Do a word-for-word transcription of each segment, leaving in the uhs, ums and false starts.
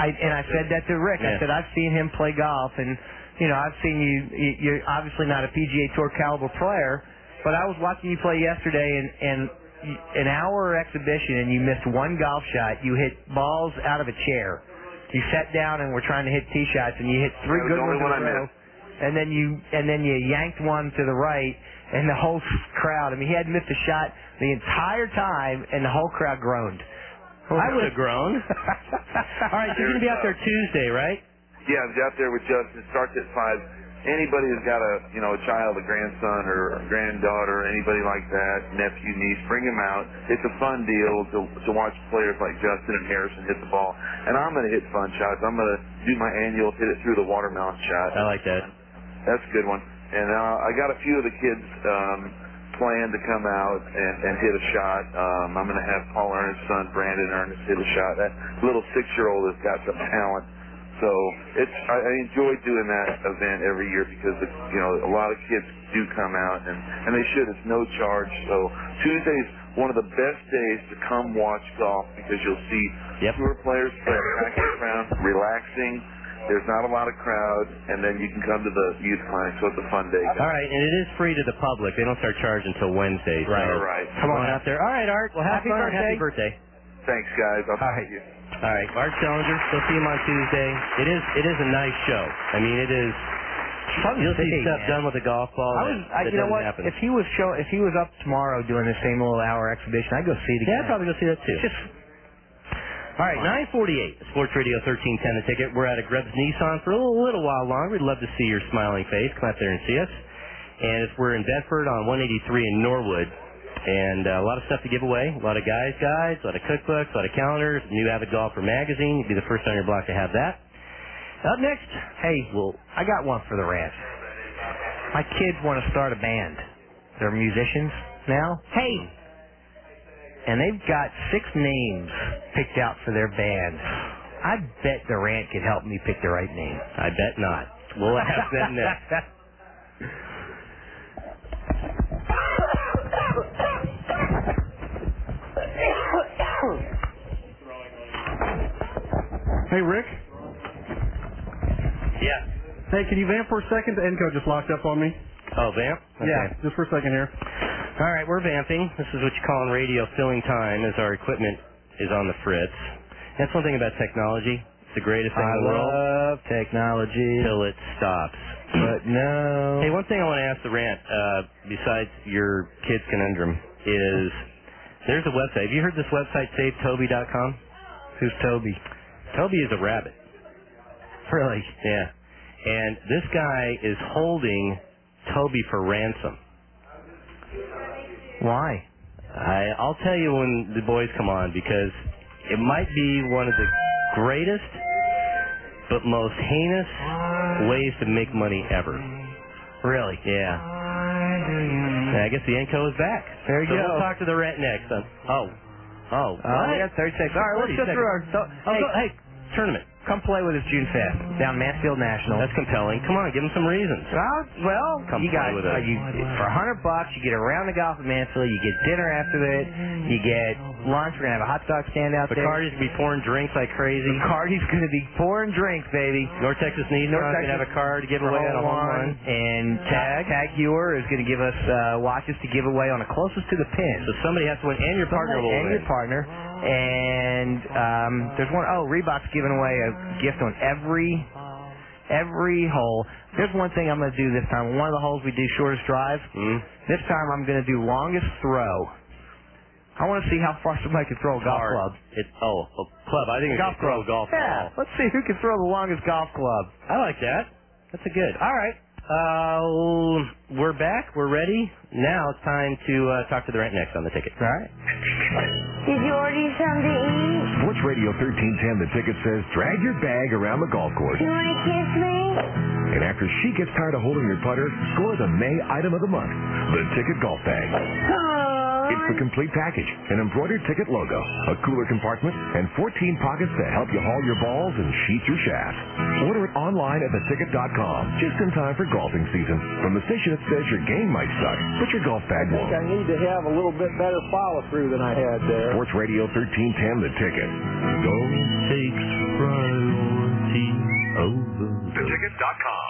I and I said that to Rick. Yeah. I said I've seen him play golf, and you know I've seen you. You're obviously not a P G A Tour caliber player, but I was watching you play yesterday, and and an hour exhibition, and you missed one golf shot. You hit balls out of a chair. You sat down and were trying to hit tee shots, and you hit three good ones in a row. And then you and then you yanked one to the right, and the whole crowd. I mean, he hadn't missed a shot the entire time, and the whole crowd groaned. I would have groaned. All right, so you're going to be out there Tuesday, right? Yeah, I'm out there with Justin. Starts at five. Anybody who's got a you know a child, a grandson or a granddaughter, anybody like that, nephew, niece, bring them out. It's a fun deal to to watch players like Justin and Harrison hit the ball. And I'm going to hit fun shots. I'm going to do my annual hit it through the watermelon shot. I like that. That's a good one. And uh, I got a few of the kids um, planned to come out and, and hit a shot. Um, I'm going to have Paul Ernest's son, Brandon Ernest, hit a shot. That little six-year-old has got some talent. So it's I, I enjoy doing that event every year because it's, you know a lot of kids do come out and, and they should. It's no charge. So Tuesday's one of the best days to come watch golf because you'll see yep. tour players play practice round, relaxing. There's not a lot of crowd, and then you can come to the youth clinic. So it's a fun day. All right, and it is free to the public. They don't start charging until Wednesday. So right, right. Come on out there. All right, Art. Well, have happy fun. birthday. Happy birthday. Thanks, guys. I'll All right. see you. All right, Art Challenger. We'll see him on Tuesday. It is it is a nice show. I mean, it is. Fun You'll see, see stuff man. done with the golf ball. I was, that, I, that you know what? happen. If he was show, if he was up tomorrow doing the same little hour exhibition, I'd go see it again. Yeah, I'd probably go see that too. It's just. All right, nine forty-eight, Sports Radio thirteen ten, the ticket. We're at a Grubbs Nissan for a little, little while longer. We'd love to see your smiling face. Come out there and see us. And if we're in Bedford on one eighty-three in Norwood. And uh, a lot of stuff to give away. A lot of guys' guides, a lot of cookbooks, a lot of calendars, new Avid Golfer magazine. You'd be the first on your block to have that. Up next, hey, well, I got one for the rant. My kids want to start a band. They're musicians now. Hey! And they've got six names picked out for their band. I bet the rant could help me pick the right name. I bet not. We'll ask them next. Hey, Rick? Yeah. Hey, can you vamp for a second? The Enco just locked up on me. Oh, vamp? Okay. Yeah, just for a second here. All right, we're vamping. This is what you call in radio filling time as our equipment is on the fritz. That's one thing about technology. It's the greatest thing I in the world. I love technology. Till it stops. But no. Hey, one thing I want to ask the rant, uh, besides your kid's conundrum, is there's a website. Have you heard this website, save toby dot com? Who's Toby? Toby is a rabbit. Really? Yeah. And this guy is holding Toby for ransom. Why? I, I'll tell you when the boys come on, because it might be one of the greatest but most heinous ways to make money ever. Really? Yeah. And I guess the Enco is back. There you so go. We'll talk to the rent next. On, oh. Oh. Uh, we got thirty seconds. All right, let's go through our... So, oh, hey, go, hey, tournament. Come play with us June fifth down Mansfield National. That's compelling. Come on, give them some reasons. Well, well Come you play got with uh, us. you, for a hundred bucks, you get around the golf at Mansfield. You get dinner after it. You get lunch. We're gonna have a hot dog stand out there. Bacardi's gonna be pouring drinks like crazy. Bacardi's gonna be pouring drinks, baby. North Texas Nissan North gonna have a card to give away on a home run. And Tag Tag Hewer is gonna give us uh, watches to give away on the closest to the pin. So somebody has to win, and your partner will and win. your partner. And um, there's one oh Reebok's giving away a gift on every every hole. There's one thing I'm going to do this time. One of the holes we do shortest drive. Mm. This time I'm going to do longest throw. I want to see how far somebody can throw a golf Hard. club. It, oh, a club. I think it's golf throw club. a golf Yeah, ball. let's see who can throw the longest golf club. I like that. That's a good. All right. Uh, we're back. We're ready. Now it's time to uh, talk to the rent next on the ticket. All right. Did you order something to eat? Sports Radio thirteen ten, the ticket says, drag your bag around the golf course. You want to kiss me? And after she gets tired of holding your putter, score the May item of the month, the Ticket Golf Bag. Oh. It's the complete package, an embroidered ticket logo, a cooler compartment, and fourteen pockets to help you haul your balls and sheath your shaft. Order it online at the ticket dot com, just in time for golfing season. From the station that says your game might suck, but your golf bag won't. I need to have a little bit better follow-through than I had there. Sports Radio thirteen ten, the ticket. Don't take Friday the ticket dot com.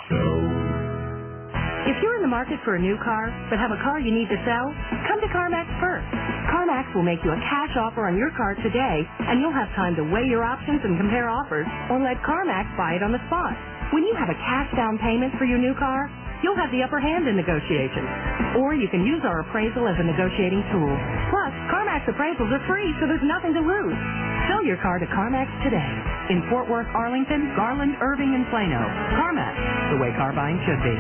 If you're in the market for a new car, but have a car you need to sell, come to CarMax first. CarMax will make you a cash offer on your car today, and you'll have time to weigh your options and compare offers, or let CarMax buy it on the spot. When you have a cash down payment for your new car, you'll have the upper hand in negotiations. Or you can use our appraisal as a negotiating tool. Plus, CarMax appraisals are free, so there's nothing to lose. Sell your car to CarMax today. In Fort Worth, Arlington, Garland, Irving, and Plano. CarMax, the way car buying should be.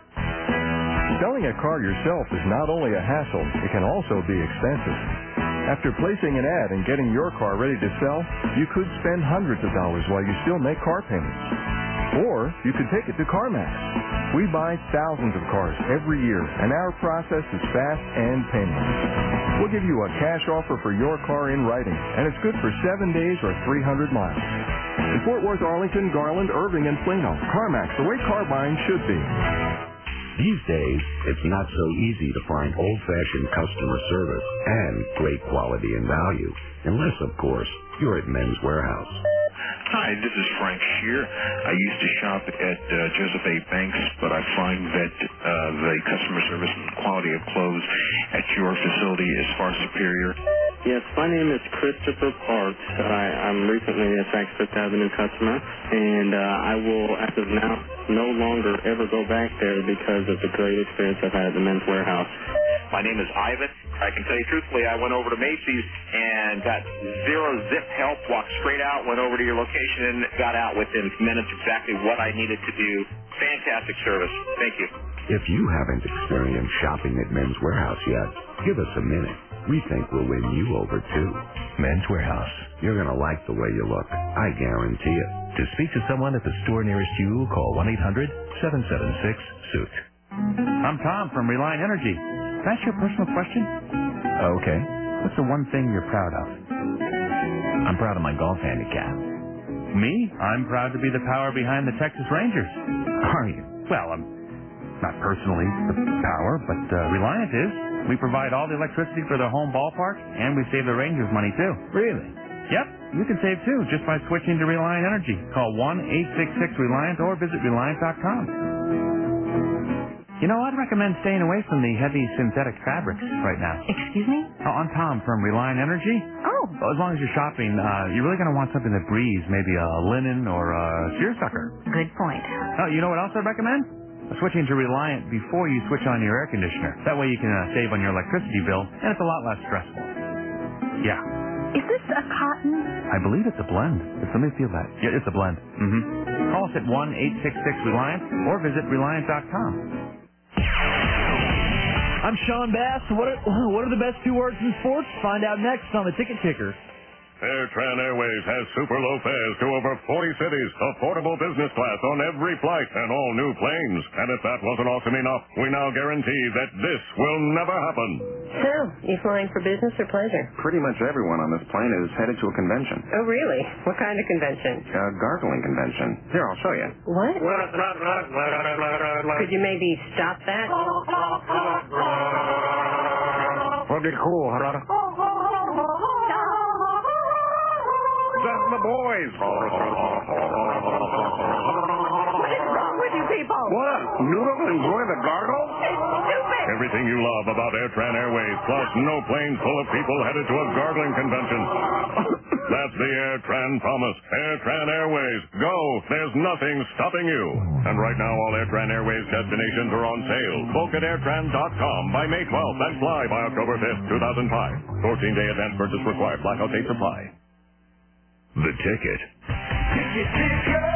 Selling a car yourself is not only a hassle, it can also be expensive. After placing an ad and getting your car ready to sell, you could spend hundreds of dollars while you still make car payments. Or you could take it to CarMax. We buy thousands of cars every year, and our process is fast and painless. We'll give you a cash offer for your car in writing, and it's good for seven days or three hundred miles. In Fort Worth, Arlington, Garland, Irving, and Plano, CarMax, the way car buying should be. These days, it's not so easy to find old-fashioned customer service and great quality and value, unless, of course, you're at Men's Warehouse. Hi, this is Frank Shear. I used to shop at uh, Joseph A. Banks, but I find that uh, the customer service and quality of clothes at your facility is far superior. Yes, my name is Christopher Parks. I, I'm recently a Saks Fifth Avenue customer, and uh, I will, as of now, no longer ever go back there because of the great experience I've had at the Men's Warehouse. My name is Ivan. I can tell you truthfully, I went over to Macy's and got zero zip help, walked straight out, went over to your location, and got out within minutes exactly what I needed to do. Fantastic service. Thank you. If you haven't experienced shopping at Men's Warehouse yet, give us a minute. We think we'll win you over, too. Men's Warehouse. You're going to like the way you look. I guarantee it. To speak to someone at the store nearest you, call one eight hundred seven seven six suit. I'm Tom from Reliant Energy. Can I ask you a personal question? Okay. What's the one thing you're proud of? I'm proud of my golf handicap. Me? I'm proud to be the power behind the Texas Rangers. Are you? Well, I'm not personally the power, but uh, Reliant is. We provide all the electricity for their home ballpark, and we save the Rangers money, too. Really? Yep, you can save, too, just by switching to Reliant Energy. Call one eight six six Reliant or visit Reliant dot com. You know, I'd recommend staying away from the heavy synthetic fabrics right now. Excuse me? Oh, I'm Tom from Reliant Energy. Oh. Well, as long as you're shopping, uh, you're really going to want something that breathes, maybe a linen or a seersucker. Good point. Oh, you know what else I'd recommend? Switching to Reliant before you switch on your air conditioner. That way you can uh, save on your electricity bill, and it's a lot less stressful. Yeah. Is this a cotton? I believe it's a blend. Just let me feel that. Yeah, it's a blend. Mm-hmm. Call us at one eight six six Reliant or visit Reliant dot com. I'm Sean Bass. What are, what are the best two words in sports? Find out next on the Ticket Ticker. AirTran Airways has super low fares to over forty cities, affordable business class on every flight, and all new planes. And if that wasn't awesome enough, we now guarantee that this will never happen. So, you flying for business or pleasure? Pretty much everyone on this plane is headed to a convention. Oh, really? What kind of convention? A gargling convention. Here, I'll show you. What? Could you maybe stop that? Pretty cool, huh? That's the boys. What is wrong with you people? What? You don't enjoy the gargle? It's stupid. Everything you love about AirTran Airways, plus no planes full of people headed to a gargling convention. That's the AirTran promise. AirTran Airways. Go. There's nothing stopping you. And right now, all AirTran Airways destinations are on sale. Book at airtran dot com by May twelfth and fly by October fifth, two thousand five. fourteen-day advance purchase required. Blackout date supply. The Ticket. Ticket Ticker.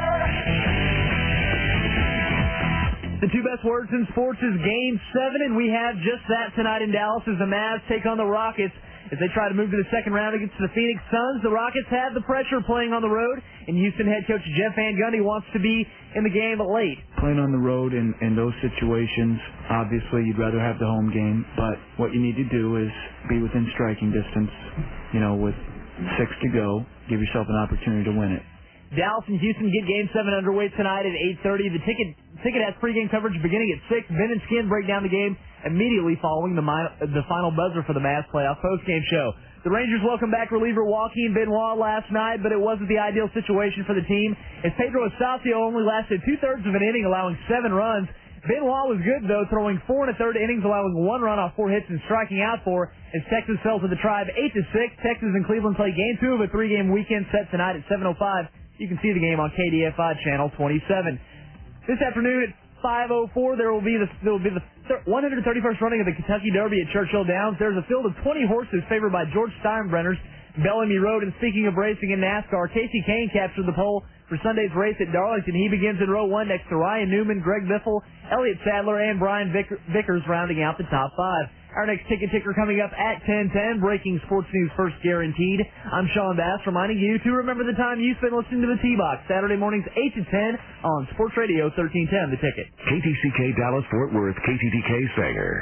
The two best words in sports is Game seven, and we have just that tonight in Dallas as the Mavs take on the Rockets. As they try to move to the second round against the Phoenix Suns, the Rockets have the pressure playing on the road, and Houston head coach Jeff Van Gundy wants to be in the game late. Playing on the road in, in those situations, obviously you'd rather have the home game, but what you need to do is be within striking distance, you know, with six to go, give yourself an opportunity to win it. Dallas and Houston get Game seven underway tonight at eight thirty. The Ticket Ticket has pregame coverage beginning at six. Ben and Skin break down the game immediately following the, mi- the final buzzer for the Mavs playoff postgame show. The Rangers welcome back reliever Joaquin Benoit last night, but it wasn't the ideal situation for the team, as Pedro Estacio only lasted two-thirds of an inning, allowing seven runs. Benoit was good, though, throwing four and a third innings, allowing one run off four hits and striking out four, as Texas fell to the Tribe eight to six. Texas and Cleveland play game two of a three-game weekend set tonight at seven oh five. You can see the game on K D F I Channel twenty-seven. This afternoon at five oh four, there will be the there will be the one hundred thirty-first running of the Kentucky Derby at Churchill Downs. There's a field of twenty horses favored by George Steinbrenner's Bellamy Road. And speaking of racing in NASCAR, Casey Kane captured the pole for Sunday's race at Darlington. He begins in row one next to Ryan Newman, Greg Biffle, Elliott Sadler, and Brian Vick- Vickers rounding out the top five. Our next ticket ticker coming up at ten ten. Breaking sports news first guaranteed. I'm Sean Bass reminding you to remember the time you spend listening to the T-Box. Saturday mornings eight to ten on Sports Radio thirteen ten, The Ticket. K T C K Dallas Fort Worth, K T T K Sanger.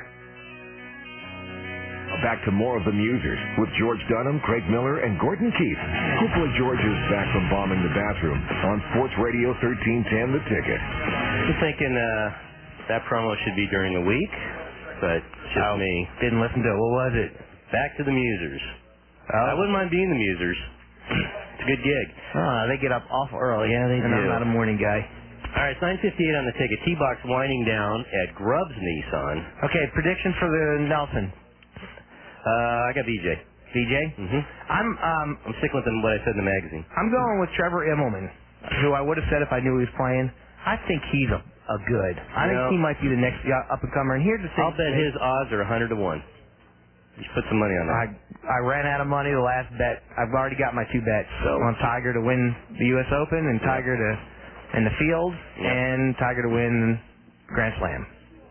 Back to more of the Musers with George Dunham, Craig Miller, and Gordon Keith. Hopefully George is back from bombing the bathroom on Sports Radio thirteen ten, The Ticket. I'm thinking uh, that promo should be during the week, but it's just oh, me. Didn't listen to it. What was it? Back to the Musers. Oh. I wouldn't mind being the Musers. It's a good gig. Oh, they get up awful early. Yeah, they and do. I'm not a morning guy. All right, it's nine fifty-eight on the Ticket. T-Box winding down at Grubbs Nissan. Okay, prediction for the Nelson. Uh, I got B J. B J? Mm-hmm. I'm um I'm sticking with what I said in the magazine. I'm going with Trevor Immelman, who I would have said if I knew he was playing. I think he's a, a good. I You think know, he might be the next up and comer. And here's the thing. I'll bet his odds are a hundred to one. Just put some money on that. I I ran out of money the last bet. I've already got my two bets. So on Tiger to win the U S Open and Tiger to in the field yeah. and Tiger to win Grand Slam.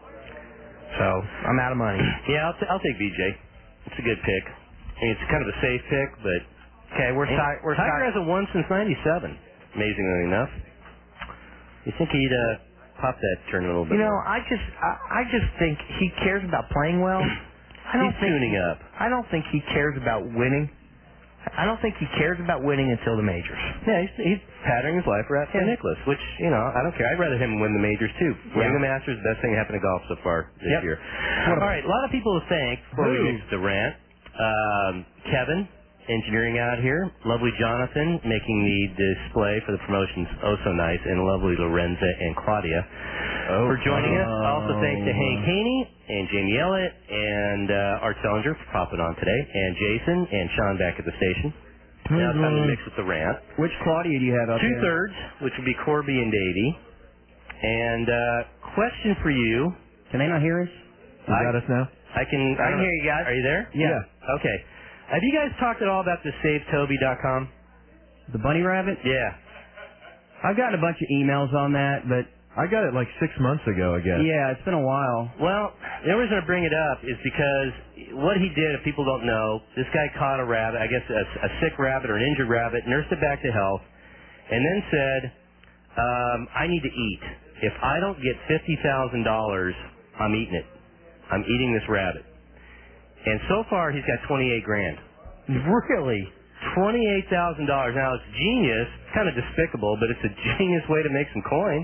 So I'm out of money. Yeah, I'll, t- I'll take B J. It's a good pick. I mean, it's kind of a safe pick, but okay, we're Tiger. We're Tiger hasn't won since ninety-seven. Amazingly enough, you think he'd uh, pop that tournament a little bit? You know, more? I just I, I just think he cares about playing well. I don't He's think tuning he, up. I don't think he cares about winning. I don't think he cares about winning until the majors. Yeah, he's, he's patterning his life around yeah. Nicholas, which, you know, I don't care. I'd rather him win the majors, too. Winning yeah. the Masters is the best thing that happened to golf so far this yep. year. All right, a lot of people to thank before we mix the rant. Um, Kevin, engineering out here. Lovely Jonathan, making the display for the promotions oh so nice. And lovely Lorenza and Claudia oh, for joining oh. us. Also thanks to Hank Haney and Jamie Ellett and uh, Art Sellinger for popping on today. And Jason and Sean back at the station. Mm-hmm. Now it's time to mix with the rant. Which Claudia do you have up Two there? thirds, which would be Corby and Davey. And uh, question for you. Can they not hear us? You I, got us now? I can, I I can hear you guys. Are you there? Yeah. Okay. Have you guys talked at all about the Save Toby dot com? The bunny rabbit? Yeah. I've gotten a bunch of emails on that, but I got it like six months ago, I guess. yeah, it's been a while. Well, the only reason I bring it up is because what he did, if people don't know, this guy caught a rabbit, I guess a, a sick rabbit or an injured rabbit, nursed it back to health, and then said, um, I need to eat. If I don't get fifty thousand dollars, I'm eating it. I'm eating this rabbit. And so far, he's got twenty-eight grand. Really? twenty-eight thousand dollars. Now, it's genius, kind of despicable, but it's a genius way to make some coin.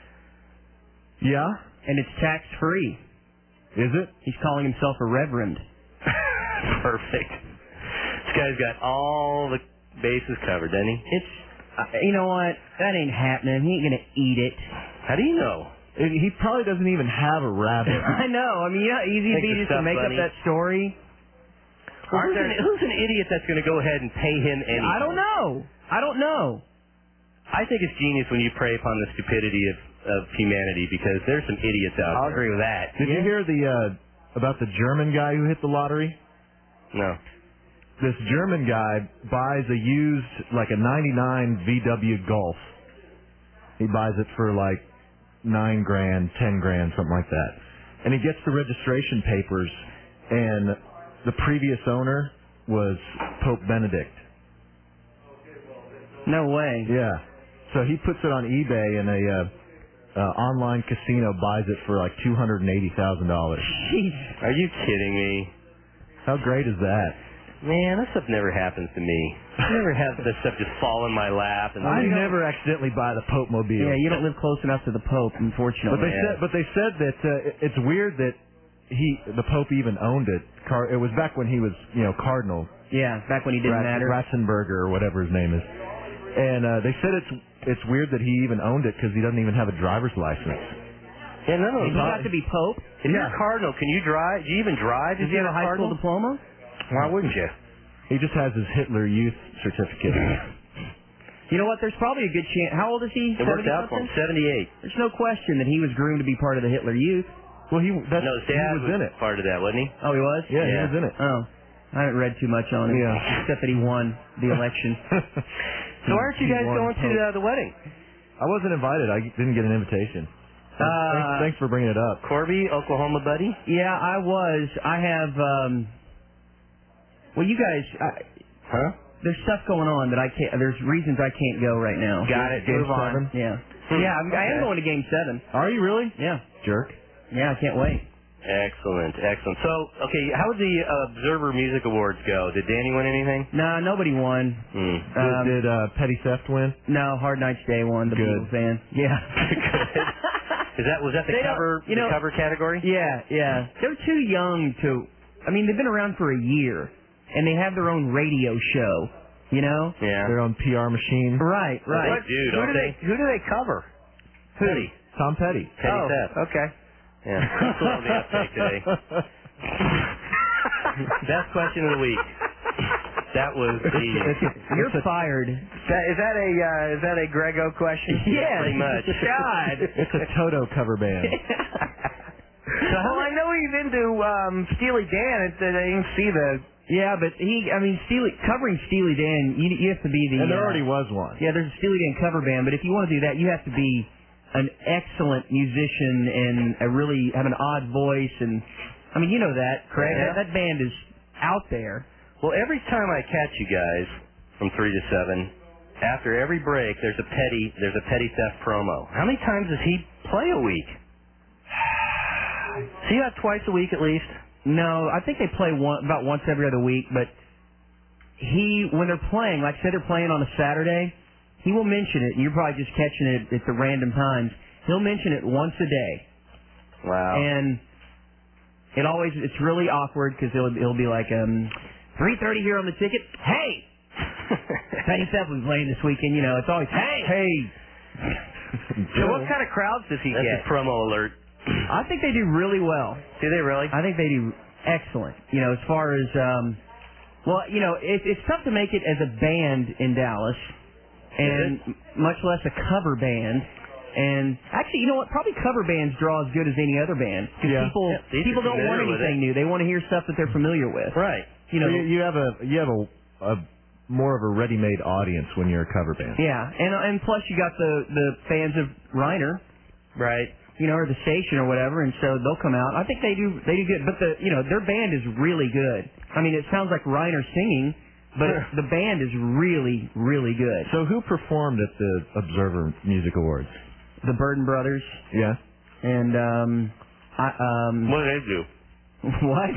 Yeah? And it's tax-free. Is it? He's calling himself a reverend. Perfect. This guy's got all the bases covered, doesn't he? It's, uh, you know what? That ain't happening. He ain't going to eat it. How do you know? He probably doesn't even have a rabbit. I know. I mean, you know how easy it'd be just to make bunny. up that story? Well, who's, an, who's an idiot that's going to go ahead and pay him anything? I don't know. I don't know. I think it's genius when you prey upon the stupidity of, of humanity because there's some idiots out I'll there. agree with that. Did yeah. you hear the uh, about the German guy who hit the lottery? No. This German guy buys a used, like a ninety-nine V W Golf. He buys it for like nine grand, ten grand, something like that. And he gets the registration papers, and the previous owner was Pope Benedict. No way. Yeah. So he puts it on eBay, and a uh, uh, online casino buys it for like two hundred and eighty thousand dollars. Are you kidding me? How great is that? Man, that stuff never happens to me. I never have this stuff just fall in my lap. And I never accidentally buy the Pope mobile. Yeah, you don't live close enough to the Pope, unfortunately. But they said, but they said that uh, it- it's weird that he, the Pope, even owned it. Car, it was back when he was, you know, cardinal. Yeah, back when he didn't Rat- matter. Ratzenberger or whatever his name is. And uh, they said it's it's weird that he even owned it because he doesn't even have a driver's license. Yeah, no, no. Did he have to be Pope? If you're a cardinal, can you drive? Do you even drive? Does he have a high school diploma? Why wouldn't you? He just has his Hitler Youth certificate. You know what? There's probably a good chance. How old is he? It worked out for him. seventy-eight. There's no question that he was groomed to be part of the Hitler Youth. Well, he that's, no, his dad he was in it. part of that, wasn't he? Oh, he was? Yeah, he was in it. Oh. I haven't read too much on him, Yeah. except that he won the election. So why aren't you He guys won going to Pope. uh, the wedding? I wasn't invited. I didn't get an invitation. Uh, thanks, thanks for bringing it up. Corby, Oklahoma buddy? Yeah, I was. I have, um... Well, you guys... I, huh? There's stuff going on that I can't... There's reasons I can't go right now. Got it. Game Move on. seven? Yeah. Yeah, I'm, I am Okay. going to Game seven. Are you really? Yeah. Jerk. Yeah, I can't wait. Excellent, excellent. So, okay, how did the uh, Observer Music Awards go? Did Danny win anything? No, nobody won. Hmm. Did, Um, did uh, Petty Theft win? No, Hard Night's Day won, the Good. Beatles band. Yeah. Is that was that the They don't- cover you know- the cover category? Yeah, yeah. They're too young to... I mean, they've been around for a year, and they have their own radio show, you know? Yeah. Their own P R machine. Right, right. They do, Who don't do they? they? Who do they cover? Petty. Tom Petty. Petty oh, Theft. okay. Yeah. That's on the uptake today. Best question of the week. That was the. You're fired. That, is that a uh, is that a Grego question? Yeah, pretty much. God. It's a Toto cover band. So well, I know he's into um, Steely Dan. It's, uh, I didn't see the. Yeah, but he, I mean, Steely, covering Steely Dan, you, you have to be the... And there uh, already was one. Yeah, there's a Steely Dan cover band, but if you want to do that, you have to be an excellent musician and a really have an odd voice. And I mean, you know that, Craig. Yeah. That, that band is out there. Well, every time I catch you guys from three to seven, after every break, there's a petty there's a Petty Theft promo. How many times does he play a week? See that twice a week at least? No, I think they play one, about once every other week, but he, when they're playing, like I said, they're playing on a Saturday, he will mention it, and you're probably just catching it at the random times. He'll mention it once a day. Wow. And it always, it's really awkward because he'll, he'll be like, um, three thirty here on the ticket. Hey! Petty Theft will be playing this weekend, you know. It's always, hey! Hey. So what kind of crowds does he That's get? his promo alert. I think they do really well. Do they really? I think they do excellent. You know, as far as, um, well, you know, it, it's tough to make it as a band in Dallas, and much less a cover band. And actually, you know what? Probably cover bands draw as good as any other band because Yeah. people Yeah, these people are don't want familiar with anything new. They want to hear stuff that they're familiar with. Right. You know, So you, you have a you have a, a more of a ready-made audience when you're a cover band. yeah, and and plus you got the the fans of Reiner, Right. you know, or the station or whatever, and so they'll come out. I think they do they do good, but the you know their band is really good. I mean, it sounds like Reiner singing, but the band is really really good. So who performed at the Observer Music Awards? The Burden Brothers Yeah. and um, I um, What do they do? what?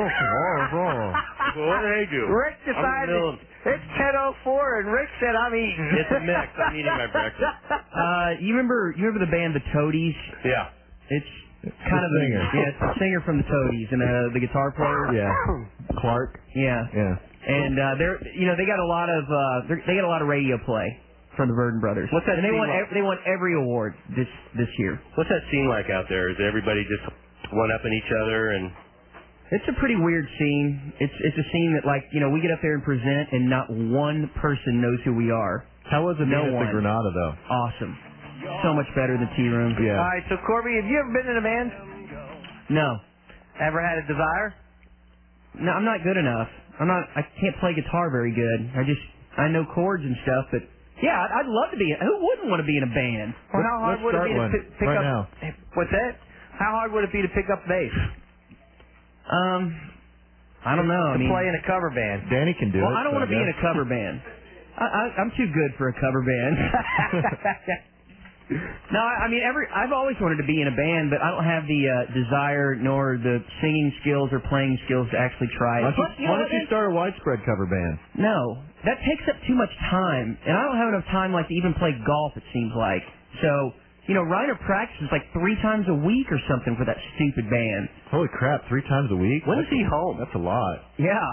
What do they do? Rick I'm decided still- it's ten oh four, and Rick said I'm eating. It's a mix. I'm eating my breakfast. Uh, you remember you remember the band The Toadies? Yeah. It's kind The of a, singer. yeah, it's a singer from The Toadies and uh, the guitar player. Yeah. Clark. Yeah. Yeah. And uh, they're you know they got a lot of uh, they're- they got a lot of radio play from the Burden Brothers. What's that And they scene won like? ev- they won every award this this year. What's that scene like out there? Is everybody just one upping each other and? It's a pretty weird scene. It's it's a scene that like you know we get up there and present and not one person knows who we are. How was it No being at one. the Granada though? Awesome. So much better than Tea Room. Yeah. All right, so Corby, have you ever been in a band? No. Ever had a desire? No, I'm not good enough. I'm not. I can't play guitar very good. I just I know chords and stuff, but yeah, I'd, I'd love to be. Who wouldn't want to be in a band? Well, how hard Let's would it start be to one pi- pick right up? now. What's that? How hard would it be to pick up bass? Um, I don't know. I to mean, play in a cover band. Danny can do well, it. I don't so want to be in guess. a cover band. I, I, I'm too good for a cover band. No, I I mean, every I've always wanted to be in a band, but I don't have the uh, desire nor the singing skills or playing skills to actually try it. Why don't Plus, you, you know why what, don't you start a widespread cover band? No, that takes up too much time, and I don't have enough time like to even play golf. It seems like so. You know, Reiner practices like three times a week or something for that stupid band. Holy crap, three times a week? When That's is he a- home? That's a lot. Yeah.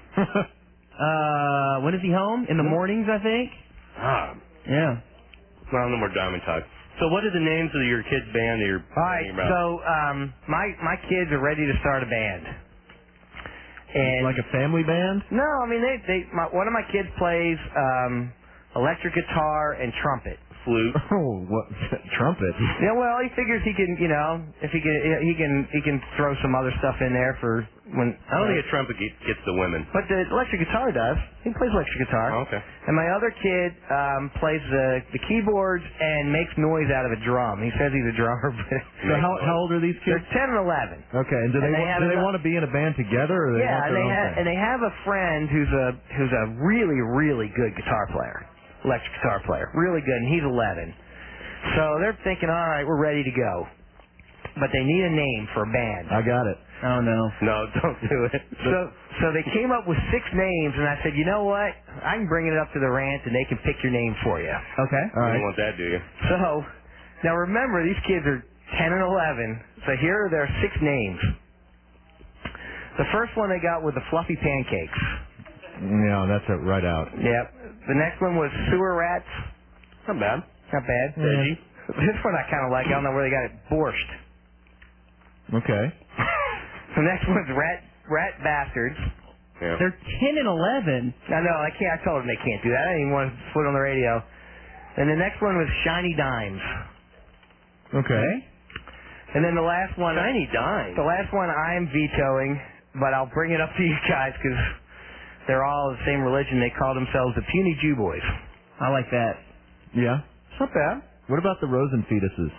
uh, when is he home? In the mornings, I think. Ah, Yeah. well, no more Diamond Talk. So what are the names of your kids' band that you're All right, talking about? so um, my my kids are ready to start a band. And like a family band? No, I mean they they my, one of my kids plays um, electric guitar and trumpet. Flute. Oh, what trumpet? Yeah, well, he figures he can, you know, if he can, he can, he can throw some other stuff in there for when. I don't think a trumpet get- gets the women. But the electric guitar does. He plays electric guitar. Oh, okay. And my other kid um, plays the the keyboards and makes noise out of a drum. He says he's a drummer, but So how how old are these kids? they're ten and eleven. Okay, and do they, And they wa- have do they a- want to be in a band together, or they Yeah, want and their they own have thing? and they have a friend who's a who's a really really good guitar player, electric guitar player, really good, and he's eleven. So they're thinking, all right, we're ready to go, but they need a name for a band. I got it. Oh no. No, don't do it. So so they came up with six names, and I said, you know what? I can bring it up to the rant, and they can pick your name for you. Okay. You don't want that, do you? So now remember, these kids are ten and eleven. So here are their six names. The first one they got was the Fluffy Pancakes. Yeah, that's it, right out. Yep. The next one was Sewer Rats. Not bad. Not bad. Veggie. This one I kind of like. I don't know where they got it. Borscht. Okay. The next one's Rat Rat Bastards. Yeah. They're ten and eleven. I know. I can't. I told them they can't do that. I didn't even want to put it on the radio. And the next one was Shiny Dimes. Okay. And then the last one. Shiny Dimes. The last one I am vetoing, but I'll bring it up to you guys because they're all the same religion. They call themselves the Puny Jew Boys. I like that. Yeah. It's not bad. What about the Rosen fetuses?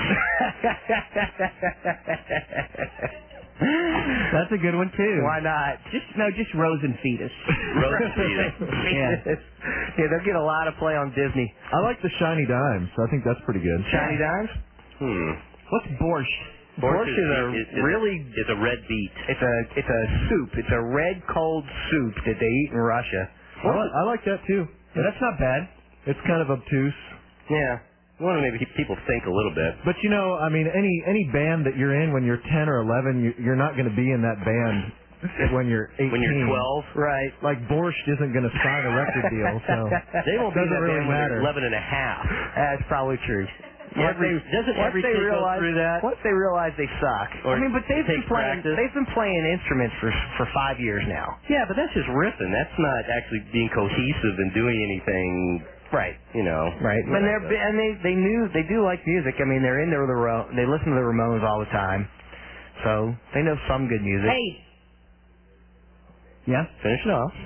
That's a good one too. Why not? Just no, just Rosen fetus. Rosen fetus. Yeah. Yeah, they'll get a lot of play on Disney. I like the Shiny Dimes. I think that's pretty good. Shiny Dimes? Hmm. What's borscht? Borscht is a is, is really a, is a red beet. it's a it's a soup. It's a red cold soup that they eat in Russia. I like, I like that too. Yeah, that's not bad. It's kind of obtuse. Yeah. I want to maybe keep people think a little bit. But you know, I mean, any any band that you're in when you're ten or eleven, you, you're not going to be in that band when you're eighteen. When you're twelve. Right. Like Borscht isn't going to sign a record deal, so They won't be in doesn't that really band when matter. they're eleven and a half. That's probably true. Once Every, they, doesn't once every they kid realize, go through that? Once they realize they suck. Or I mean, but they've been take playing. practice? They've been playing instruments for for five years now. Yeah, but that's just riffing. That's not actually being cohesive and doing anything. Right. You know. Right. And they're and they they knew they do like music. I mean, they're into the Ro- they listen to the Ramones all the time, so they know some good music. Hey. Yeah. Finish it off.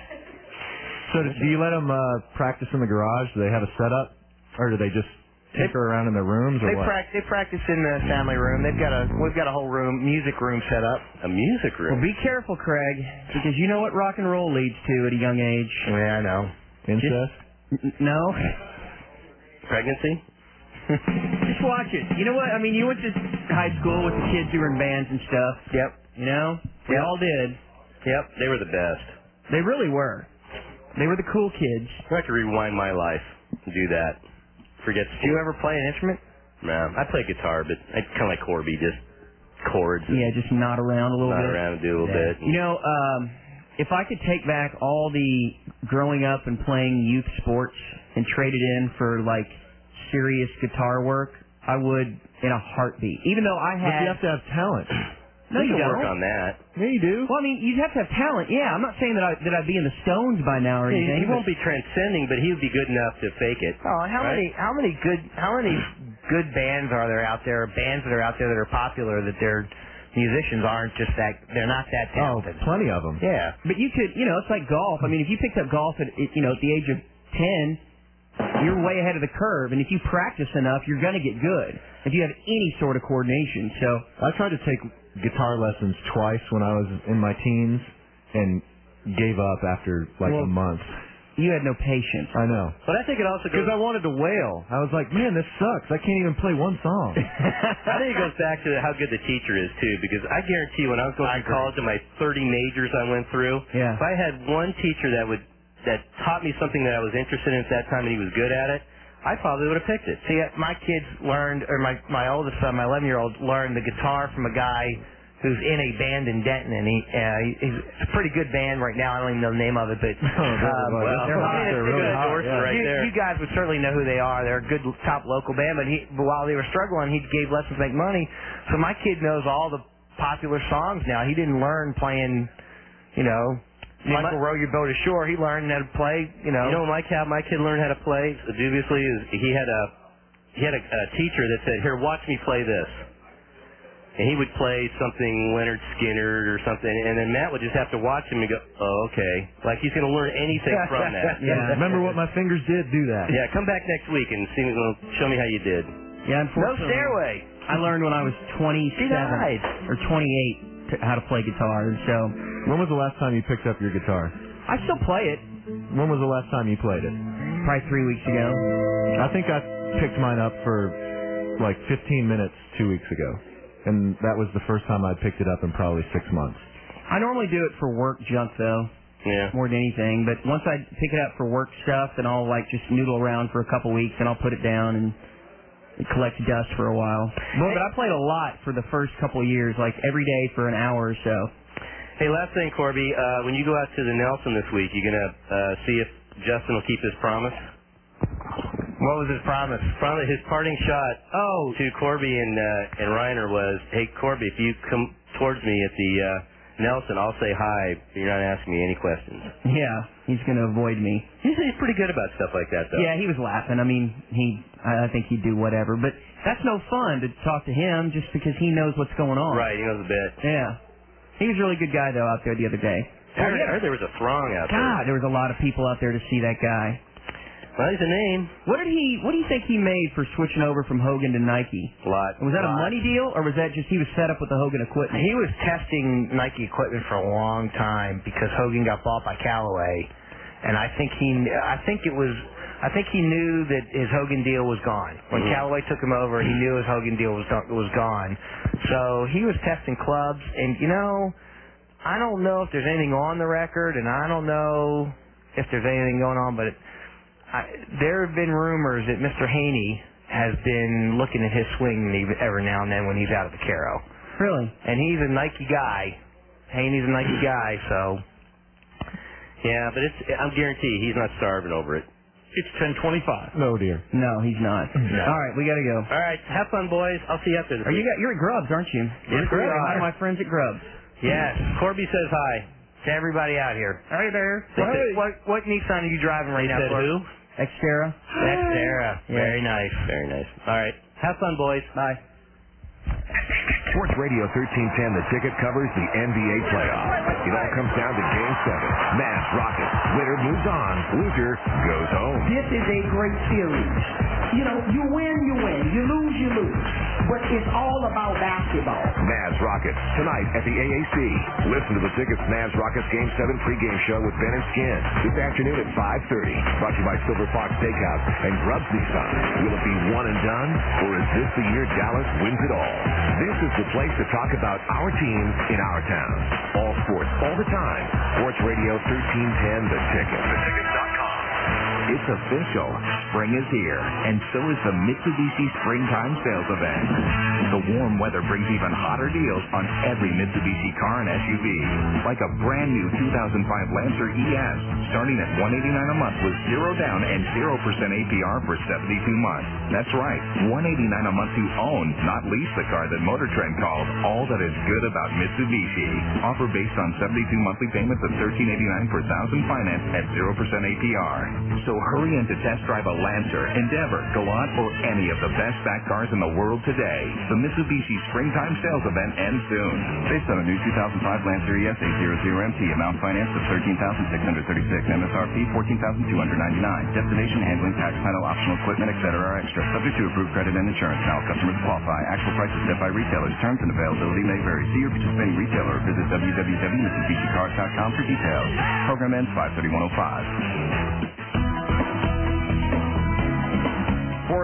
So do you let them uh, practice in the garage? Do they have a setup, or do they just tinker around in their rooms, or They what? practice. They practice in the family room. They've got a we've got a whole room music room set up. A music room. Well, be careful, Craig, because you know what rock and roll leads to at a young age. Yeah, I know. Incest? N- no. Pregnancy. Just watch it. You know what? I mean, you went to high school with the kids who were in bands and stuff. Yep. You know, we Yep. all did. Yep. They were the best. They really were. They were the cool kids. I have to rewind my life and do that. Forget. Do you ever play an instrument? No, I play guitar, but I kind of like Corby, just chords. and Yeah, just nod around a little nod bit. around and do a little Yeah. bit. You know, um, if I could take back all the growing up and playing youth sports and trade it in for like serious guitar work, I would in a heartbeat. Even though I But had. you have to have talent. No, you you can don't. work on that. Yeah, you do. Well, I mean, you'd have to have talent. Yeah, I'm not saying that I that I'd be in the Stones by now or He, anything. he but- won't be transcending, but he would be good enough to fake it. Oh, how right? many how many good how many good bands are there out there? Bands that are out there that are popular that their musicians aren't just that they're not that Oh, talented. plenty of them. Yeah. But you could, you know, it's like golf. I mean, if you picked up golf at, you know, at the age of ten, you're way ahead of the curve. And if you practice enough, you're going to get good. If you have any sort of coordination. So I tried to take guitar lessons twice when I was in my teens and gave up after like Well, a month. you had no patience. I know. But I think it also goes... Because I wanted to wail. I was like, man, this sucks. I can't even play one song. I think it goes back to how good the teacher is, too, because I guarantee when I was going I through college and my thirty majors I went through, Yeah. if I had one teacher that would that taught me something that I was interested in at that time and he was good at it, I probably would have picked it. See, my kids learned, or my my oldest son, my eleven-year-old, learned the guitar from a guy who's in a band in Denton, and he uh, he's it's a pretty good band right now. I don't even know the name of it, but Oh, um, well, they're, hot. it's They're a really good hot, endorsement yeah. right you, there. You guys would certainly know who they are. They're a good top local band, but he but while they were struggling, he gave lessons to make money. So my kid knows all the popular songs now. He didn't learn playing, you know, Michael Row Your Boat Ashore. He learned how to play, you know. You know what my kid, my kid learned how to play dubiously is he had a he had a, a teacher that said, "Here, watch me play this." And he would play something Leonard Skinner or something, and then Matt would just have to watch him and go, "Oh, okay." Like he's going to learn anything from that. Yeah. Remember what my fingers did? Do that. Yeah, come back next week and see, well, show me how you did. Yeah, No unfortunately. stairway. I learned when I was twenty-seven Denied. or twenty-eight to, how to play guitar, and so When was the last time you picked up your guitar? I still play it. When was the last time you played it? Probably three weeks ago. I think I picked mine up for like fifteen minutes two weeks ago. And that was the first time I'd picked it up in probably six months. I normally do it for work junk though, Yeah. more than anything. But once I pick it up for work stuff, then I'll like just noodle around for a couple weeks, and I'll put it down and it collects dust for a while. But, but I played a lot for the first couple of years, like every day for an hour or so. Hey, last thing, Corby. Uh, when you go out to the Nelson this week, you gonna uh, see if Justin will keep his promise? What was his promise? Probably his parting shot Oh, to Corby and uh, and Reiner was, "Hey, Corby, if you come towards me at the uh, Nelson, I'll say hi. You're not asking me any questions." yeah, he's going to avoid me. He's, he's pretty good about stuff like that, though. Yeah, he was laughing. I mean, he, I I think he'd do whatever. But that's no fun to talk to him just because he knows what's going on. Right, he knows a bit. Yeah. He was a really good guy, though, out there the other day. I heard, I heard there was a throng out there. God, there was a lot of people out there to see that guy. Well, he's a name. What did he? What do you think he made for switching over from Hogan to Nike? A lot. Was that a lot. money deal, or was that just he was set up with the Hogan equipment? He was testing Nike equipment for a long time because Hogan got bought by Callaway, and I think he, I think it was, I think he knew that his Hogan deal was gone. When Mhm. Callaway took him over, he knew his Hogan deal was was gone. So he was testing clubs, and you know, I don't know if there's anything on the record, and I don't know if there's anything going on, but. It, I, there have been rumors that Mister Haney has been looking at his swing every now and then when he's out at the Caro. Really? And he's a Nike guy. Haney's a Nike guy, so. Yeah, but it's. I'm guaranteed he's not starving over it. It's ten twenty-five. No, dear. No, he's not. No. All right, we got to go. All right, have fun, boys. I'll see you up there. This Are you week. got? You're at Grubbs, aren't you? Yes, we Hi are. to my friends at Grubbs. Yes. Corby says hi. To everybody out here. Hey there. What, what, what Nissan are you driving right He now? said Clark? who? Xterra. Xterra. Yeah. Very nice. Very nice. All right, have fun, boys. Bye. Sports Radio thirteen ten, The Ticket covers the N B A playoffs. It all comes down to Game seven. Mavs Rockets. Winner moves on. Loser goes home. This is a great series. You know, you win, you win. You lose, you lose. But it's all about basketball. Mavs Rockets tonight at the A A C. Listen to The Ticket's Mavs Rockets Game seven pregame show with Ben and Skin this afternoon at five thirty. Brought to you by Silver Fox Steakhouse and Grubbs Nissan. Will it be one and done, or is this the year Dallas wins it all? This is the place to talk about our teams in our town. All sports, all the time. Sports Radio thirteen ten, The Ticket. the ticket dot com. It's official. Spring is here, and so is the Mitsubishi Springtime Sales Event. The warm weather brings even hotter deals on every Mitsubishi car and S U V. Like a brand new two thousand five Lancer E S, starting at one hundred eighty-nine dollars a month with zero down and zero percent A P R for seventy-two months. That's right, one hundred eighty-nine dollars a month to own, not lease the car that Motor Trend calls all that is good about Mitsubishi. Offer based on seventy-two monthly payments of thirteen eighty-nine per thousand finance at zero percent A P R. So hurry in to test drive a Lancer, Endeavor, Galant, or any of the best stock cars in the world today. The Mitsubishi Springtime Sales Event ends soon. Based on a new two thousand five Lancer E S eight hundred M T, amount financed of thirteen thousand six hundred thirty-six dollars, M S R P fourteen thousand two hundred ninety-nine dollars. Destination handling, tax, title, optional equipment, et cetera are extra. Subject to approved credit and insurance. Now customers qualify. Actual prices set by retailers. Terms and availability may vary. See your participating retailer or visit w w w dot mitsubishi cars dot com for details. Program ends five thirty-one oh five.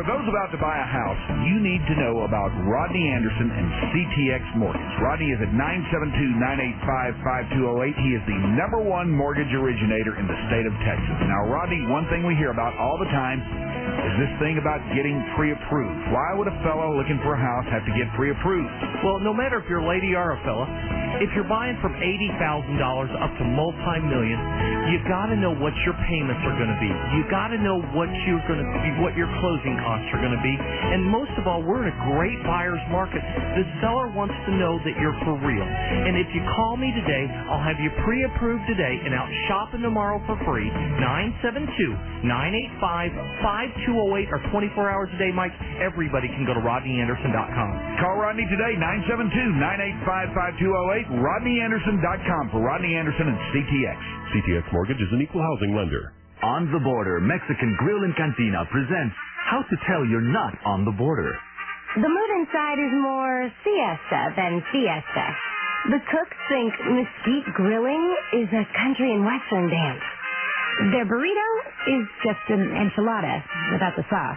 For those about to buy a house, you need to know about Rodney Anderson and C T X Mortgage. Rodney is at nine seven two, nine eight five, five two zero eight. He is the number one mortgage originator in the state of Texas. Now, Rodney, one thing we hear about all the time is this thing about getting pre-approved. Why would a fellow looking for a house have to get pre-approved? Well, no matter if you're a lady or a fella, if you're buying from eighty thousand dollars up to multi-million, you got to know what your payments are going to be. You got to know what you're going to be, what your closing costs are going to be. And most of all, we're in a great buyer's market. The seller wants to know that you're for real. And if you call me today, I'll have you pre-approved today and out shopping tomorrow for free. nine seven two, nine eight five, five two zero eight or twenty-four hours a day, Mike. Everybody can go to rodney anderson dot com. Call Rodney today, nine seven two, nine eight five, five two zero eight, rodney anderson dot com for Rodney Anderson and C T X. C T X Mortgage is an equal housing lender. On the Border, Mexican Grill and Cantina presents How to Tell You're Not on the Border. The mood inside is more siesta than fiesta. The cooks think mesquite grilling is a country and western dance. Their burrito is just an enchilada without the sauce.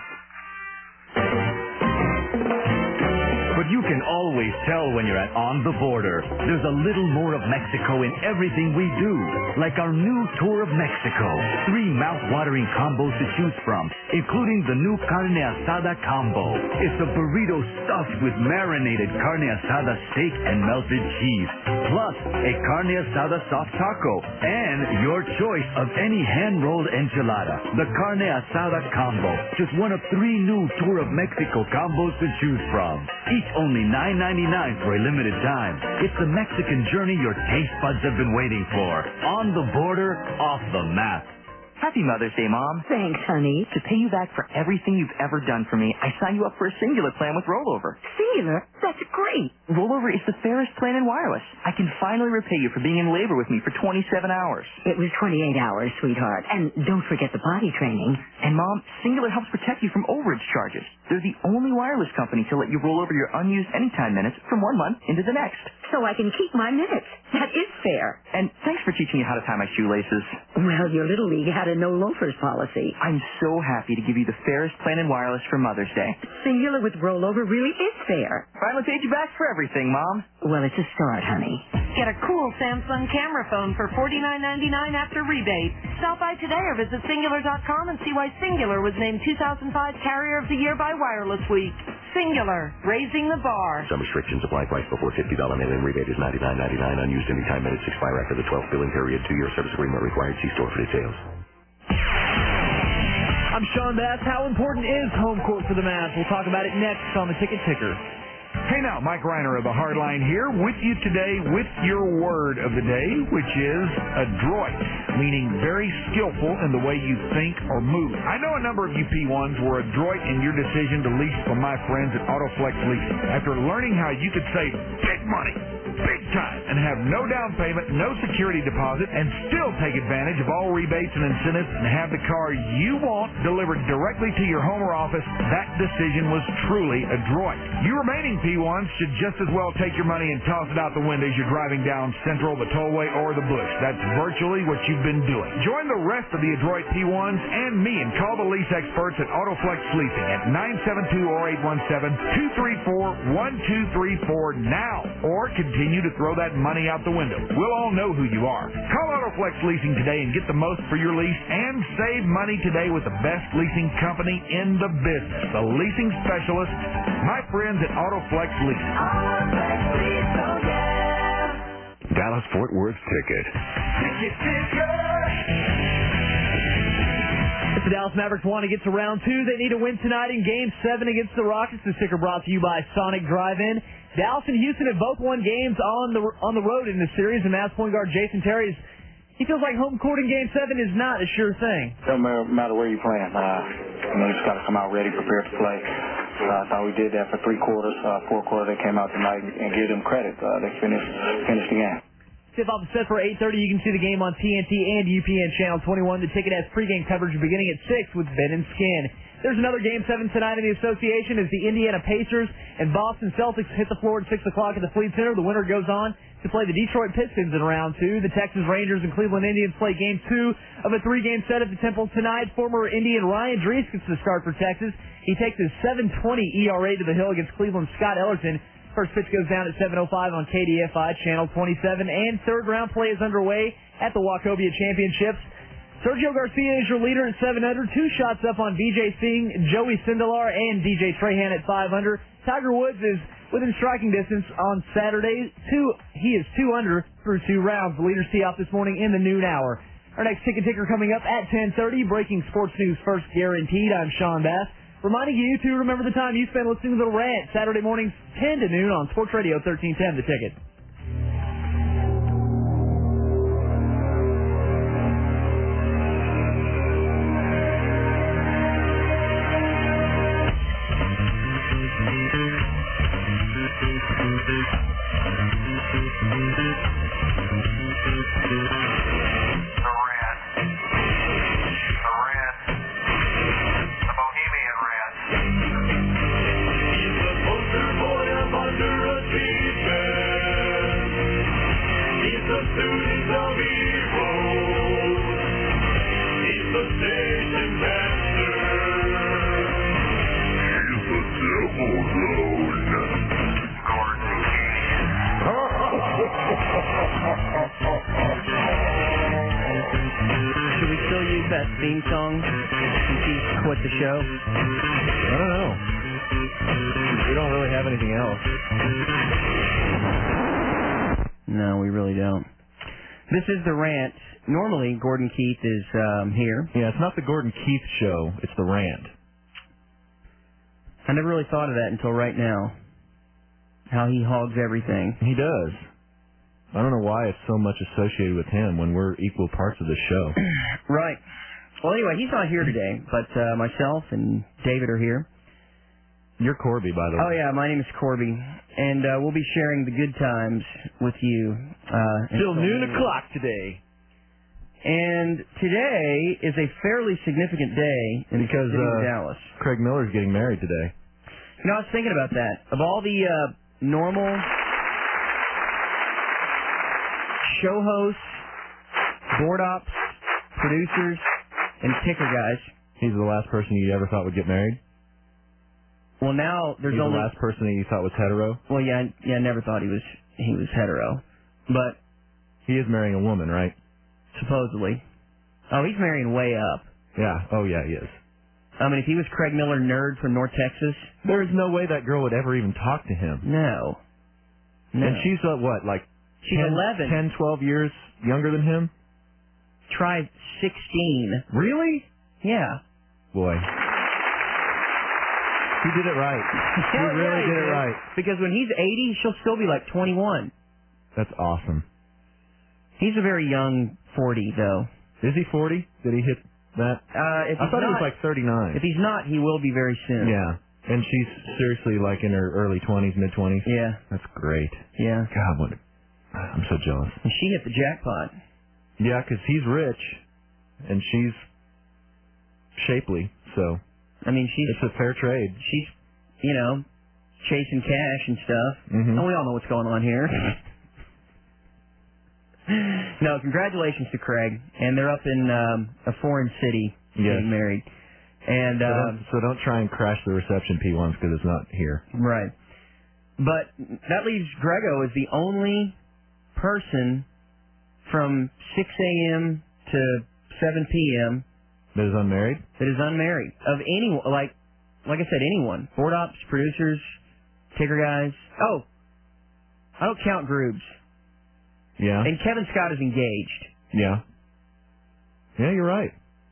But you can always tell when you're at On the Border. There's a little more of Mexico in everything we do, like our new Tour of Mexico. Three mouth-watering combos to choose from, including the new Carne Asada combo. It's a burrito stuffed with marinated Carne Asada steak and melted cheese, plus a Carne Asada soft taco, and your choice of any hand-rolled enchilada. The Carne Asada combo, just one of three new Tour of Mexico combos to choose from. Each only nine ninety-nine for a limited time. It's the Mexican journey your taste buds have been waiting for. On the Border, off the map. Happy Mother's Day, Mom. Thanks, honey. To pay you back for everything you've ever done for me, I signed you up for a Singular plan with Rollover. Singular? That's great. Rollover is the fairest plan in wireless. I can finally repay you for being in labor with me for twenty-seven hours. It was twenty-eight hours, sweetheart. And don't forget the potty training. And, Mom, Singular helps protect you from overage charges. They're the only wireless company to let you roll over your unused anytime minutes from one month into the next. So I can keep my minutes. That is fair. And thanks for teaching me how to tie my shoelaces. Well, your Little League had a no loafers policy. I'm so happy to give you the fairest plan in wireless for Mother's Day. Singular with Rollover really is fair. Finally paid you back for everything, Mom. Well, it's a start, honey. Get a cool Samsung camera phone for forty-nine ninety-nine after rebate. Stop by today or visit Singular dot com and see why Singular was named two thousand five Carrier of the Year by Wireless Week. Singular, raising the bar. Some restrictions apply. Price before fifty dollars mail-in rebate is ninety-nine ninety-nine. Unused anytime minutes expire after the twelfth billing period. Two-year service agreement required. See store for details. I'm Sean Bass. How important is home court for the Mavs? We'll talk about it next on the Ticket Ticker. Hey now, Mike Reiner of the Hardline here with you today with your word of the day, which is adroit, meaning very skillful in the way you think or move. I know a number of you P ones were adroit in your decision to lease from my friends at AutoFlex Leasing. After learning how you could save big money, big time, and have no down payment, no security deposit, and still take advantage of all rebates and incentives and have the car you want delivered directly to your home or office, that decision was truly adroit. You remaining P ones should just as well take your money and toss it out the window as you're driving down Central, the Tollway, or the Bush. That's virtually what you've been doing. Join the rest of the adroit P ones and me and call the lease experts at AutoFlex Leasing at nine seven two, oh eight one seven, two three four, one two three four now, or continue to throw that money out the window. We'll all know who you are. Call AutoFlex Leasing today and get the most for your lease and save money today with the best leasing company in the business, the leasing specialist, my friends at AutoFlex Leasing. Dallas-Fort Worth Ticket. Ticket Ticker. If the Dallas Mavericks want to get to round two, they need a win tonight in Game seven against the Rockets. The ticker brought to you by Sonic Drive-In. Dallas and Houston have both won games on the on the road in this series, and Mavs point guard Jason Terry is, he feels like home court in Game seven is not a sure thing. Don't matter where you're playing. Uh, you know, you just got to come out ready, prepared to play. Uh, I thought we did that for three quarters, uh, four quarters. They came out tonight and, and give them credit. Uh, they finished finished the game. Tip off the set for eight thirty. You can see the game on T N T and U P N Channel twenty-one. The Ticket has pregame coverage beginning at six with Ben and Skin. There's another Game seven tonight in the association as the Indiana Pacers and Boston Celtics hit the floor at six o'clock at the Fleet Center. The winner goes on to to play the Detroit Pistons in round two. The Texas Rangers and Cleveland Indians play game two of a three-game set at the Temple tonight. Former Indian Ryan Drees gets the start for Texas. He takes his seven twenty E R A to the hill against Cleveland's Scott Ellerton. First pitch goes down at seven oh five on K D F I, Channel twenty-seven, and third round play is underway at the Wachovia Championships. Sergio Garcia is your leader at seven under, two shots up on B J Singh, Joey Sindelar, and D J Trahan at five under. Tiger Woods is within striking distance on Saturday. Two, he is two under through two rounds. The leaders tee off this morning in the noon hour. Our next ticket ticker coming up at ten thirty. Breaking sports news first guaranteed. I'm Sean Bass. Reminding you to remember the time you spend listening to The Rant, Saturday mornings ten to noon on Sports Radio thirteen ten, The Ticket. Should we still use that theme song since he quit the show? I don't know. We don't really have anything else. No, we really don't. This is The Rant. Normally, Gordon Keith is um, here. Yeah, it's not the Gordon Keith show. It's The Rant. I never really thought of that until right now. How he hogs everything. He does. I don't know why it's so much associated with him when we're equal parts of the show. Right. Well, anyway, he's not here today, but uh, myself and David are here. You're Corby, by the way. Oh, yeah, my name is Corby, and uh, we'll be sharing the good times with you. Uh, Till noon noon. o'clock today. And today is a fairly significant day in because the city uh, of Dallas. Craig Miller's getting married today. You know, I was thinking about that. Of all the uh, normal show hosts, board ops, producers, and ticker guys. He's the last person you ever thought would get married? Well, now there's He's only the last person that you thought was hetero? Well, yeah, I- yeah, I never thought he was he was hetero, but he is marrying a woman, right? Supposedly. Oh, he's marrying way up. Yeah. Oh, yeah, he is. I mean, if he was Craig Miller, nerd from North Texas, there is no way that girl would ever even talk to him. No. No. And she's uh, what, like She's ten, eleven. ten, twelve years younger than him? Try sixteen. Really? Yeah. Boy. He did it right. He Hell really yeah, did it did. right. Because when he's eighty, she'll still be like twenty-one. That's awesome. He's a very young forty, though. Is he forty? Did he hit that? Uh, if I he's thought not, he was like thirty-nine. If he's not, he will be very soon. Yeah. And she's seriously like in her early twenties, mid-twenties? Yeah. That's great. Yeah. God, what... I'm so jealous. And she hit the jackpot. Yeah, because he's rich, and she's shapely, so... I mean, she's... It's a fair trade. She's, you know, chasing cash and stuff. Mm-hmm. And we all know what's going on here. No, congratulations to Craig. And they're up in um, a foreign city Yes. getting married. And So uh, don't, so don't try and crash the reception, P ones, because it's not here. Right. But that leaves Grego as the only person from six a.m. to seven p.m. That is unmarried? that is unmarried. Of anyone, like, like I said, anyone. Board ops, producers, ticker guys. Oh, I don't count Groobs. Yeah? And Kevin Scott is engaged. Yeah. Yeah, you're right.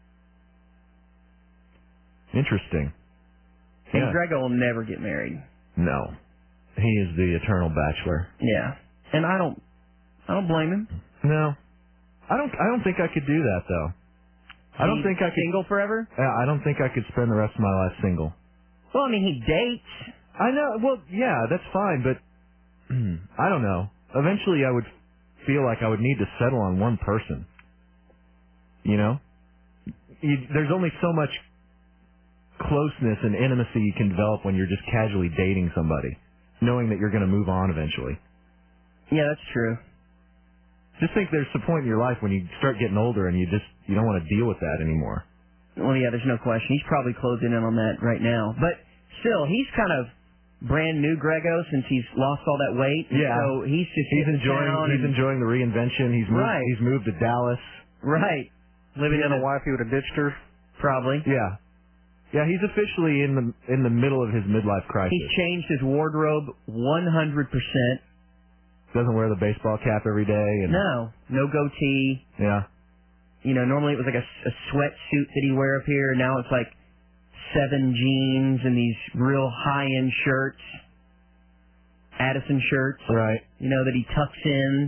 Interesting. And Yeah. Grego will never get married. No. He is the eternal bachelor. Yeah. And I don't, I don't blame him. No. I don't I don't think I could do that, though. I don't He's think I could... single forever? Yeah, I don't think I could spend the rest of my life single. Well, I mean, he dates. I know. Well, yeah, that's fine, but I don't know. Eventually, I would feel like I would need to settle on one person. You know? You, there's only so much closeness and intimacy you can develop when you're just casually dating somebody, knowing that you're going to move on eventually. Yeah, that's true. Just think there's a point in your life when you start getting older and you just you don't want to deal with that anymore. Well, yeah, there's no question. He's probably closing in on that right now. But still, he's kind of brand new Grego since he's lost all that weight. And Yeah. So he's just He's hitting enjoying town he's and- enjoying the reinvention. He's moved Right. he's moved to Dallas. Right. Living in a wife he would have ditched her. Probably. Yeah. Yeah, he's officially in the in the middle of his midlife crisis. He's changed his wardrobe one hundred percent. Doesn't wear the baseball cap every day. And No, no goatee. Yeah. You know, normally it was like a, a sweatsuit that he'd wear up here, and now it's like seven jeans and these real high-end shirts, Addison shirts. Right. You know, that he tucks in.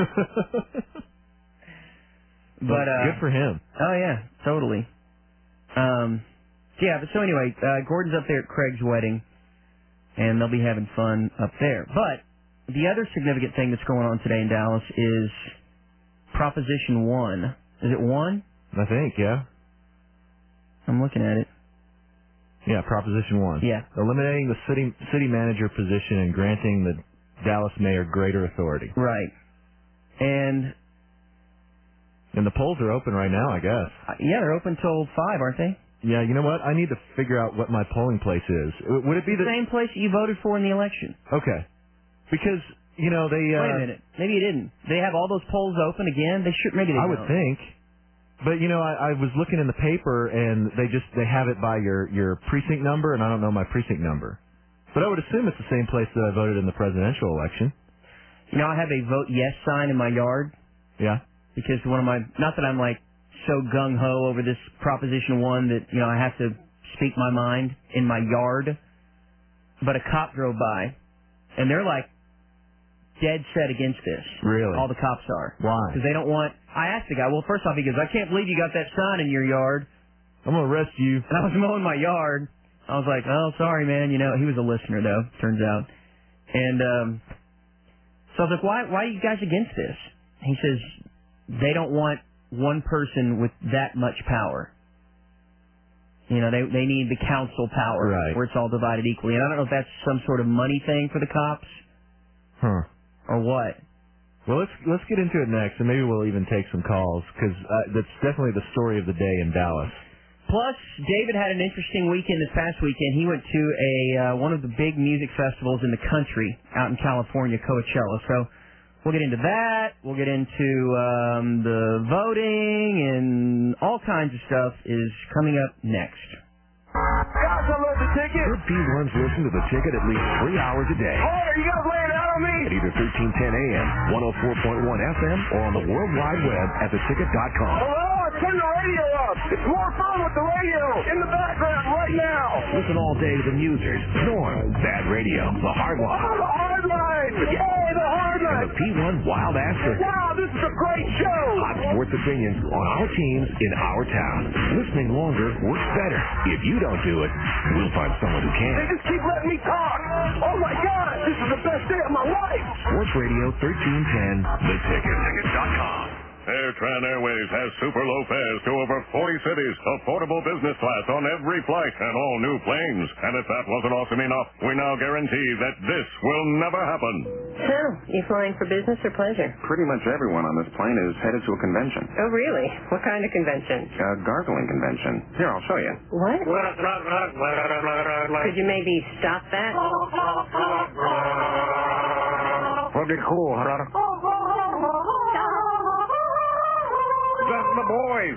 Well, but uh, good for him. Oh yeah, totally. Um, yeah, but so anyway, uh, Gordon's up there at Craig's wedding, and they'll be having fun up there. But the other significant thing that's going on today in Dallas is Proposition One. Is it one? I think, yeah. I'm looking at it. Yeah, Proposition One. Yeah. Eliminating the city city manager position and granting the Dallas mayor greater authority. Right. And And the polls are open right now, I guess. uh, yeah, they're open till five, aren't they? Yeah, you know what? I need to figure out what my polling place is. Uh, Would it be the the same place that you voted for in the election? Okay. Because, you know, they uh Wait a minute. Maybe you didn't. They have all those polls open again. They should. Maybe they I don't. would think. But you know, I, I was looking in the paper and they just they have it by your your precinct number, and I don't know my precinct number. But I would assume it's the same place that I voted in the presidential election. You know, I have a vote yes sign in my yard. Yeah. Because one of my, not that I'm like so gung ho over this Proposition One that you know I have to speak my mind in my yard, but a cop drove by, and they're like dead set against this. Really? All the cops are. Why? Because they don't want. I asked the guy. Well, first off, he goes, "I can't believe you got that sign in your yard." I'm gonna arrest you. And I was mowing my yard. I was like, "Oh, sorry, man." You know, he was a listener though. Turns out. And um, so I was like, "Why? Why are you guys against this?" He says, "They don't want one person with that much power. You know, they they need the council power Right. where it's all divided equally." And I don't know if that's some sort of money thing for the cops Huh. or what. Well, let's let's get into it next, and maybe we'll even take some calls because uh, that's definitely the story of the day in Dallas. Plus, David had an interesting weekend this past weekend. He went to a uh, one of the big music festivals in the country out in California, Coachella. So we'll get into that. We'll get into um, the voting and all kinds of stuff is coming up next. Guys, I love the ticket. Good P ones listen to the ticket at least three hours a day. Order, you guys laying out on me? At either thirteen ten A M, one oh four point one F M, or on the World Wide Web at the ticket dot com. Hello, I turned the radio up. It's more fun with the radio in the background right now. Listen all day to the musers, Norm, Bad Radio, The Hard Line, Oh, the hard line. Yay, the hard and line. the P one Wild Ass Circuit. Wow, this is a great show. Hot sports opinions on our teams in our town. Listening longer works better. If you don't do it, we'll find someone who They can. just keep letting me talk. Oh, my God, this is the best day of my life. Sports Radio thirteen ten, The Ticket. ticket dot com. AirTran Airways has super low fares to over forty cities, affordable business class on every flight, and all new planes. And if that wasn't awesome enough, we now guarantee that this will never happen. So, you flying for business or pleasure? Pretty much everyone on this plane is headed to a convention. Oh, really? What kind of convention? A gargling convention. Here, I'll show you. What? Could you maybe stop that? Pretty cool, huh? That's the boys.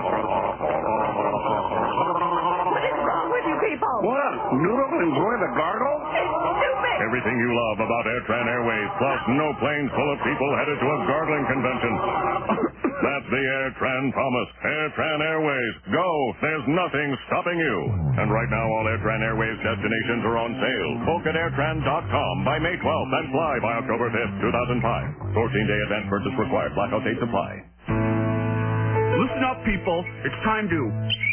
What is wrong with you people? What? You don't enjoy the gargle? Stupid! Everything you love about AirTran Airways, plus no planes full of people headed to a gargling convention. That's the AirTran promise. AirTran Airways. Go. There's nothing stopping you. And right now, all AirTran Airways destinations are on sale. Book at airtran dot com by May twelfth and fly by October fifth, two thousand five. fourteen-day advance purchase required. Blackout date supply. Listen up, people. It's time to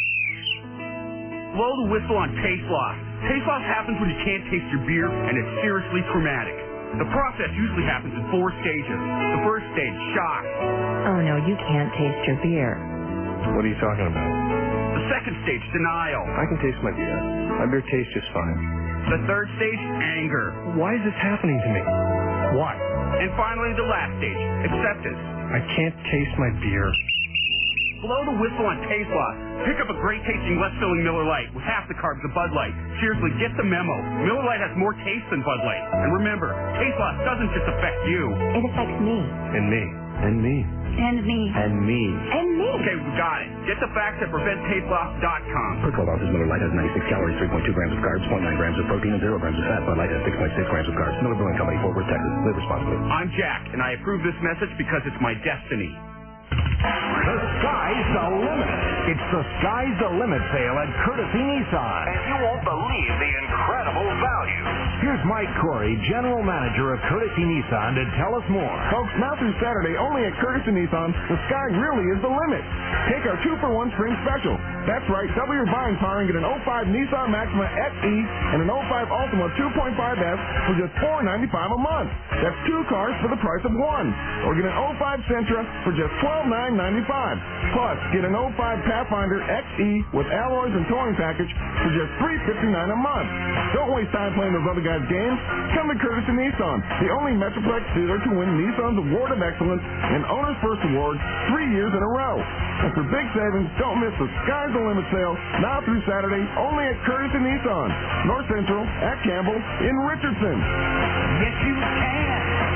blow the whistle on taste loss. Taste loss happens when you can't taste your beer, and it's seriously traumatic. The process usually happens in four stages. The first stage, shock. Oh, no, you can't taste your beer. What are you talking about? The second stage, denial. I can taste my beer. My beer tastes just fine. The third stage, anger. Why is this happening to me? Why? And finally, the last stage, acceptance. I can't taste my beer. Blow the whistle on Taste Loss. Pick up a great-tasting, less-filling Miller Lite with half the carbs of Bud Light. Seriously, get the memo. Miller Lite has more taste than Bud Light. And remember, Taste Loss doesn't just affect you. It affects me. And me. And me. And me. And me. And me. Okay, we got it. Get the facts at prevent taste loss dot com. Per twelve ounces, Miller Lite has ninety-six calories, three point two grams of carbs, zero point nine grams of protein, and zero grams of fat. Bud Light has six point six grams of carbs. Miller Brewing Company, Fort Worth, Texas. Live responsibly. I'm Jack, and I approve this message because it's my destiny. The sky's the limit. It's the sky's the limit sale at Courtesy Nissan. And you won't believe the incredible value. Here's Mike Corey, General Manager of Courtesy Nissan, to tell us more. Folks, now through Saturday, only at Courtesy Nissan, the sky really is the limit. Take our two for one spring special. That's right, double your buying power and get an oh five Nissan Maxima X E and an oh five Altima two point five S for just four ninety-five a month. That's two cars for the price of one. Or get an oh five Sentra for just twelve nine ninety-five. Plus, get an oh five Pathfinder X E with alloys and towing package for just three fifty-nine a month. Don't waste time playing those other guys' games. Come to Courtesy Nissan, the only Metroplex dealer to win Nissan's Award of Excellence and Owner's First Award three years in a row. And for big savings, don't miss the Sky's the Limit sale now through Saturday only at Courtesy Nissan, North Central, at Campbell, in Richardson. Yes, you can.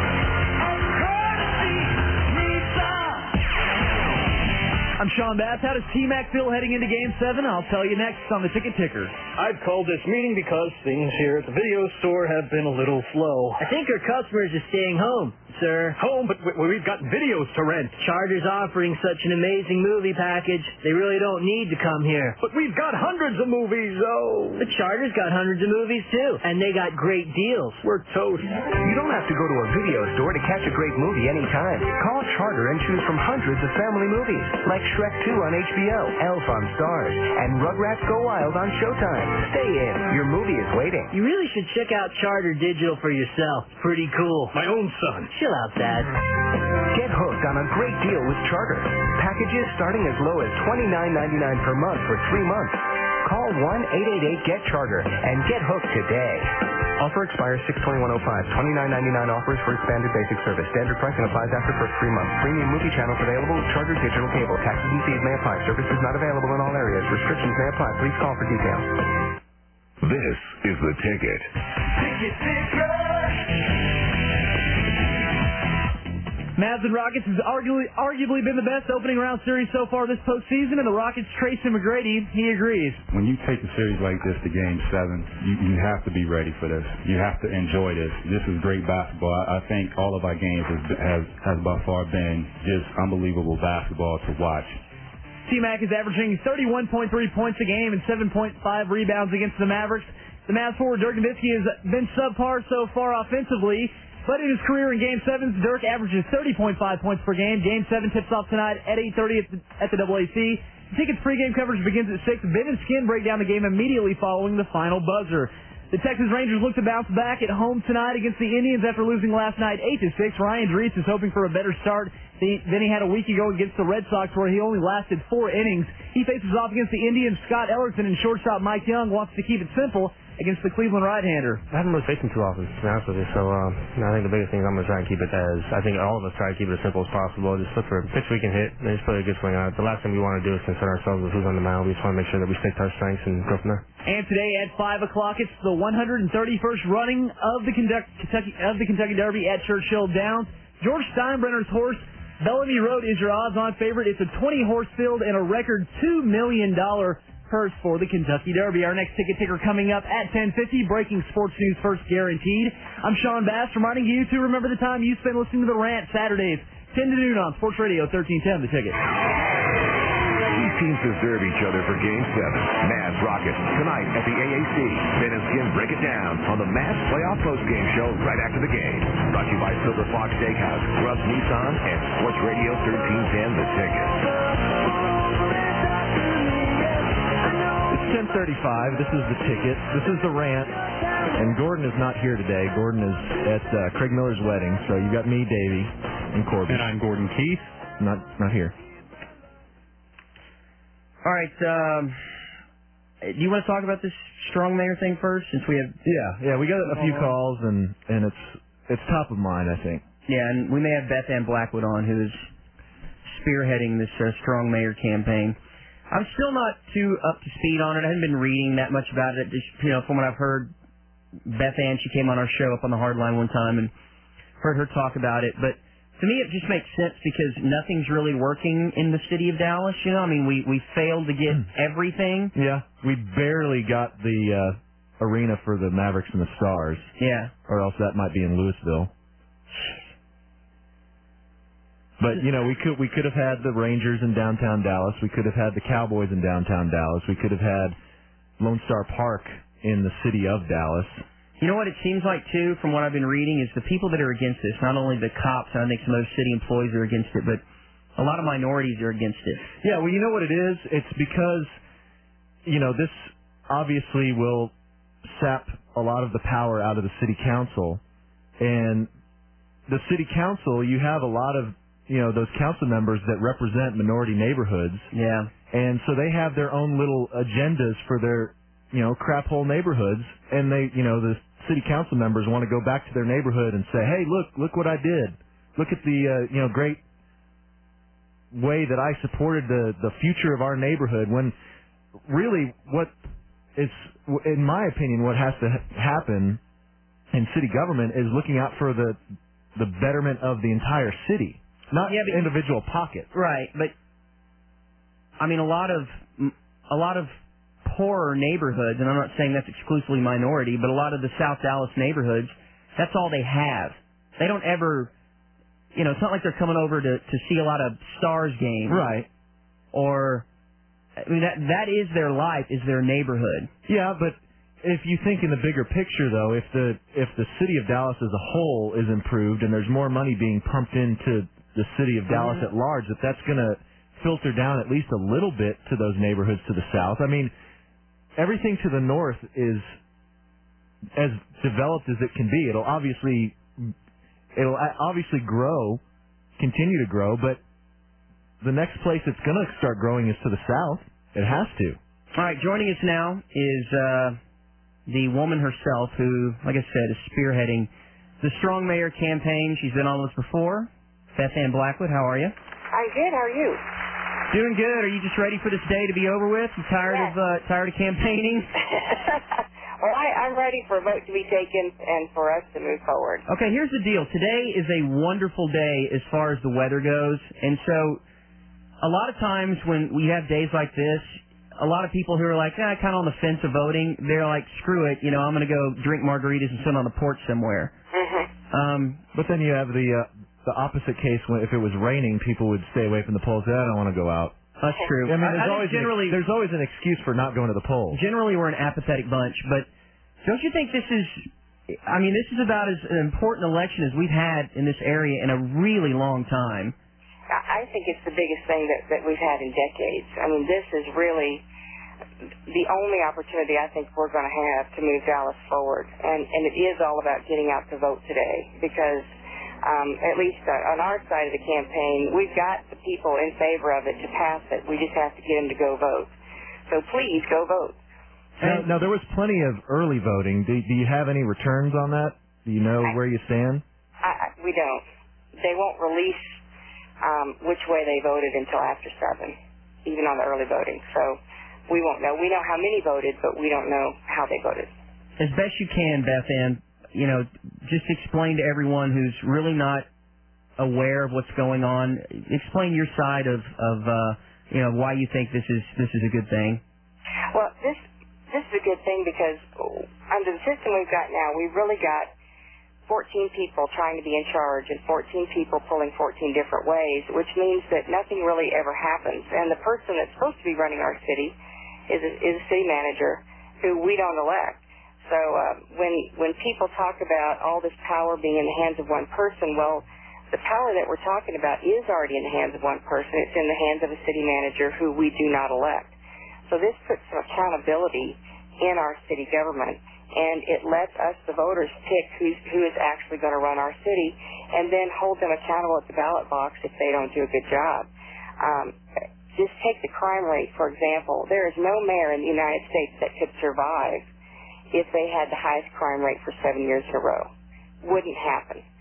I'm Sean Bass. How does T-Mac feel heading into Game seven? I'll tell you next on the Ticket Ticker. I've called this meeting because things here at the video store have been a little slow. I think our customers are staying home, sir. Home? But we- we've got videos to rent. Charter's offering such an amazing movie package, they really don't need to come here. But we've got hundreds of movies, oh. But Charter's got hundreds of movies, too. And they got great deals. We're toast. You don't have to go to a video store to catch a great movie anytime. Call Charter and choose from hundreds of family movies, like Shrek two on H B O, Elf on Stars, and Rugrats Go Wild on Showtime. Stay in. Your movie is waiting. You really should check out Charter Digital for yourself. Pretty cool. My own son. Chill out, Dad. Get hooked on a great deal with Charter. Packages starting as low as twenty-nine ninety-nine per month for three months. Call one eight eight eight get charter and get hooked today. Offer expires six twenty-one oh five. twenty-nine ninety-nine offers for expanded basic service. Standard pricing applies after first three months. Premium movie channels available with Charter Digital Cable. Taxes and fees may apply. Service is not available in all areas. Restrictions may apply. Please call for details. This is the ticket. Ticket Ticker. Mavs and Rockets has arguably, arguably been the best opening round series so far this postseason, and the Rockets' Tracy McGrady, he agrees. When you take a series like this to Game seven, you, you have to be ready for this. You have to enjoy this. This is great basketball. I, I think all of our games has, has, has by far been just unbelievable basketball to watch. T-Mac is averaging thirty-one point three points a game and seven point five rebounds against the Mavericks. The Mavs forward Dirk Nowitzki has been subpar so far offensively, but in his career in Game seven, Dirk averages thirty point five points per game. Game seven tips off tonight at eight thirty at the, at the A A C. The Ticket's pregame coverage begins at six. Ben and Skin break down the game immediately following the final buzzer. The Texas Rangers look to bounce back at home tonight against the Indians after losing last night eight to six. Ryan Drees is hoping for a better start than he had a week ago against the Red Sox, where he only lasted four innings. He faces off against the Indians' Scott Ellerton, and shortstop Mike Young wants to keep it simple against the Cleveland right-hander. I haven't really faced him too often, to be honest with you. So um, I think the biggest thing is I'm going to try and keep it as, I think all of us try to keep it as simple as possible. Just look for a pitch we can hit, and just play a good swing on it. The last thing we want to do is concern ourselves with who's on the mound. We just want to make sure that we stick to our strengths and go from there. And today at five o'clock, it's the one hundred thirty-first running of the Kentucky, of the Kentucky Derby at Churchill Downs. George Steinbrenner's horse, Bellamy Road, is your odds-on favorite. It's a twenty-horse field and a record two million dollars purse for the Kentucky Derby. Our next ticket ticker coming up at ten fifty. Breaking sports news first guaranteed. I'm Sean Bass, reminding you to remember the time you spend listening to The Rant Saturdays, ten to noon on Sports Radio thirteen ten, The Ticket. These teams deserve each other for Game seven. Mavs Rockets tonight at the A A C. Ben and Skin break it down on the Mavs Playoff Postgame Show right after the game. Brought to you by Silver Fox Steakhouse, Grubbs Nissan, and Sports Radio thirteen ten, The Ticket. It's ten thirty-five. This is The Ticket. This is The Rant. And Gordon is not here today. Gordon is at uh, Craig Miller's wedding. So you got me, Davey, and Corbin. And I'm Gordon Keith. Not not here. All right. Um, do you want to talk about this strong mayor thing first, since we have? Yeah, yeah. We got a few calls, and and it's it's top of mind, I think. Yeah, and we may have Beth Ann Blackwood on, who is spearheading this uh, Strong Mayor campaign. I'm still not too up to speed on it. I haven't been reading that much about it. Just, you know, from what I've heard, Beth Ann, she came on our show up on the Hardline one time and heard her talk about it. But to me, it just makes sense because nothing's really working in the city of Dallas. You know, I mean, we, we failed to get everything. Yeah, we barely got the uh, arena for the Mavericks and the Stars. Yeah. Or else that might be in Louisville. But, you know, we could we could have had the Rangers in downtown Dallas. We could have had the Cowboys in downtown Dallas. We could have had Lone Star Park in the city of Dallas. You know what it seems like, too, from what I've been reading, is the people that are against this, not only the cops, and I think some other city employees are against it, but a lot of minorities are against it. Yeah, well, you know what it is? It's because, you know, this obviously will sap a lot of the power out of the city council. And the city council, you have a lot of, you know, those council members that represent minority neighborhoods. Yeah. And so they have their own little agendas for their, you know, crap hole neighborhoods. And they, you know, the city council members want to go back to their neighborhood and say, hey, look, look what I did. Look at the, uh, you know, great way that I supported the, the future of our neighborhood, when really what is, in my opinion, what has to ha- happen in city government is looking out for the, the betterment of the entire city. Not yeah, but individual pockets. Right, but I mean a lot of a lot of poorer neighborhoods, and I'm not saying that's exclusively minority, but a lot of the South Dallas neighborhoods, that's all they have. They don't ever, you know, it's not like they're coming over to to see a lot of Stars games. Right. Or I mean that that is their life, is their neighborhood. Yeah, but if you think in the bigger picture, though, if the if the city of Dallas as a whole is improved and there's more money being pumped into the city of Dallas mm-hmm. at large, that that's going to filter down at least a little bit to those neighborhoods to the south. I mean, everything to the north is as developed as it can be. It'll obviously it'll obviously grow, continue to grow, but the next place it's going to start growing is to the south. It has to. All right, joining us now is uh, the woman herself who, like I said, is spearheading the Strong Mayor campaign. She's been on with us before. Beth Ann Blackwood, how are you? I'm good. How are you? Doing good. Are you just ready for this day to be over with? You tired yes. of uh, tired of campaigning? Well, I, I'm ready for a vote to be taken and for us to move forward. Okay, here's the deal. Today is a wonderful day as far as the weather goes, and so a lot of times when we have days like this, a lot of people who are like, eh, kind of on the fence of voting, they're like, screw it, you know, I'm going to go drink margaritas and sit on the porch somewhere. Mm-hmm. Um, but then you have the uh, the opposite case when if it was raining, people would stay away from the polls. I don't want to go out. That's true. I mean, I, there's I always generally an, there's always an excuse for not going to the polls. Generally, we're an apathetic bunch, but don't you think this is? I mean, this is about as an important election as we've had in this area in a really long time. I think it's the biggest thing that, that we've had in decades. I mean, this is really the only opportunity I think we're going to have to move Dallas forward. And, and it is all about getting out to vote today because um, at least uh, on our side of the campaign, we've got the people in favor of it to pass it. We just have to get them to go vote. So please go vote. Now, now there was plenty of early voting. Do, do you have any returns on that? Do you know I, where you stand? I, I, we don't. They won't release um, which way they voted until after seven, even on the early voting. So we won't know. We know how many voted, but we don't know how they voted. As best you can, Beth Ann, you know, just explain to everyone who's really not aware of what's going on. Explain your side of, of uh, you know, why you think this is this is a good thing. Well, this this is a good thing because under the system we've got now, we've really got fourteen people trying to be in charge and fourteen people pulling fourteen different ways, which means that nothing really ever happens. And the person that's supposed to be running our city is a, is a city manager who we don't elect. So uh, when when people talk about all this power being in the hands of one person, well, the power that we're talking about is already in the hands of one person. It's in the hands of a city manager who we do not elect. So this puts some accountability in our city government, and it lets us, the voters, pick who's, who is actually going to run our city and then hold them accountable at the ballot box if they don't do a good job. Um, just take the crime rate, for example. There is no mayor in the United States that could survive if they had the highest crime rate for seven years in a row. Wouldn't happen.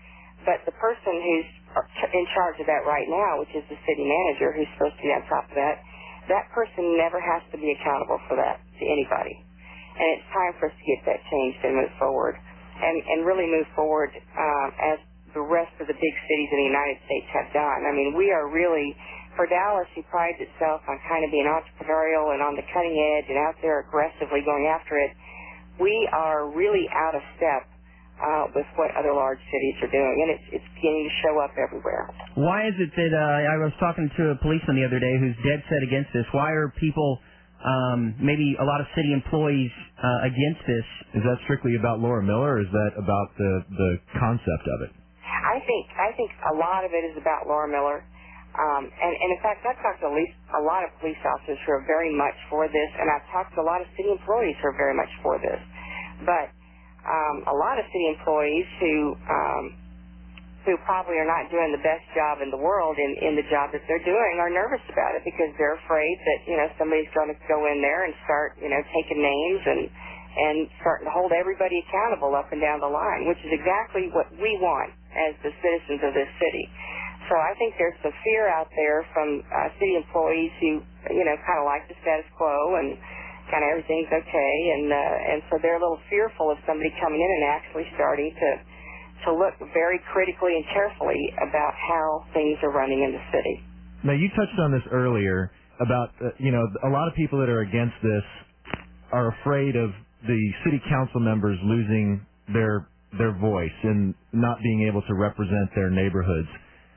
but the person who's in charge of that right now, which is the city manager, who's supposed to be on top of that, that person never has to be accountable for that to anybody. And it's time for us to get that changed and move forward, and, and really move forward um, as the rest of the big cities in the United States have done. I mean, we are really, for Dallas, who prides itself on kind of being entrepreneurial and on the cutting edge and out there aggressively going after it, we are really out of step uh, with what other large cities are doing, and it's, it's beginning to show up everywhere. Why is it that uh, I was talking to a policeman the other day who's dead set against this? Why are people, um, maybe a lot of city employees, uh, against this? Is that strictly about Laura Miller, or is that about the, the concept of it? I think I think a lot of it is about Laura Miller. Um, and, and, in fact, I've talked to at least a lot of police officers who are very much for this, and I've talked to a lot of city employees who are very much for this. But um, a lot of city employees who um, who probably are not doing the best job in the world in, in the job that they're doing are nervous about it because they're afraid that, you know, somebody's going to go in there and start, you know, taking names and, and starting to hold everybody accountable up and down the line, which is exactly what we want as the citizens of this city. So I think there's some fear out there from uh, city employees who, you know, kind of like the status quo and kind of everything's okay, and uh, and so they're a little fearful of somebody coming in and actually starting to to look very critically and carefully about how things are running in the city. Now, you touched on this earlier about, uh, you know, a lot of people that are against this are afraid of the city council members losing their their voice and not being able to represent their neighborhoods.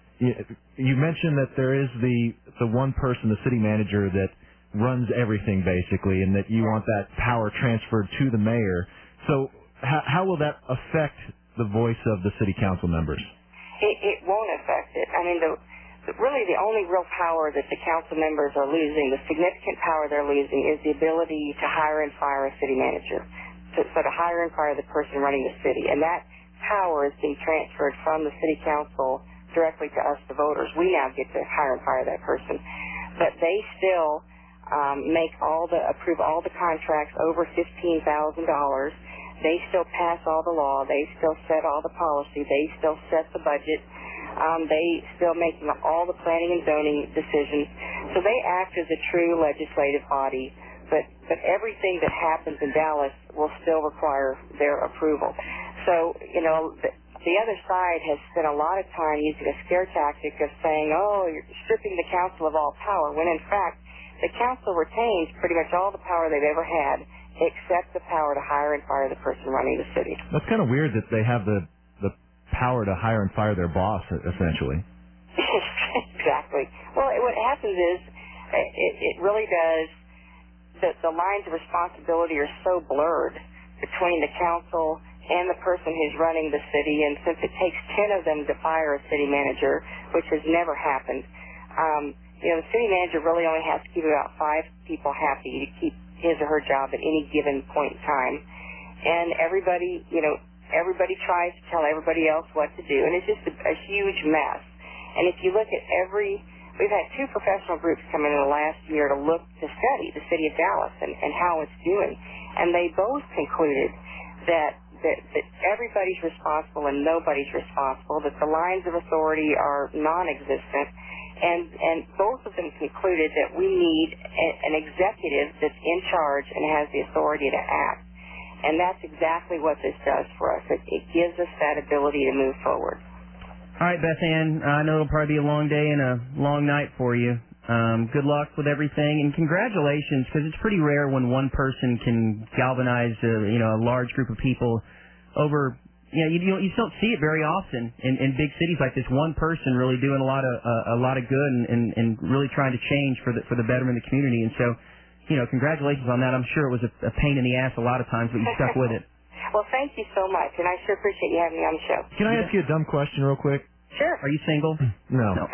You mentioned that there is the the one person, the city manager, that runs everything basically, and that you want that power transferred to the mayor. So how, how will that affect the voice of the city council members? It, it won't affect it. I mean, the, the, really the only real power that the council members are losing, the significant power they're losing, is the ability to hire and fire a city manager. To, so to hire and fire the person running the city. And that power is being transferred from the city council directly to us, the voters. We now get to hire and fire that person. But they still um, make all the, approve all the contracts over fifteen thousand dollars. They still pass all the law. They still set all the policy. They still set the budget. Um, they still make all the planning and zoning decisions. So they act as a true legislative body. But, but everything that happens in Dallas will still require their approval. So, you know, the, the other side has spent a lot of time using a scare tactic of saying, oh, you're stripping the council of all power, when in fact the council retains pretty much all the power they've ever had, except the power to hire and fire the person running the city. That's kind of weird that they have the the power to hire and fire their boss, essentially. Exactly. Well, it, what happens is it, it really does, the, the lines of responsibility are so blurred between the council and the person who's running the city, and since it takes ten of them to fire a city manager, which has never happened, um, you know, the city manager really only has to keep about five people happy to keep his or her job at any given point in time. And everybody, you know, everybody tries to tell everybody else what to do, and it's just a, a huge mess. And if you look at every, we've had two professional groups come in in the last year to look, to study the city of Dallas and, and how it's doing, and they both concluded that That, that everybody's responsible and nobody's responsible, that the lines of authority are non-existent, and, and both of them concluded that we need a, an executive that's in charge and has the authority to act. And that's exactly what this does for us. It, it gives us that ability to move forward. All right, Beth Ann, I know it'll probably be a long day and a long night for you. Um, good luck with everything, and congratulations, because it's pretty rare when one person can galvanize a, you know, a large group of people over. You know, you, you, you don't see it very often in, in big cities like this. One person really doing a lot of uh, a lot of good and, and, and really trying to change for the for the betterment of the community. And so, you know, congratulations on that. I'm sure it was a, a pain in the ass a lot of times, but you stuck with it. Well, thank you so much, and I sure appreciate you having me on the show. Can I ask you a dumb question real quick? Sure. Are you single? No. No.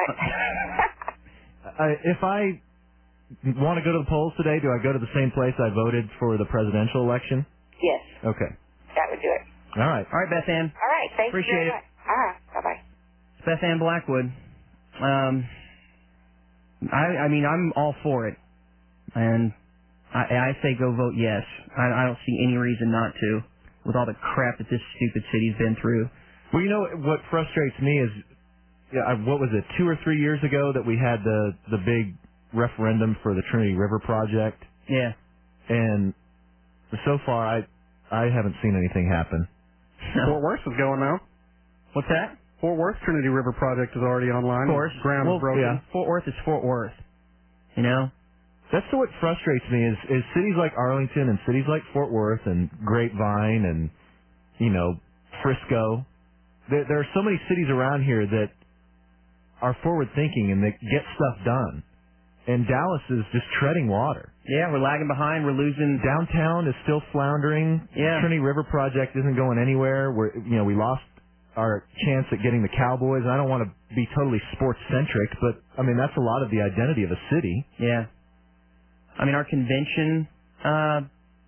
I, if I want to go to the polls today, do I go to the same place I voted for the presidential election? Yes. Okay. That would do it. All right. All right, Beth Ann. All right. Thank Appreciate you very it. much. Uh-huh. Bye-bye. It's Beth Ann Blackwood. Um, I, I mean, I'm all for it. And I, I say go vote yes. I, I don't see any reason not to, with all the crap that this stupid city's been through. Well, you know what frustrates me is, yeah, I- what was it, two or three years ago that we had the the big referendum for the Trinity River project? Yeah. And so far, I I haven't seen anything happen. Fort Worth is going now. What's that? Fort Worth Trinity River project is already online. Of course. Ground well, is broken. yeah. Fort Worth is Fort Worth. You know? That's what frustrates me is, is cities like Arlington and cities like Fort Worth and Grapevine and, you know, Frisco. There, there are so many cities around here that are forward-thinking and that get stuff done. And Dallas is just treading water. Yeah, we're lagging behind. We're losing. Downtown is still floundering. Yeah. Trinity River project isn't going anywhere. We're, you know, we lost our chance at getting the Cowboys. And I don't want to be totally sports-centric, but, I mean, that's a lot of the identity of a city. Yeah. I mean, our convention, uh,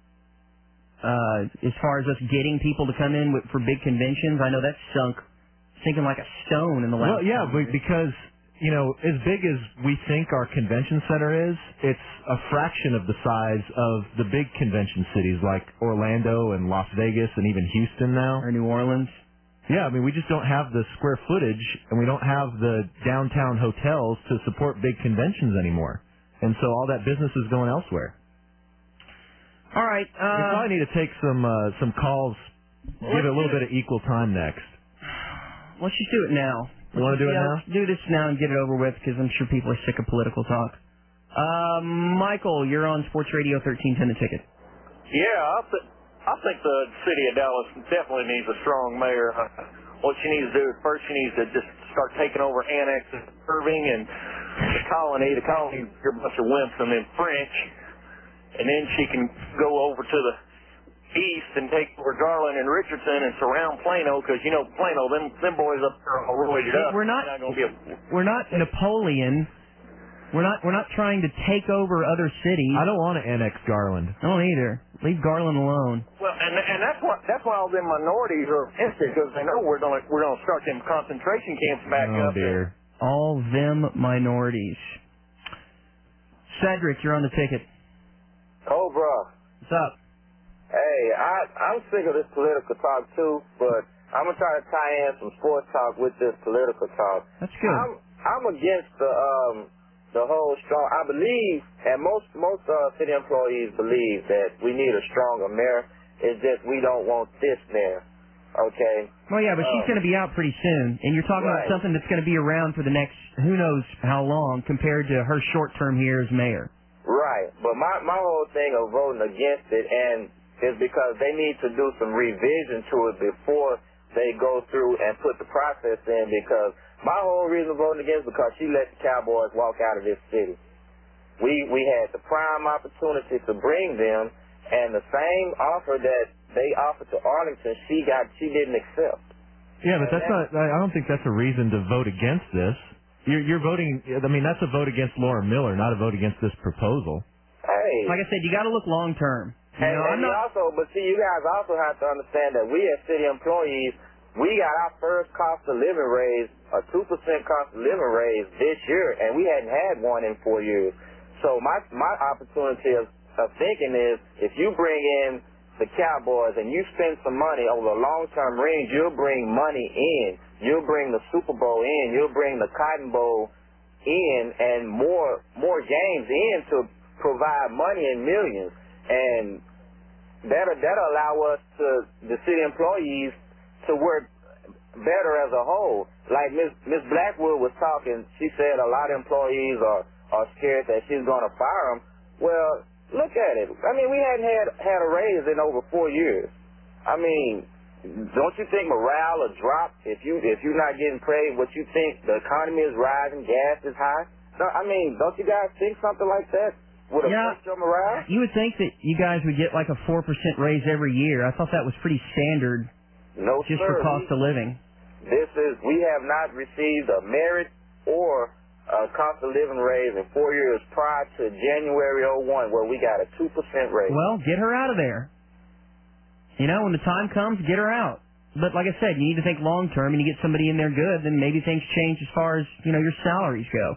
uh, as far as us getting people to come in with, for big conventions, I know that's sunk, sinking like a stone in the last Well, yeah, few but years. because, you know, as big as we think our convention center is, it's a fraction of the size of the big convention cities like Orlando and Las Vegas and even Houston now. Or New Orleans. Yeah, I mean, we just don't have the square footage and we don't have the downtown hotels to support big conventions anymore. And so all that business is going elsewhere. All right. Uh, we probably need to take some uh, some calls, give it a little bit of equal time next. Let's just do it now. You want to do it yeah, now? Let's do this now and get it over with because I'm sure people are sick of political talk. Uh, Michael, you're on Sports Radio thirteen ten The Ticket. Yeah, I, th- I think the city of Dallas definitely needs a strong mayor. Uh, what she needs to do is first she needs to just start taking over annexes Irving and the colony. The colony is a bunch of wimps and then French. And then she can go over to the east and take over Garland and Richardson and surround Plano because, you know, Plano, them them boys up there are roided up. We're not, not gonna be a, we're not Napoleon. We're not we're not trying to take over other cities. I don't want to annex Garland. I don't either. Leave Garland alone. Well, and and that's why that's why all them minorities are interested because they know we're gonna we're gonna start them concentration camps back Oh, up. dear. All them minorities. Cedric, you're on the ticket. Cobra. What's up? Hey, I, I'm sick of this political talk too, but I'm gonna try to tie in some sports talk with this political talk. That's good. I'm I'm against the um the whole strong. I believe, and most most uh, city employees believe that we need a stronger mayor. It's just we don't want this mayor. Okay. Well, yeah, but uh, she's going to be out pretty soon, and you're talking right. about something that's going to be around for the next who knows how long compared to her short term here as mayor. Right, but my my whole thing of voting against it and is because they need to do some revision to it before they go through and put the process in. Because my whole reason of voting against is because she let the Cowboys walk out of this city. We we had the prime opportunity to bring them, and the same offer that they offered to Arlington, she got she didn't accept. Yeah, but that's not. I don't think that's a reason to vote against this. You're, you're voting. I mean, that's a vote against Laura Miller, not a vote against this proposal. Hey, Like I said, you got to look long term. You and, know, and I'm you not. also, but see, you guys also have to understand that we as city employees, we got our first cost of living raise, a two percent cost of living raise this year, and we hadn't had one in four years. So my my opportunity of, of thinking is, if you bring in the Cowboys and you spend some money over a long-term range, you'll bring money in. You'll bring the Super Bowl in. You'll bring the Cotton Bowl in, and more more games in to provide money in millions. And that'll that'll allow us to the city employees to work better as a whole. Like Miss Miss Blackwood was talking, she said a lot of employees are are scared that she's going to fire them. Well, look at it. I mean, we hadn't had had a raise in over four years. I mean, don't you think morale will drop if you if you're not getting paid what you think? The economy is rising, gas is high. No, I mean, don't you guys think something like that would Yeah. affect your morale? You would think that you guys would get like a four percent raise every year. I thought that was pretty standard. No, just sir. for cost of living. This is we have not received a merit or a cost of living raise in four years prior to January oh one, where we got a two percent raise. Well, get her out of there. You know, when the time comes, get her out. But like I said, you need to think long term, and you get somebody in there good, then maybe things change as far as, you know, your salaries go.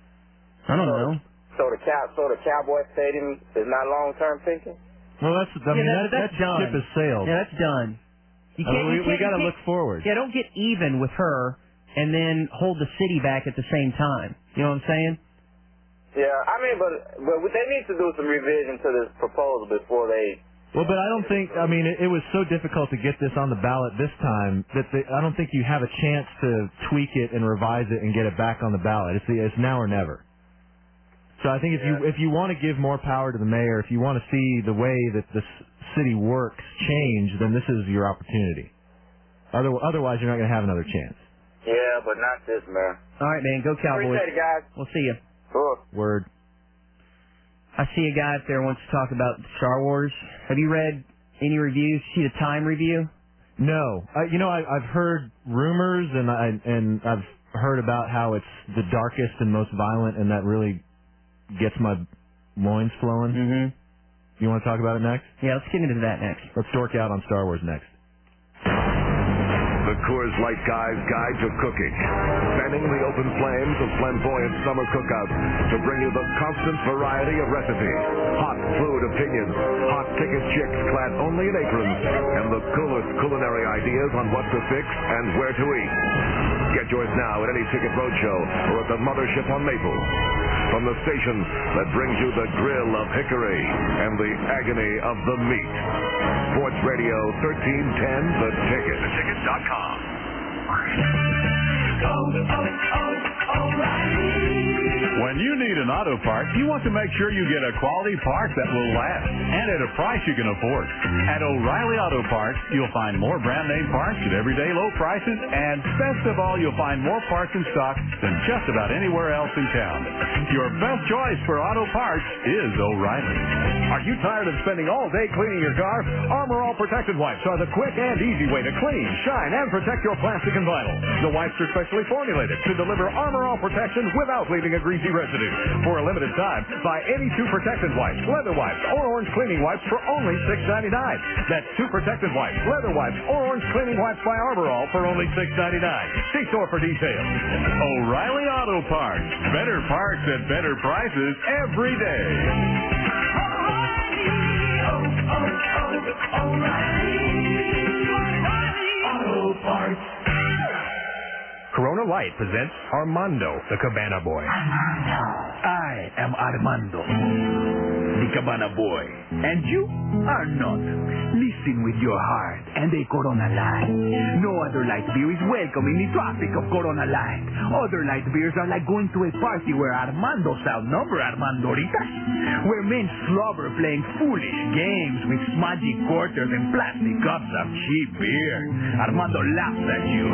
I don't so, know. So the cow, so the Cowboy Stadium is not long term thinking? Well, that's. I Yeah, mean, that- that, that's that done. ship has sailed. Yeah, that's done. You I can't. mean, you we we can't- got to you look can't- forward. Yeah, don't get even with her and then hold the city back at the same time. You know what I'm saying? Yeah, I mean, but but they need to do some revision to this proposal before they. Well, but I don't think, I mean, it, it was so difficult to get this on the ballot this time that they, I don't think you have a chance to tweak it and revise it and get it back on the ballot. It's, it's now or never. So I think if you if you want to give more power to the mayor, if you want to see the way that the s- city works change, then this is your opportunity. Other, otherwise, you're not going to have another chance. Yeah, but not this, man. All right, man. Go Cowboys. Appreciate it, guys. We'll see you. Cool. Word. I see a guy up there who wants to talk about Star Wars. Have you read any reviews? See the Time review? No, I, you know I, I've heard rumors and I and I've heard about how it's the darkest and most violent, and that really gets my loins flowing. Mm-hmm. You want to talk about it next? Yeah, let's get into that next. Let's dork out on Star Wars next. The Coors Light Guy's Guide to Cooking. Fanning the open flames of flamboyant summer cookouts to bring you the constant variety of recipes, hot food opinions, hot ticket chicks clad only in aprons, and the coolest culinary ideas on what to fix and where to eat. Get yours now at any Ticket Roadshow or at the Mothership on Maple. From the station that brings you the grill of hickory and the agony of the meat. Sports Radio thirteen ten, The Ticket. the ticket dot com. When you need an auto part, you want to make sure you get a quality part that will last and at a price you can afford. At O'Reilly Auto Parts, you'll find more brand name parts at everyday low prices, and best of all, you'll find more parts in stock than just about anywhere else in town. Your best choice for auto parts is O'Reilly. Are you tired of spending all day cleaning your car? Armor All Protected Wipes are the quick and easy way to clean, shine, and protect your plastic and vinyl. The wipes are specially formulated to deliver Armor All protection without leaving a greasy residue. For a limited time, buy any two protected wipes, leather wipes, or orange cleaning wipes for only six ninety-nine. That's two protected wipes, leather wipes, or orange cleaning wipes by Armor All for only six ninety-nine. See store for details. O'Reilly Auto Parts. Better parts at better prices every day. Corona Light presents Armando, the Cabana Boy. I am Armando, the Cabana Boy, and you are not. Listen with your heart and a Corona Light. No other light beer is welcome in the traffic of Corona Light. Other light beers are like going to a party where Armandos outnumber Armandoritas, where men slobber playing foolish games with smudgy quarters and plastic cups of cheap beer. Armando laughs at you.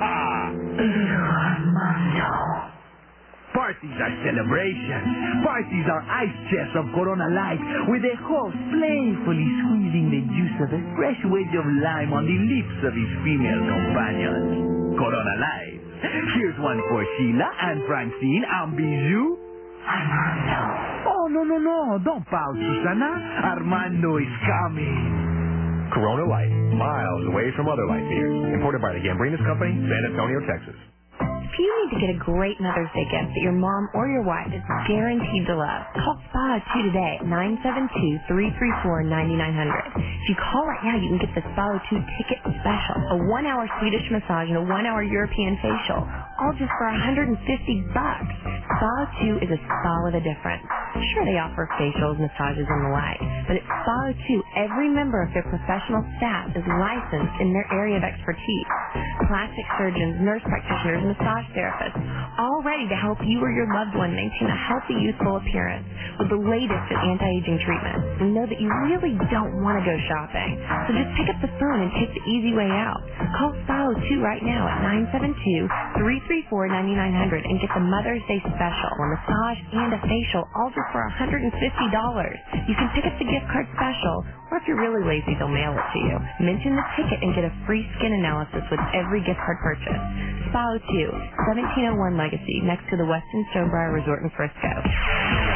Armando. Parties are celebrations. Parties are ice chests of Corona Light with a host playfully squeezing the juice of a fresh wedge of lime on the lips of his female companions. Corona Light. Here's one for Sheila and Francine and Bijou. Armando. Oh, no, no, no. Don't pout, Susana. Armando is coming. Corona Light, miles away from other light beers. Imported by the Gambrinus Company, San Antonio, Texas. If you need to get a great Mother's Day gift that your mom or your wife is guaranteed to love, call Spa two today at nine seven two, three three four, nine nine zero zero. If you call right now, you can get the Spa two ticket special, a one-hour Swedish massage and a one-hour European facial, all just for one hundred fifty bucks. Spa two is a spa with a difference. Sure, they offer facials, massages, and the like, but at Spa two, every member of their professional staff is licensed in their area of expertise. Plastic surgeons, nurse practitioners, massage therapists, all ready to help you or your loved one maintain a healthy, youthful appearance with the latest in anti-aging treatments. We know that you really don't want to go shopping, so just pick up the phone and take the easy way out. Call Spa two right now at nine seven two, three three four, nine nine zero zero and get the Mother's Day special, a massage and a facial, all just for one hundred fifty dollars. You can pick up the gift card special, or if you're really lazy, they'll mail it to you. Mention the ticket and get a free skin analysis with every gift card purchase. Spa two, seventeen oh one Legacy, next to the Westin Stonebriar Resort in Frisco.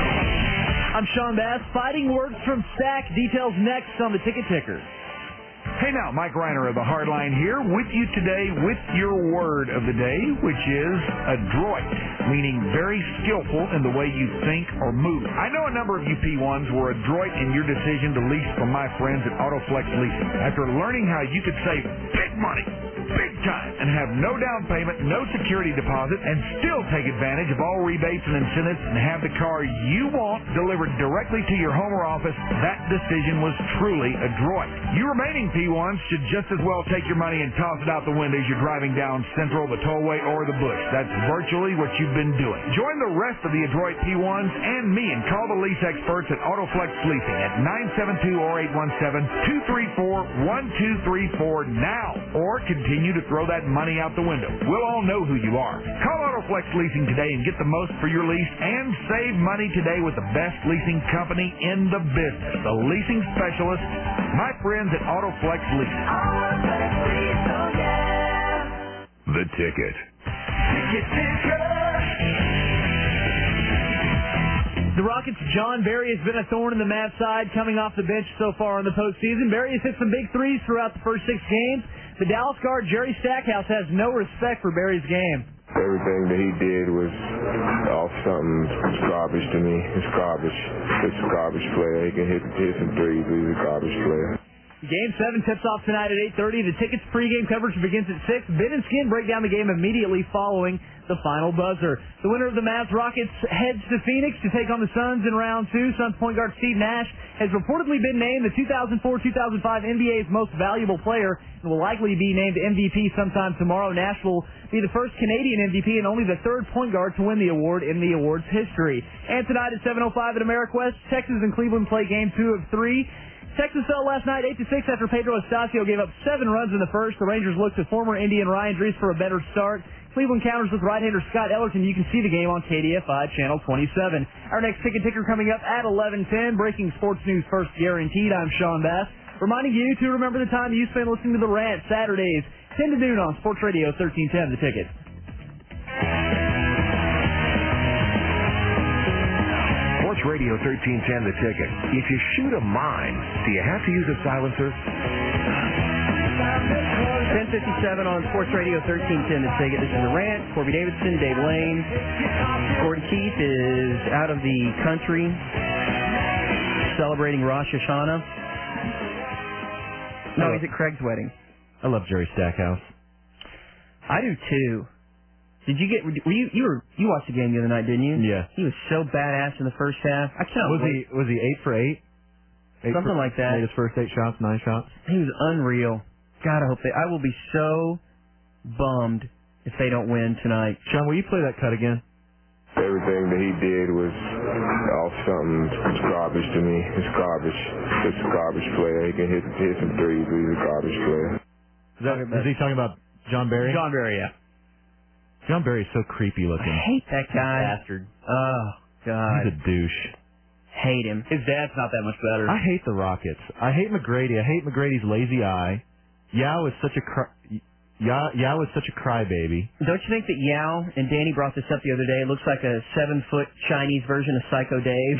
I'm Sean Bass. Fighting words from Stack. Details next on the Ticket Ticker. Hey now, Mike Reiner of the Hardline here with you today with your word of the day, which is adroit, meaning very skillful in the way you think or move. I know a number of you P ones were adroit in your decision to lease from my friends at AutoFlex Leasing after learning how you could save big money, big time, and have no down payment, no security deposit, and still take advantage of all rebates and incentives and have the car you want delivered directly to your home or office. That decision was truly adroit. You remaining P ones should just as well take your money and toss it out the window as you're driving down Central, the Tollway, or the Bush. That's virtually what you've been doing. Join the rest of the adroit P ones and me and call the lease experts at AutoFlex Leasing at nine seven two, four eight one seven, two three four, one two three four now, or continue to throw that money out the window. We'll all know who you are. Call AutoFlex Leasing today and get the most for your lease and save money today with the best leasing company in the business, the leasing specialist, my friends at AutoFlex Leasing. The Ticket. The Rockets' John Barry has been a thorn in the Mavs side coming off the bench so far in the postseason. Barry has hit some big threes throughout the first six games. The Dallas guard, Jerry Stackhouse, has no respect for Barry's game. Everything that he did was off something. It's garbage to me. It's garbage. It's a garbage player. He can hit, hit some threes, but he's a garbage player. Game seven tips off tonight at eight thirty. The Ticket's pregame coverage begins at six. Ben and Skin break down the game immediately following the final buzzer. The winner of the Mavs Rockets heads to Phoenix to take on the Suns in round two. Suns point guard Steve Nash has reportedly been named the two thousand four two thousand five N B A's most valuable player and will likely be named M V P sometime tomorrow. Nash will be the first Canadian M V P and only the third point guard to win the award in the award's history. And tonight at seven oh five at Ameriquest, Texas and Cleveland play game two of three. Texas fell last night eight to six after Pedro Estacio gave up seven runs in the first. The Rangers looked to former Indian Ryan Drees for a better start. Cleveland counters with right-hander Scott Ellerton. You can see the game on K D F I Channel twenty-seven. Our next Ticket Ticker coming up at eleven ten. Breaking sports news first guaranteed. I'm Sean Bass. Reminding you to remember the time you spend listening to The Rant Saturdays, ten to noon on Sports Radio thirteen ten, The Ticket. Sports Radio thirteen ten, The Ticket. If you shoot a mine, do you have to use a silencer? ten fifty-seven on Sports Radio thirteen ten, The Ticket. This is The Rant. Corby Davidson, Dave Lane. Gordon Keith is out of the country celebrating Rosh Hashanah. No, he's at Craig's wedding. I love Jerry Stackhouse. I do too. Did you get? Were you you were you watched the game the other night, didn't you? Yeah. He was so badass in the first half. I cannot Was wait. he was he eight for eight? eight Something for, like that. Made his first eight shots, nine shots. He was unreal. God, I hope they. I will be so bummed if they don't win tonight. Sean, will you play that cut again? Everything that he did was off something. It's garbage to me. It's garbage. It's a garbage player. He can hit, hit some threes, but he's a garbage player. Is, that, is he talking about John Barry? John Barry, yeah. John Barry's so creepy looking. I hate that guy. Bastard. Oh, God. He's a douche. Hate him. His dad's not that much better. I hate the Rockets. I hate McGrady. I hate McGrady's lazy eye. Yao is such a cry, Yao, Yao is such a crybaby. Don't you think that Yao, and Danny brought this up the other day, looks like a seven-foot Chinese version of Psycho Dave?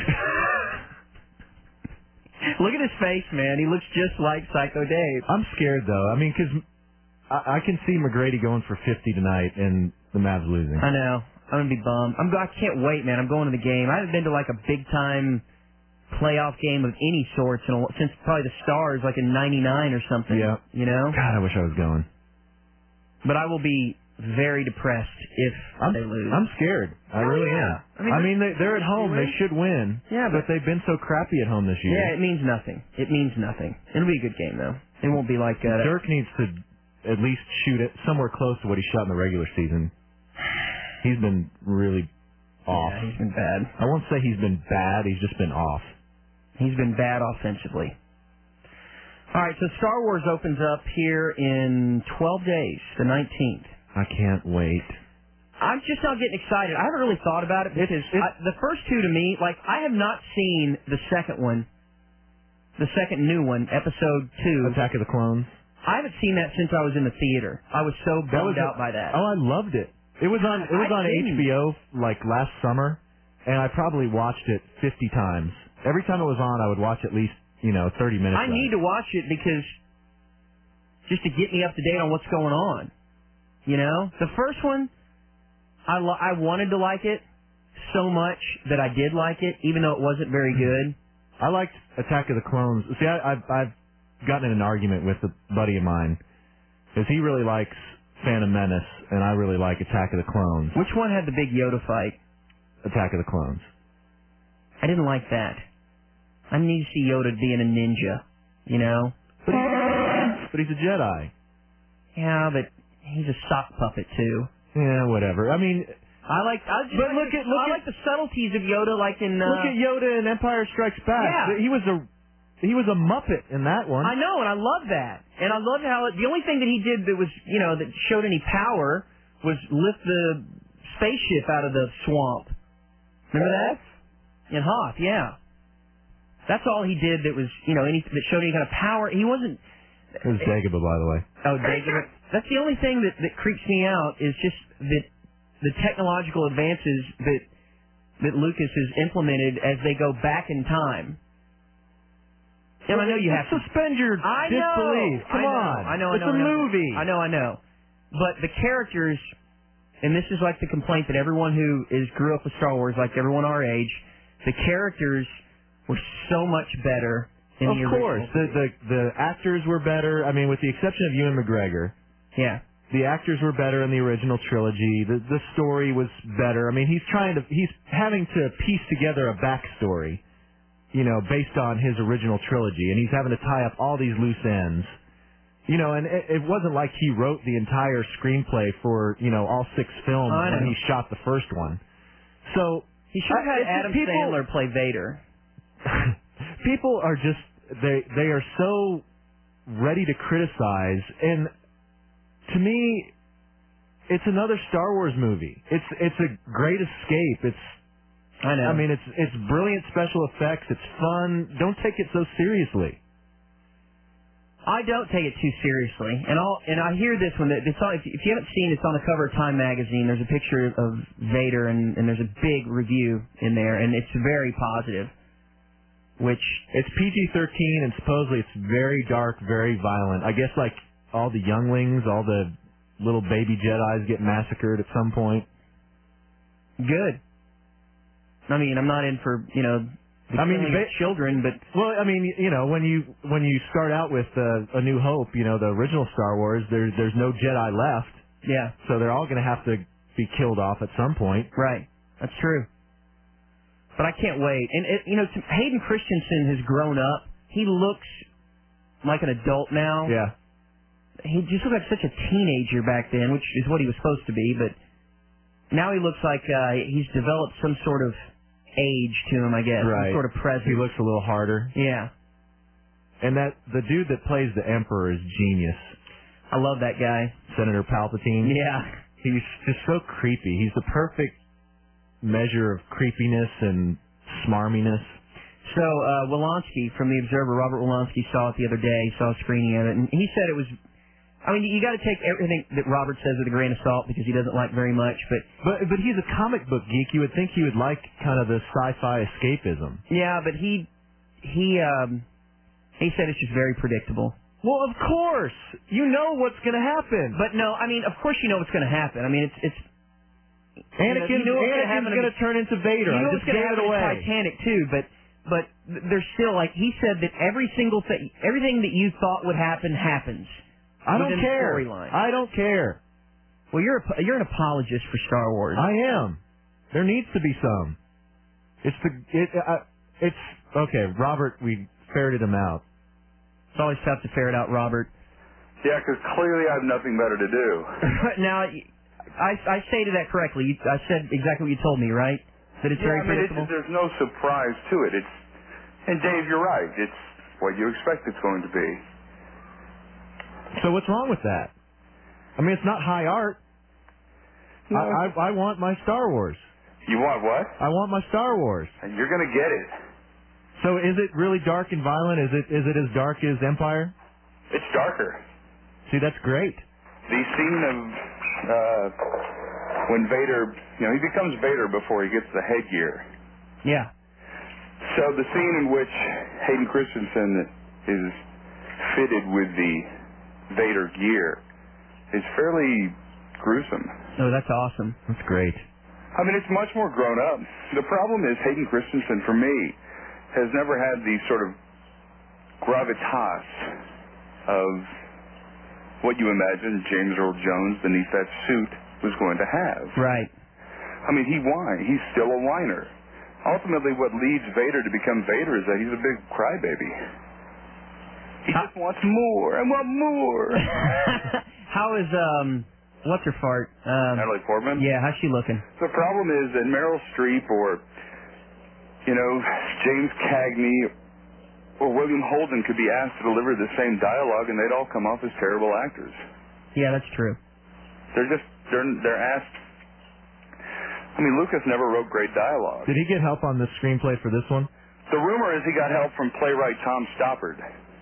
Look at his face, man. He looks just like Psycho Dave. I'm scared, though. I mean, because I, I can see McGrady going for fifty tonight and the Mavs losing. I know. I'm going to be bummed. I'm, I can't wait, man. I'm going to the game. I haven't been to, like, a big-time playoff game of any sorts in a, since probably the Stars, like in ninety-nine or something. Yeah. You know? God, I wish I was going. But I will be very depressed if I'm, they lose. I'm scared. I Oh, really yeah. am. I mean, I mean they, they're at home. They should win. Yeah, but, but they've been so crappy at home this year. Yeah, it means nothing. It means nothing. It'll be a good game, though. It won't be like uh, Dirk needs to at least shoot it somewhere close to what he shot in the regular season. He's been really off. Yeah, he's been bad. I won't say he's been bad. He's just been off. He's been bad offensively. All right, so Star Wars opens up here in twelve days, the nineteenth. I can't wait. I'm just not getting excited. I haven't really thought about it because it's, it's, I, the first two to me, like, I have not seen the second one, the second new one, episode two. Attack of the Clones. I haven't seen that since I was in the theater. I was so bummed out a, by that. Oh, I loved it. It was on. It was I on didn't. H B O like last summer, and I probably watched it fifty times. Every time it was on, I would watch at least you know thirty minutes. I of need it. to watch it because just to get me up to date on what's going on. You know, the first one, I lo- I wanted to like it so much that I did like it, even though it wasn't very good. I liked Attack of the Clones. See, I, I've, I've gotten in an argument with a buddy of mine because he really likes Phantom Menace, and I really like Attack of the Clones. Which one had the big Yoda fight? Attack of the Clones. I didn't like that. I need to see Yoda being a ninja, you know? But, he, but he's a Jedi. Yeah, but he's a sock puppet, too. Yeah, whatever. I mean... I like, I just But like look at- the, look I at- like the subtleties of Yoda, like in. Uh, Look at Yoda in Empire Strikes Back. Yeah. He was a he was a Muppet in that one. I know, and I love that, and I love how it, the only thing that he did that was, you know, that showed any power was lift the spaceship out of the swamp. Remember that? In Hoth, yeah. That's all he did. That was, you know, any that showed any kind of power. He wasn't. It was Dagobah, by the way. Oh, Dagobah. That's the only thing that that creeps me out is just that. The technological advances that that Lucas has implemented as they go back in time. And I know you have to suspend your I disbelief. know, Come I know, on, I know, I it's know, a I know. movie. I know, I know. But the characters, and this is like the complaint that everyone who is grew up with Star Wars, like everyone our age, the characters were so much better in of the course, original. the, the the actors were better. I mean, with the exception of Ewan McGregor. Yeah. The actors were better in the original trilogy. The the story was better. I mean, he's trying to he's having to piece together a backstory, you know, based on his original trilogy, and he's having to tie up all these loose ends. You know, and it, it wasn't like he wrote the entire screenplay for, you know, all six films I when know. he shot the first one. So He should have uh, had it's just Adam people, Sandler play Vader. People are just they they are so ready to criticize, and to me, it's another Star Wars movie. It's it's a great escape. It's I know. I mean, it's it's brilliant special effects. It's fun. Don't take it so seriously. I don't take it too seriously, and I'll and I hear this one. That it's on, if you if you haven't seen, it's on the cover of Time magazine. There's a picture of Vader, and, and there's a big review in there, and it's very positive. Which it's P G thirteen, and supposedly it's very dark, very violent. I guess like all the younglings, all the little baby Jedis get massacred at some point. Good. I mean, I'm not in for you know. The I mean, killing of ba- children, but well, I mean, you know, when you when you start out with uh, A New Hope, you know, the original Star Wars, there's there's no Jedi left. Yeah. So they're all going to have to be killed off at some point. Right. That's true. But I can't wait. And it, you know, Hayden Christensen has grown up. He looks like an adult now. Yeah. He just looked like such a teenager back then, which is what he was supposed to be. But now he looks like uh, he's developed some sort of age to him, I guess. Right. Some sort of presence. He looks a little harder. Yeah. And that the dude that plays the Emperor is genius. I love that guy. Senator Palpatine. Yeah. He's just so creepy. He's the perfect measure of creepiness and smarminess. So, uh, Wolanski from The Observer, Robert Wolanski saw it the other day, saw a screening of it, and he said it was, I mean, you got to take everything that Robert says with a grain of salt because he doesn't like very much, but... But but he's a comic book geek. You would think he would like kind of the sci-fi escapism. Yeah, but he, he, um, he said it's just very predictable. Well, of course. You know what's going to happen. But no, I mean, of course you know what's going to happen. I mean, it's, it's, Anakin, you know, you know Anakin's going to turn into Vader. You know I what's just going to gave it happen in away. Titanic too, but but there's still like he said that every single thing, everything that you thought would happen happens. I don't within the care. storyline. I don't care. Well, you're a, you're an apologist for Star Wars. I am. There needs to be some. It's the it. Uh, it's okay, Robert. We ferreted him out. It's always tough to ferret out, Robert. Yeah, because clearly I have nothing better to do. Now. I, I stated that correctly. You, I said exactly what you told me, right? That it's yeah, very I mean, predictable. it's, there's no surprise to it. It's, and Dave, you're right. It's what you expect it's going to be. So what's wrong with that? I mean, it's not high art. No. I, I I want my Star Wars. You want what? I want my Star Wars. And you're going to get it. So is it really dark and violent? Is it is it as dark as Empire? It's darker. See, that's great. The scene of uh, when Vader, you know, he becomes Vader before he gets the headgear. Yeah. So the scene in which Hayden Christensen is fitted with the Vader gear is fairly gruesome. Oh, that's awesome. That's great. I mean, it's much more grown up. The problem is Hayden Christensen, for me, has never had the sort of gravitas of what you imagine James Earl Jones beneath that suit was going to have. Right. I mean, he whines. He's still a whiner. Ultimately, what leads Vader to become Vader is that he's a big crybaby. He just wants more. I want more. How is, um, what's her fart? Um, Natalie Portman? Yeah, how's she looking? The problem is that Meryl Streep or, you know, James Cagney or William Holden could be asked to deliver the same dialogue and they'd all come off as terrible actors. Yeah, that's true. They're just, they're, they're asked. I mean, Lucas never wrote great dialogue. Did he get help on the screenplay for this one? The rumor is he got help from playwright Tom Stoppard.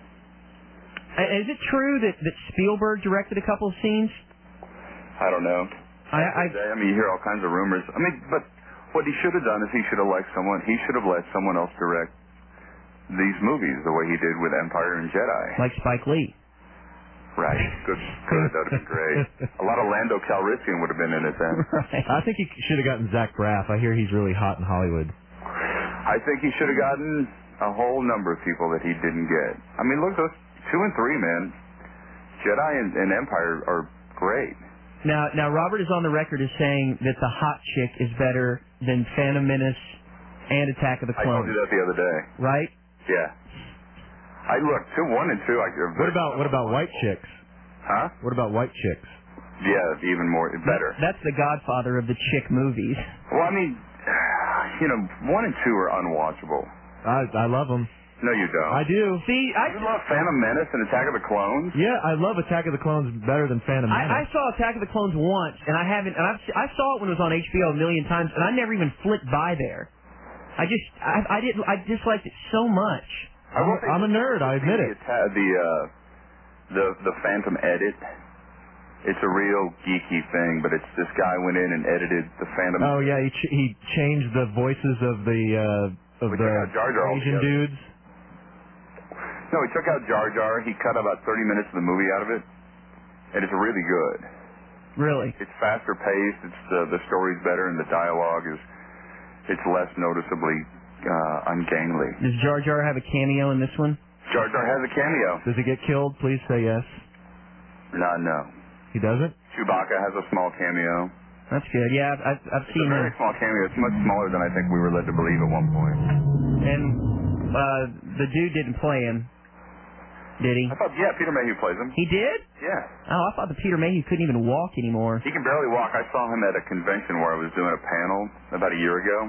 Is it true that, that Spielberg directed a couple of scenes? I don't know. I, I, I mean, you hear all kinds of rumors. I mean, but what he should have done is he should have let someone, he should have let someone else direct these movies the way he did with Empire and Jedi. Like Spike Lee. Right. Good. Good. That would have been great. A lot of Lando Calrissian would have been in it then. Right. I think he should have gotten Zach Braff. I hear he's really hot in Hollywood. I think he should have gotten a whole number of people that he didn't get. I mean, look, those two and three, man. Jedi and, and Empire are great. Now, now Robert is on the record as saying that the hot chick is better than Phantom Menace and Attack of the I told Clones. you that the other day. Right? Yeah. I look two, one and two. I What about what about white chicks? Huh? What about white chicks? Yeah, even more better. That's the godfather of the chick movies. Well, I mean, you know, one and two are unwatchable. I I love them. No, you don't. I do. See, I you love Phantom Menace and Attack of the Clones. Yeah, I love Attack of the Clones better than Phantom Menace. I, I saw Attack of the Clones once, and I haven't. And I've, I saw it when it was on H B O a million times, and I never even flipped by there. I just, I, I didn't, I disliked it so much. I'm, I'm a nerd. I admit it. The the, uh, the the Phantom edit. It's a real geeky thing, but it's this guy went in and edited the Phantom. Oh yeah, he ch- he changed the voices of the uh, of We the took out Jar Jar Asian altogether. dudes. No, he took out Jar Jar. He cut about thirty minutes of the movie out of it, and it's really good. Really? It's faster paced. It's the the story's better, and the dialogue is it's less noticeably uh, ungainly. Does Jar Jar have a cameo in this one? Jar Jar has a cameo. Does he get killed? Please say yes. No, no. He doesn't? Chewbacca has a small cameo. That's good. Yeah, I've, I've, I've It's seen a very him. small cameo. It's much smaller than I think we were led to believe at one point. And uh, the dude didn't play him, did he? I thought, yeah, Peter Mayhew plays him. He did? Yeah. Oh, I thought the Peter Mayhew couldn't even walk anymore. He can barely walk. I saw him at a convention where I was doing a panel about a year ago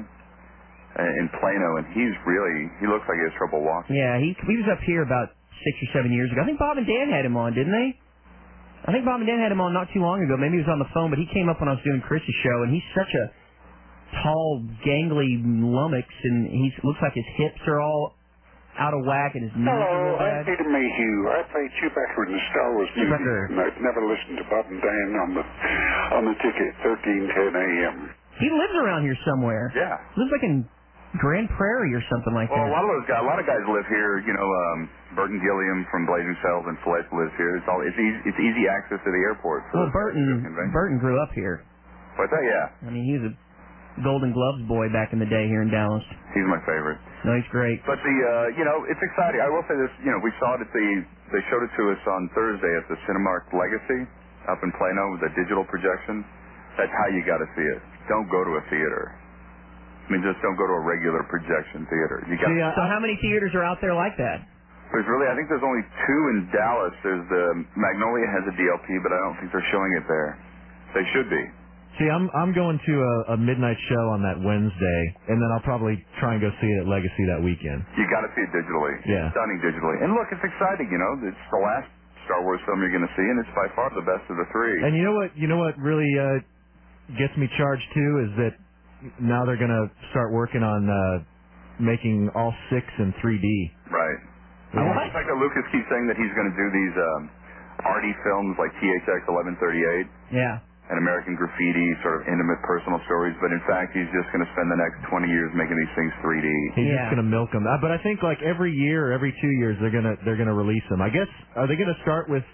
uh, in Plano, and he's really, he looks like he has trouble walking. Yeah, he, he was up here about six or seven years ago. I think Bob and Dan had him on, didn't they? I think Bob and Dan had him on not too long ago. Maybe he was on the phone, but he came up when I was doing Chris's show, and he's such a tall, gangly lummox, and he looks like his hips are all out of whack, and his knees are Hello, real I'm bad. Peter Mayhew. I played Chewbacca in the Star Wars movie, Chewbacca. and I've never listened to Bob and Dan on the on the ticket, thirteen ten a.m. He lives around here somewhere. Yeah. Lives like in Grand Prairie or something like Well, a that. lot of those guys, a lot of guys live here. You know, um, Burton Gilliam from Blazing Saddles and Fletch lives here. It's all it's easy, it's easy access to the airport. Well, Burton Burton grew up here. What's that? Yeah. I mean, he was a Golden Gloves boy back in the day here in Dallas. He's my favorite. No, he's great. But the, uh, you know, it's exciting. I will say this. You know, we saw it at the, they showed it to us on Thursday at the Cinemark Legacy up in Plano with a digital projection. That's how you got to see it. Don't go to a theater. I mean, just don't go to a regular projection theater. You got. So how many theaters are out there like that? There's really, I think there's only two in Dallas. There's the Magnolia has a D L P, but I don't think they're showing it there. They should be. See, I'm I'm going to a, a midnight show on that Wednesday, and then I'll probably try and go see it at Legacy that weekend. You got to see it digitally. Yeah. Stunning digitally. And look, it's exciting. You know, it's the last Star Wars film you're going to see, and it's by far the best of the three. And you know what? You know what really uh, gets me charged too is that now they're going to start working on uh, making all six in three D. Right. I like the fact that Lucas keeps saying that he's going to do these um, arty films like T H X eleven thirty-eight. Yeah. And American Graffiti, sort of intimate personal stories, but in fact he's just going to spend the next twenty years making these things three D. He's just going to milk them. Uh, but I think like every year or every two years they're going to they're going to release them. I guess are they going to start with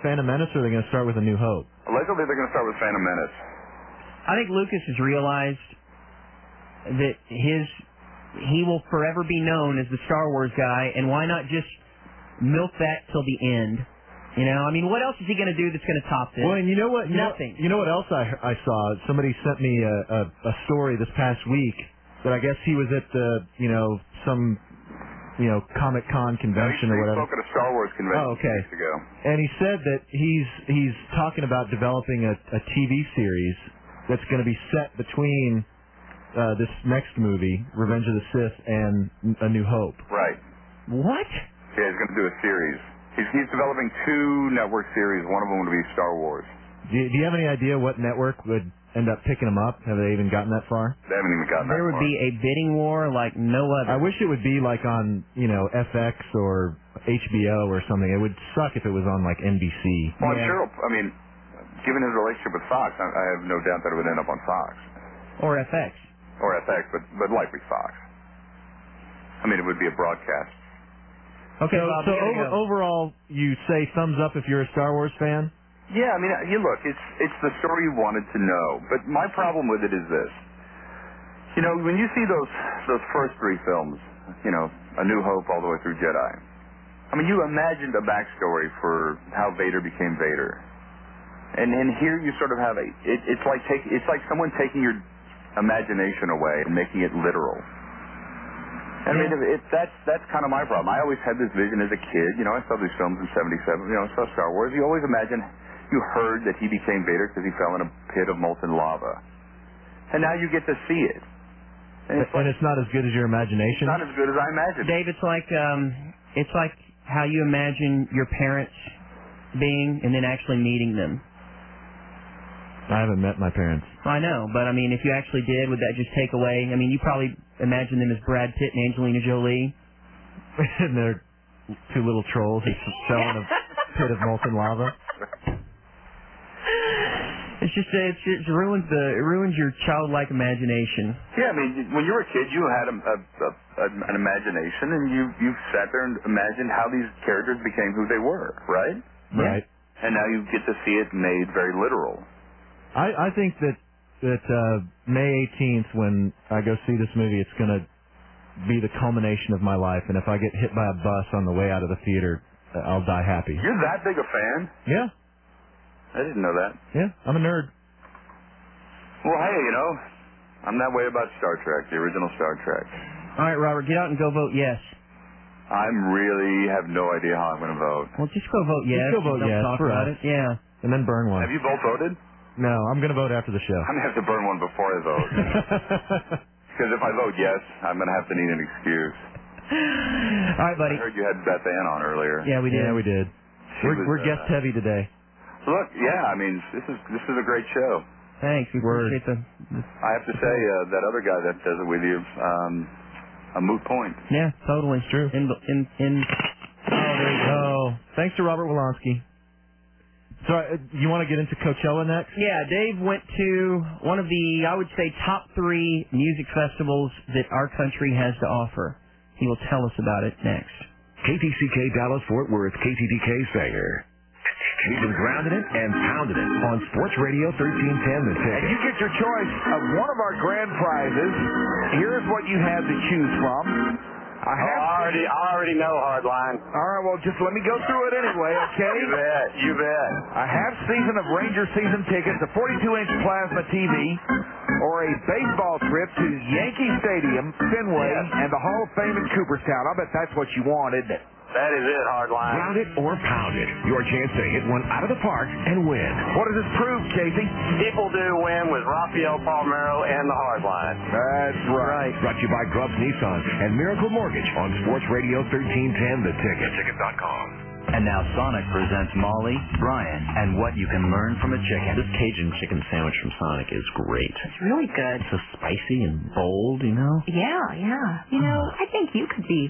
Phantom Menace, or are they going to start with A New Hope? Allegedly, they're going to start with Phantom Menace. I think Lucas has realized that his he will forever be known as the Star Wars guy, and why not just milk that till the end? You know, I mean, what else is he going to do that's going to top this? Well, and you know what? You Nothing. Know, you know what else I I saw? Somebody sent me a, a a story this past week that I guess he was at the you know some you know Comic Con convention no, he, or whatever. He spoke at a Star Wars convention oh, okay. two weeks ago. And he said that he's he's talking about developing a, a T V series that's going to be set between uh, this next movie, Revenge of the Sith, and A New Hope. Right. What? Yeah, he's going to do a series. He's, he's developing two network series. One of them would be Star Wars. Do you, do you have any idea what network would end up picking them up? Have they even gotten that far? They haven't even gotten there that would far. be a bidding war like no other. I wish it would be like on, you know, F X or H B O or something. It would suck if it was on like N B C. Well, I'm yeah. sure, I mean, given his relationship with Fox, I, I have no doubt that it would end up on Fox. Or F X. Or F X, but, but likely Fox. I mean, it would be a broadcast. Okay, so, Bob, so we gotta over, go. overall, you say thumbs up if you're a Star Wars fan? Yeah, I mean, you look, it's it's the story you wanted to know. But my problem with it is this. You know, when you see those those first three films, you know, A New Hope all the way through Jedi, I mean, you imagined a backstory for how Vader became Vader. And and here you sort of have a, it, it's like take, it's like someone taking your imagination away and making it literal. I mean, it, it, that's that's kind of my problem. I always had this vision as a kid. You know, I saw these films in seventy-seven. You know, I saw Star Wars. You always imagine, you heard that he became Vader because he fell in a pit of molten lava. And now you get to see it. And it's, and like, it's not as good as your imagination? It's not as good as I imagined. Dave, it's like um, it's like how you imagine your parents being and then actually meeting them. I haven't met my parents. I know, but I mean, if you actually did, would that just take away? I mean, you probably imagine them as Brad Pitt and Angelina Jolie. And they're two little trolls who fell in a pit of molten lava. It's just it's it ruins the it ruins your childlike imagination. Yeah, I mean, when you were a kid, you had a, a, a, an imagination, and you you sat there and imagined how these characters became who they were, right? Right. And now you get to see it made very literal. I, I think that that uh, May eighteenth, when I go see this movie, it's going to be the culmination of my life. And if I get hit by a bus on the way out of the theater, I'll die happy. You're that big a fan? Yeah. I didn't know that. Yeah, I'm a nerd. Well, hey, you know, I'm that way about Star Trek, the original Star Trek. All right, Robert, get out and go vote yes. I'm really have no idea how I'm going to vote. Well, just go vote yes. Just go vote Don't yes talk for about us. it. Yeah. And then burn one. Have you both voted? No, I'm going to vote after the show. I'm going to have to burn one before I vote. Because if I vote yes, I'm going to have to need an excuse. All right, buddy. I heard you had Beth Ann on earlier. Yeah, we did. Yeah, we did. She We're, was, we're uh, guest heavy today. Look, yeah, I mean, this is this is a great show. Thanks. We Word. appreciate the. I have to say, uh, that other guy that does it with you, um, a moot point. Yeah, totally. It's true. In in in. Oh, there you go. Thanks to Robert Wolonsky. So, uh, you want to get into Coachella next? Yeah, Dave went to one of the, I would say, top three music festivals that our country has to offer. He will tell us about it next. K T C K Dallas Fort Worth K T D K Sanger. We've been grounding it and pounding it on Sports Radio thirteen ten The Ticket. And you get your choice of one of our grand prizes. Here's what you have to choose from. I have oh, I already, I already know, Hardline. All right, well, just let me go through it anyway, okay? You bet, you bet. A half season of Ranger season tickets, a forty-two inch plasma T V, or a baseball trip to Yankee Stadium, Fenway, Yes. and the Hall of Fame in Cooperstown. I bet that's what you want, isn't it? That is it, Hardline. Ground it or pound it. Your chance to hit one out of the park and win. What does this prove, Casey? People do win with Rafael Palmeiro and the Hardline. That's right. Brought to you by Grubbs Nissan and Miracle Mortgage on Sports Radio thirteen ten The Ticket. Ticket dot com. And now Sonic presents Molly, Brian, and what you can learn from a chicken. This Cajun chicken sandwich from Sonic is great. It's really good. It's so spicy and bold, you know? Yeah, yeah. You know, I think you could be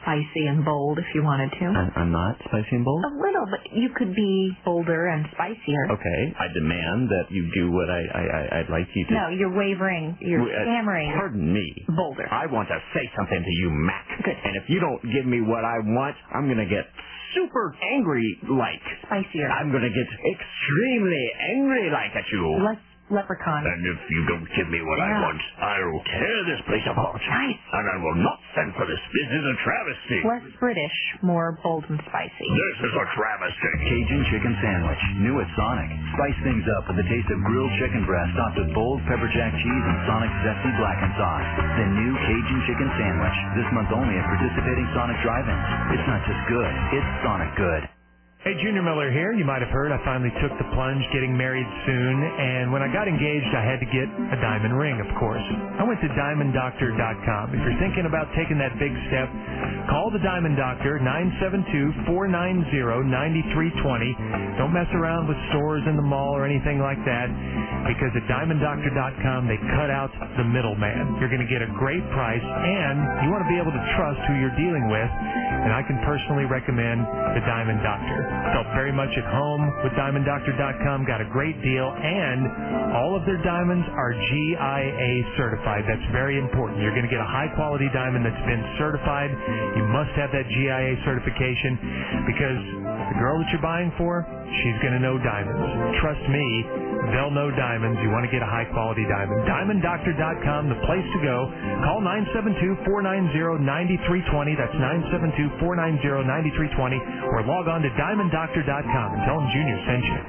spicy and bold if you wanted to. I'm, I'm not spicy and bold? A little, but you could be bolder and spicier. Okay. I demand that you do what I, I, I, I'd like you to. No, you're wavering. You're Uh, stammering. Pardon me. Bolder. I want to say something to you, Mac. Good. And if you don't give me what I want, I'm going to get super angry-like. Spicier. I'm going to get extremely angry-like at you. Less leprechaun. And if you don't give me what yeah. I want, I'll tear this place apart. Nice. And I will not stand for this. This is a travesty. Less British, more bold and spicy. This is a travesty. Cajun Chicken Sandwich. New at Sonic. Spice things up with the taste of grilled chicken breast topped with bold pepper jack cheese and Sonic's zesty blackened sauce. The new Cajun Chicken Sandwich. This month only at participating Sonic drive-ins. It's not just good, it's Sonic good. Hey, Junior Miller here. You might have heard I finally took the plunge getting married soon, and when I got engaged, I had to get a diamond ring, of course. I went to diamond doctor dot com. If you're thinking about taking that big step, call the Diamond Doctor, nine seven two, four nine zero, nine three two zero. Don't mess around with stores in the mall or anything like that, because at diamond doctor dot com, they cut out the middleman. You're going to get a great price, and you want to be able to trust who you're dealing with, and I can personally recommend the Diamond Doctor. Felt very much at home with diamond doctor dot com, got a great deal, and all of their diamonds are G I A certified. That's very important. You're going to get a high-quality diamond that's been certified. You must have that G I A certification, because the girl that you're buying for, she's going to know diamonds. Trust me, they'll know diamonds. You want to get a high-quality diamond. diamond doctor dot com, the place to go. Call nine seven two, four nine zero, nine three two zero. That's nine seven two, four nine zero, nine three two zero. Or log on to diamond doctor dot com and tell them Junior sent you.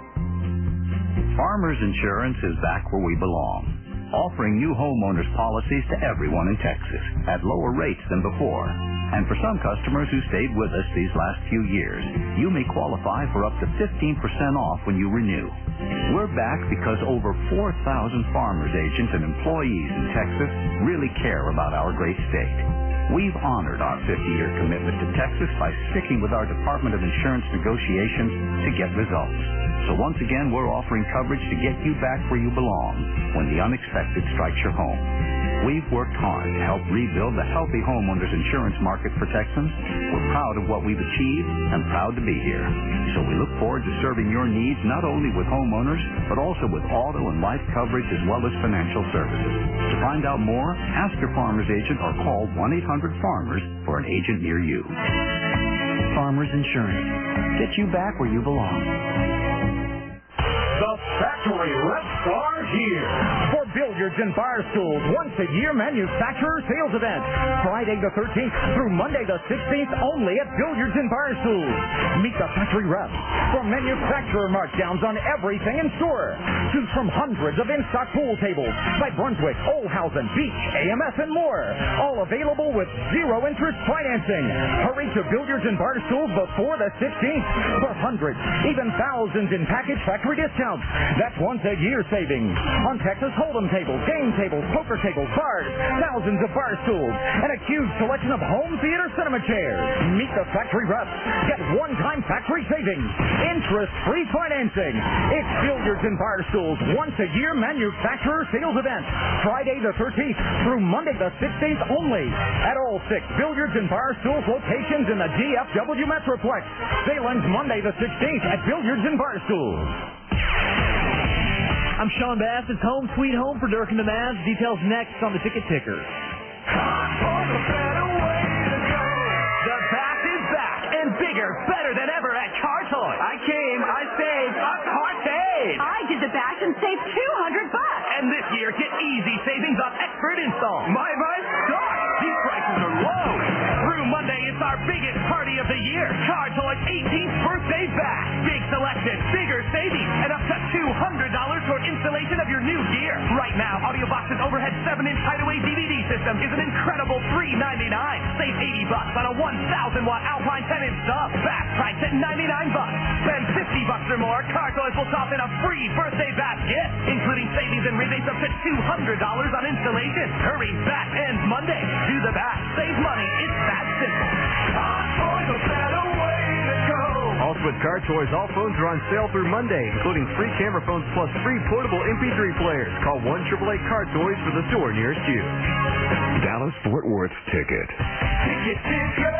Farmers Insurance is back where we belong, offering new homeowners policies to everyone in Texas at lower rates than before. And for some customers who stayed with us these last few years, you may qualify for up to fifteen percent off when you renew. We're back because over four thousand farmers agents and employees in Texas really care about our great state. We've honored our fifty-year commitment to Texas by sticking with our Department of Insurance negotiations to get results. So once again, we're offering coverage to get you back where you belong when the unexpected strikes your home. We've worked hard to help rebuild the healthy homeowners insurance market for Texans. We're proud of what we've achieved and proud to be here. So we look forward to serving your needs not only with homeowners, but also with auto and life coverage as well as financial services. To find out more, ask your farmer's agent or call one eight hundred farmers for an agent near you. Farmers Insurance. Get you back where you belong. The factory reps are here for Billiards and Bar Stools once a year manufacturer sales event. Friday the thirteenth through Monday the sixteenth only at Billiards and Bar Stools. Meet the factory reps for manufacturer markdowns on everything in store. Choose from hundreds of in-stock pool tables by Brunswick, Olhausen, Beach, A M S, and more. All available with zero interest financing. Hurry to Billiards and Bar Stools before the sixteenth for hundreds, even thousands in package factory discounts. That's once a year savings on Texas Hold'em tables, game tables, poker tables, bars, thousands of bar stools, and a huge selection of home theater cinema chairs. Meet the factory reps. Get one-time factory savings, interest-free financing. It's Billiards and Bar Stools once a year manufacturer sales event. Friday the thirteenth through Monday the sixteenth only at all six Billiards and Bar Stools locations in the D F W Metroplex. Sale ends Monday the sixteenth at Billiards and Bar Stools. I'm Sean Bass. It's Home Sweet Home for Dirk and the Mavs. Details next on the Ticket Ticker. The bath is back and bigger, better than ever at Car Toys. I came, I saved, a Cartade. I did the bash and saved two hundred bucks. And this year, get easy savings on expert install. My, my, stop. These prices are low. Through Monday, it's our biggest party of the year. Car Toys eighteenth birthday bash. Big selection, bigger savings, and up to two hundred dollars toward installation of your new gear. Right now, Audio Box's overhead seven inch hideaway D V D system is an incredible three ninety-nine. Save eighty bucks on a one thousand watt Alpine ten inch sub. Bass price at ninety-nine bucks. Spend fifty bucks or more, Car Toys will toss in a free birthday bash gift, including savings and rebates up to two hundred dollars on installation. Hurry, bash ends Monday. Do the bash, save money. It's that simple. Car Toys, a better way to go. Also at Car Toys, all phones are on sale through Monday, including free camera phones plus free portable M P three players. Call one eight eight eight Car Toys for the store nearest you. Dallas Fort Worth Ticket. Ticket, ticket.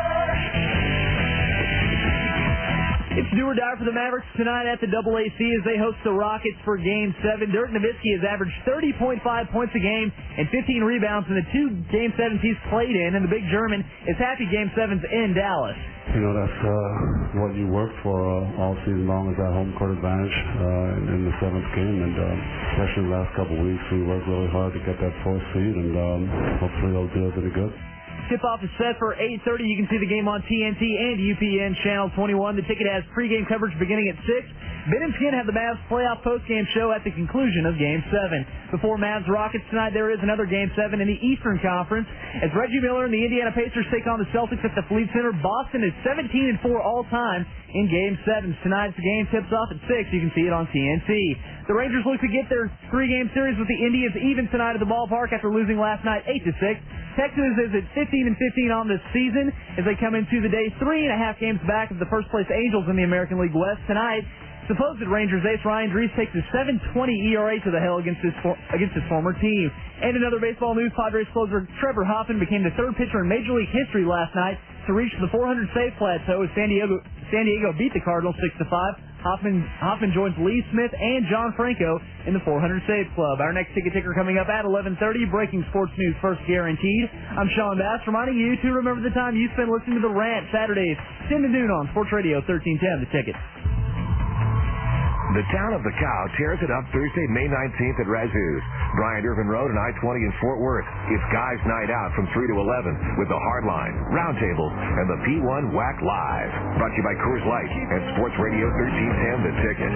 It's do or die for the Mavericks tonight at the Double A C as they host the Rockets for Game seven. Dirk Nowitzki has averaged thirty point five points a game and fifteen rebounds in the two Game sevens he's played in, and the big German is happy Game seven's in Dallas. You know, that's uh, what you work for uh, all season long is that home court advantage uh, in the seventh game, and um, especially the last couple of weeks, we worked really hard to get that fourth seed, and um, hopefully they'll do us any good. Tip-off is set for eight thirty. You can see the game on T N T and U P N Channel twenty-one. The ticket has pregame coverage beginning at six. Ben and Skin have the Mavs playoff postgame show at the conclusion of Game seven. Before Mavs Rockets tonight, there is another Game seven in the Eastern Conference. As Reggie Miller and the Indiana Pacers take on the Celtics at the Fleet Center, Boston is seventeen and four all-time in Game seven. Tonight's game tips off at six. You can see it on T N T. The Rangers look to get their three-game series with the Indians even tonight at the ballpark after losing last night eight to six. Texas is at fifteen and fifteen on this season as they come into the day three and a half games back of the first-place Angels in the American League West. Tonight, supposed Rangers ace Ryan Drees takes his seven twenty E R A to the hill against his for, against his former team. And another baseball news, Padres closer Trevor Hoffman became the third pitcher in Major League history last night to reach the four hundred save plateau as San Diego San Diego beat the Cardinals six to five. Hoffman Hoffman joins Lee Smith and John Franco in the four hundred save club. Our next ticket ticker coming up at eleven thirty. Breaking sports news first guaranteed. I'm Sean Bass reminding you to remember the time you spend listening to The Rant Saturdays ten to noon on Sports Radio thirteen ten. The Ticket. The town of the Cow tears it up Thursday, May nineteenth at Razzoos. Bryant Irvin Road and I twenty in Fort Worth. It's Guys Night Out from three to eleven with the Hardline, Roundtables, and the P one W A C Live. Brought to you by Coors Light and Sports Radio thirteen ten, The Ticket.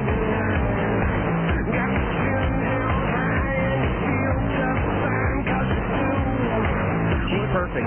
She's perfect.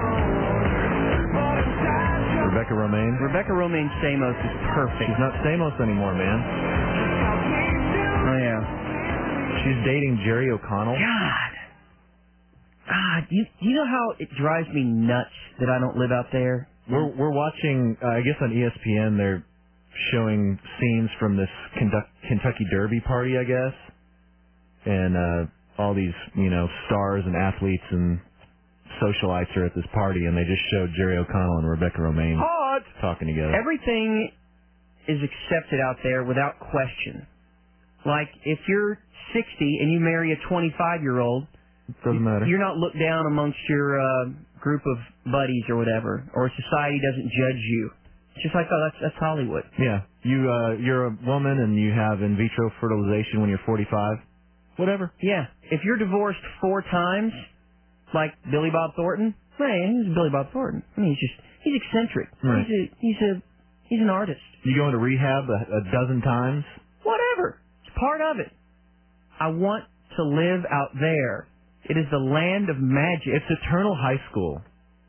Rebecca Romaine. Rebecca Romaine Stamos is perfect. She's not Stamos anymore, man. Oh, yeah. She's dating Jerry O'Connell. God. God, you you know how it drives me nuts that I don't live out there? We're we're watching, uh, I guess on E S P N, they're showing scenes from this Kentucky Derby party, I guess. And uh, all these, you know, stars and athletes and socialites are at this party, and they just showed Jerry O'Connell and Rebecca Romaine Hot. talking together. Everything is accepted out there without question. Like, if you're sixty and you marry a twenty-five-year-old, doesn't matter. You're not looked down amongst your uh, group of buddies or whatever, or society doesn't judge you. It's just like, oh, that's that's Hollywood. Yeah, you uh, you're a woman and you have in vitro fertilization when you're forty-five. Whatever. Yeah, if you're divorced four times, like Billy Bob Thornton, man, he's Billy Bob Thornton. I mean, he's just he's eccentric. Right. He's a he's a he's an artist. You go into rehab a, a dozen times. Whatever. It's part of it. I want to live out there. It is the land of magic. It's eternal high school.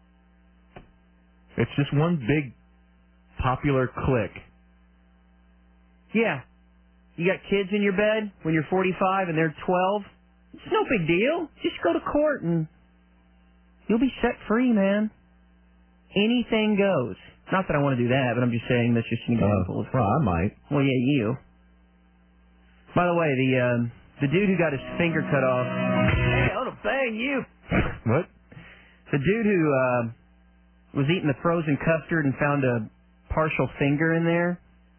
It's just one big popular clique. Yeah. You got kids in your bed when you're forty-five and they're twelve. It's no big deal. Just go to court and you'll be set free, man. Anything goes. Not that I want to do that, but I'm just saying that's just an example. Uh, well, I might. Well, yeah, you. By the way, the uh, the dude who got his finger cut off. Hey, I want to bang you. What? The dude who uh, was eating the frozen custard and found a partial finger in there.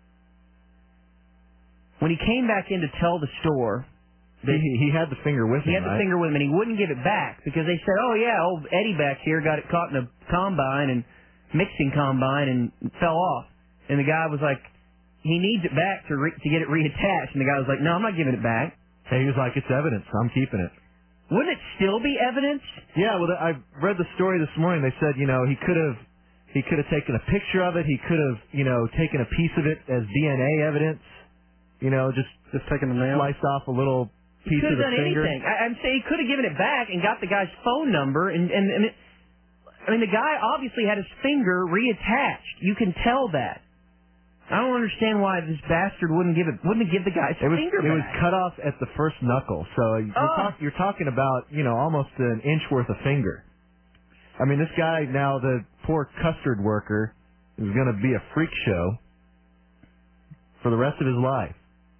When he came back in to tell the store, he, he had the finger with him. He had the right? finger with him, and he wouldn't give it back because they said, "Oh yeah, old Eddie back here got it caught in a combine and mixing combine and fell off." And the guy was like, "He needs it back to re- to get it reattached." And the guy was like, "No, I'm not giving it back." Hey, he was like, "It's evidence. I'm keeping it." Wouldn't it still be evidence? Yeah. Well, I read the story this morning. They said, you know, he could have he could have taken a picture of it. He could have, you know, taken a piece of it as D N A evidence. You know, just just taking the nail, sliced off a little piece he of the done finger. Anything. I, I'm saying he could have given it back and got the guy's phone number. And, and, and it, I mean, the guy obviously had his finger reattached. You can tell that. I don't understand why this bastard wouldn't give it. Wouldn't give the guy's it was, finger It back. was cut off at the first knuckle, so you're, Oh. talk, you're talking about, you know, almost an inch worth of finger. I mean, this guy now, the poor custard worker, is going to be a freak show. for the rest of his life.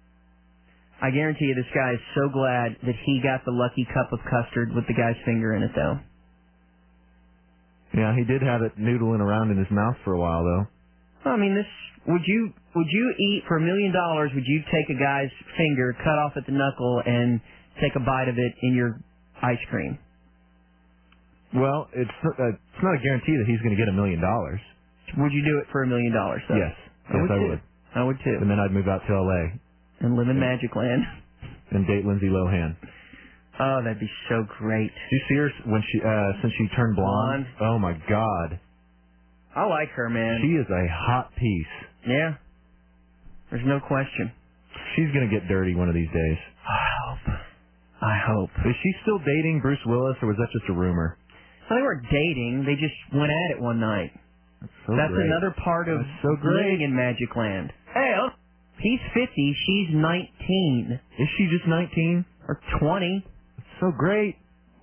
I guarantee you this guy is so glad that he got the lucky cup of custard with the guy's finger in it, though. Yeah, he did have it noodling around in his mouth for a while, though. Well, I mean, this would you would you eat for a million dollars? Would you take a guy's finger, cut off at the knuckle, and take a bite of it in your ice cream? Well, it's uh, it's not a guarantee that he's going to get a million dollars. Would you do it for a million dollars? though? Yes, I yes, would I too. would. I would too. And then I'd move out to L A and live in Magic Land and date Lindsay Lohan. Oh, that'd be so great. Did you see her when she uh, since she turned blonde? Blonde. Oh my God. I like her, man. She is a hot piece. Yeah. There's no question. She's going to get dirty one of these days. I hope. I hope. Is she still dating Bruce Willis, or was that just a rumor? Well, they weren't dating. They just went at it one night. That's, so That's great. another part of That's so great. living in Magic Land. Hey, oh, he's fifty. She's nineteen. Is she just nineteen? Or twenty. That's so great.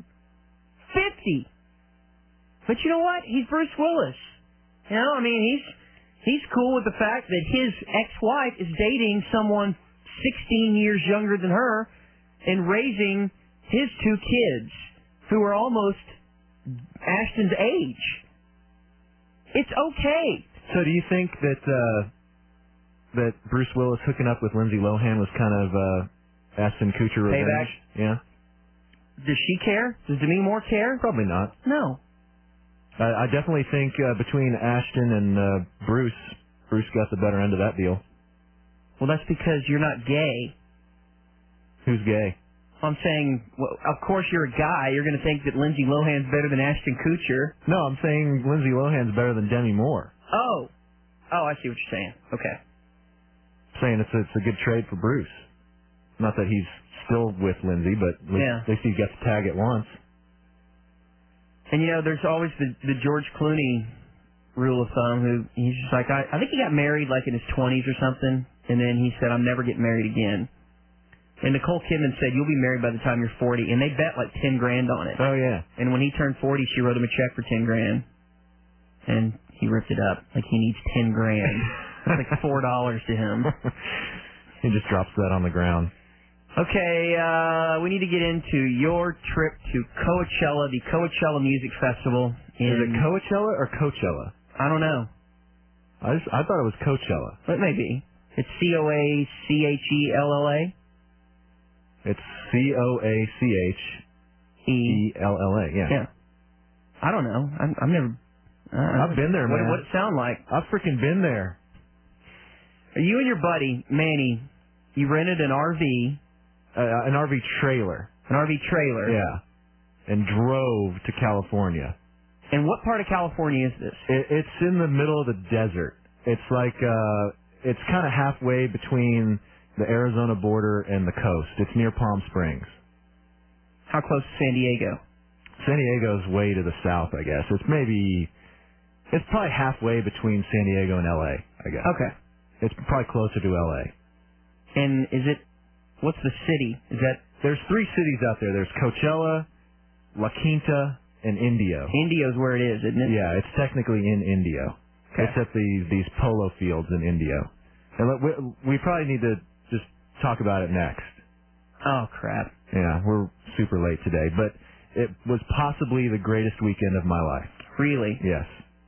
fifty. But you know what? He's Bruce Willis. You know, I mean, he's he's cool with the fact that his ex-wife is dating someone sixteen years younger than her and raising his two kids who are almost Ashton's age. It's okay. So do you think that uh, that Bruce Willis hooking up with Lindsay Lohan was kind of uh, Ashton Kutcher revenge? Payback? Yeah. Does she care? Does Demi Moore care? Probably not. No. Uh, I definitely think uh, between Ashton and uh, Bruce, Bruce got the better end of that deal. Well, that's because you're not gay. Who's gay? I'm saying, well, of course you're a guy. You're going to think that Lindsay Lohan's better than Ashton Kutcher. No, I'm saying Lindsay Lohan's better than Demi Moore. Oh. Oh, I see what you're saying. Okay. I'm saying it's a, it's a good trade for Bruce. Not that he's still with Lindsay, but at least, Yeah. at least he gets to tag it once. And, you know, there's always the, the George Clooney rule of thumb who he's just like, I, I think he got married like in his twenties or something, and then he said, I'm never getting married again. And Nicole Kidman said, you'll be married by the time you're forty, and they bet like ten grand on it. Oh, yeah. And when he turned forty, she wrote him a check for ten grand, and he ripped it up like he needs ten grand. It's like four dollars to him. He just drops that on the ground. Okay, uh, we need to get into your trip to Coachella, the Coachella Music Festival. In, Is it Coachella or Coachella? I don't know. I just, I thought it was Coachella. It may be. It's C O A C H E L L A? It's C O A C H E L L A, yeah. Yeah. I don't know. I'm, I've never... Uh, I've been there, what, man. What it sound like? I've freaking been there. You and your buddy, Manny, you rented an R V... Uh, an R V trailer. An R V trailer. Yeah. And drove to California. And what part of California is this? It, it's in the middle of the desert. It's like, uh, it's kind of halfway between the Arizona border and the coast. It's near Palm Springs. How close to San Diego? San Diego's way to the south, I guess. It's maybe, it's probably halfway between San Diego and L A, I guess. Okay. It's probably closer to L A. And is it, what's the city? Is that... There's three cities out there. There's Coachella, La Quinta, and Indio. Indio's where it is, isn't it? Yeah, it's technically in Indio. Okay. It's at these these polo fields in Indio. And look, we, we probably need to just talk about it next. Oh, crap. Yeah, we're super late today, but it was possibly the greatest weekend of my life. Really? Yes.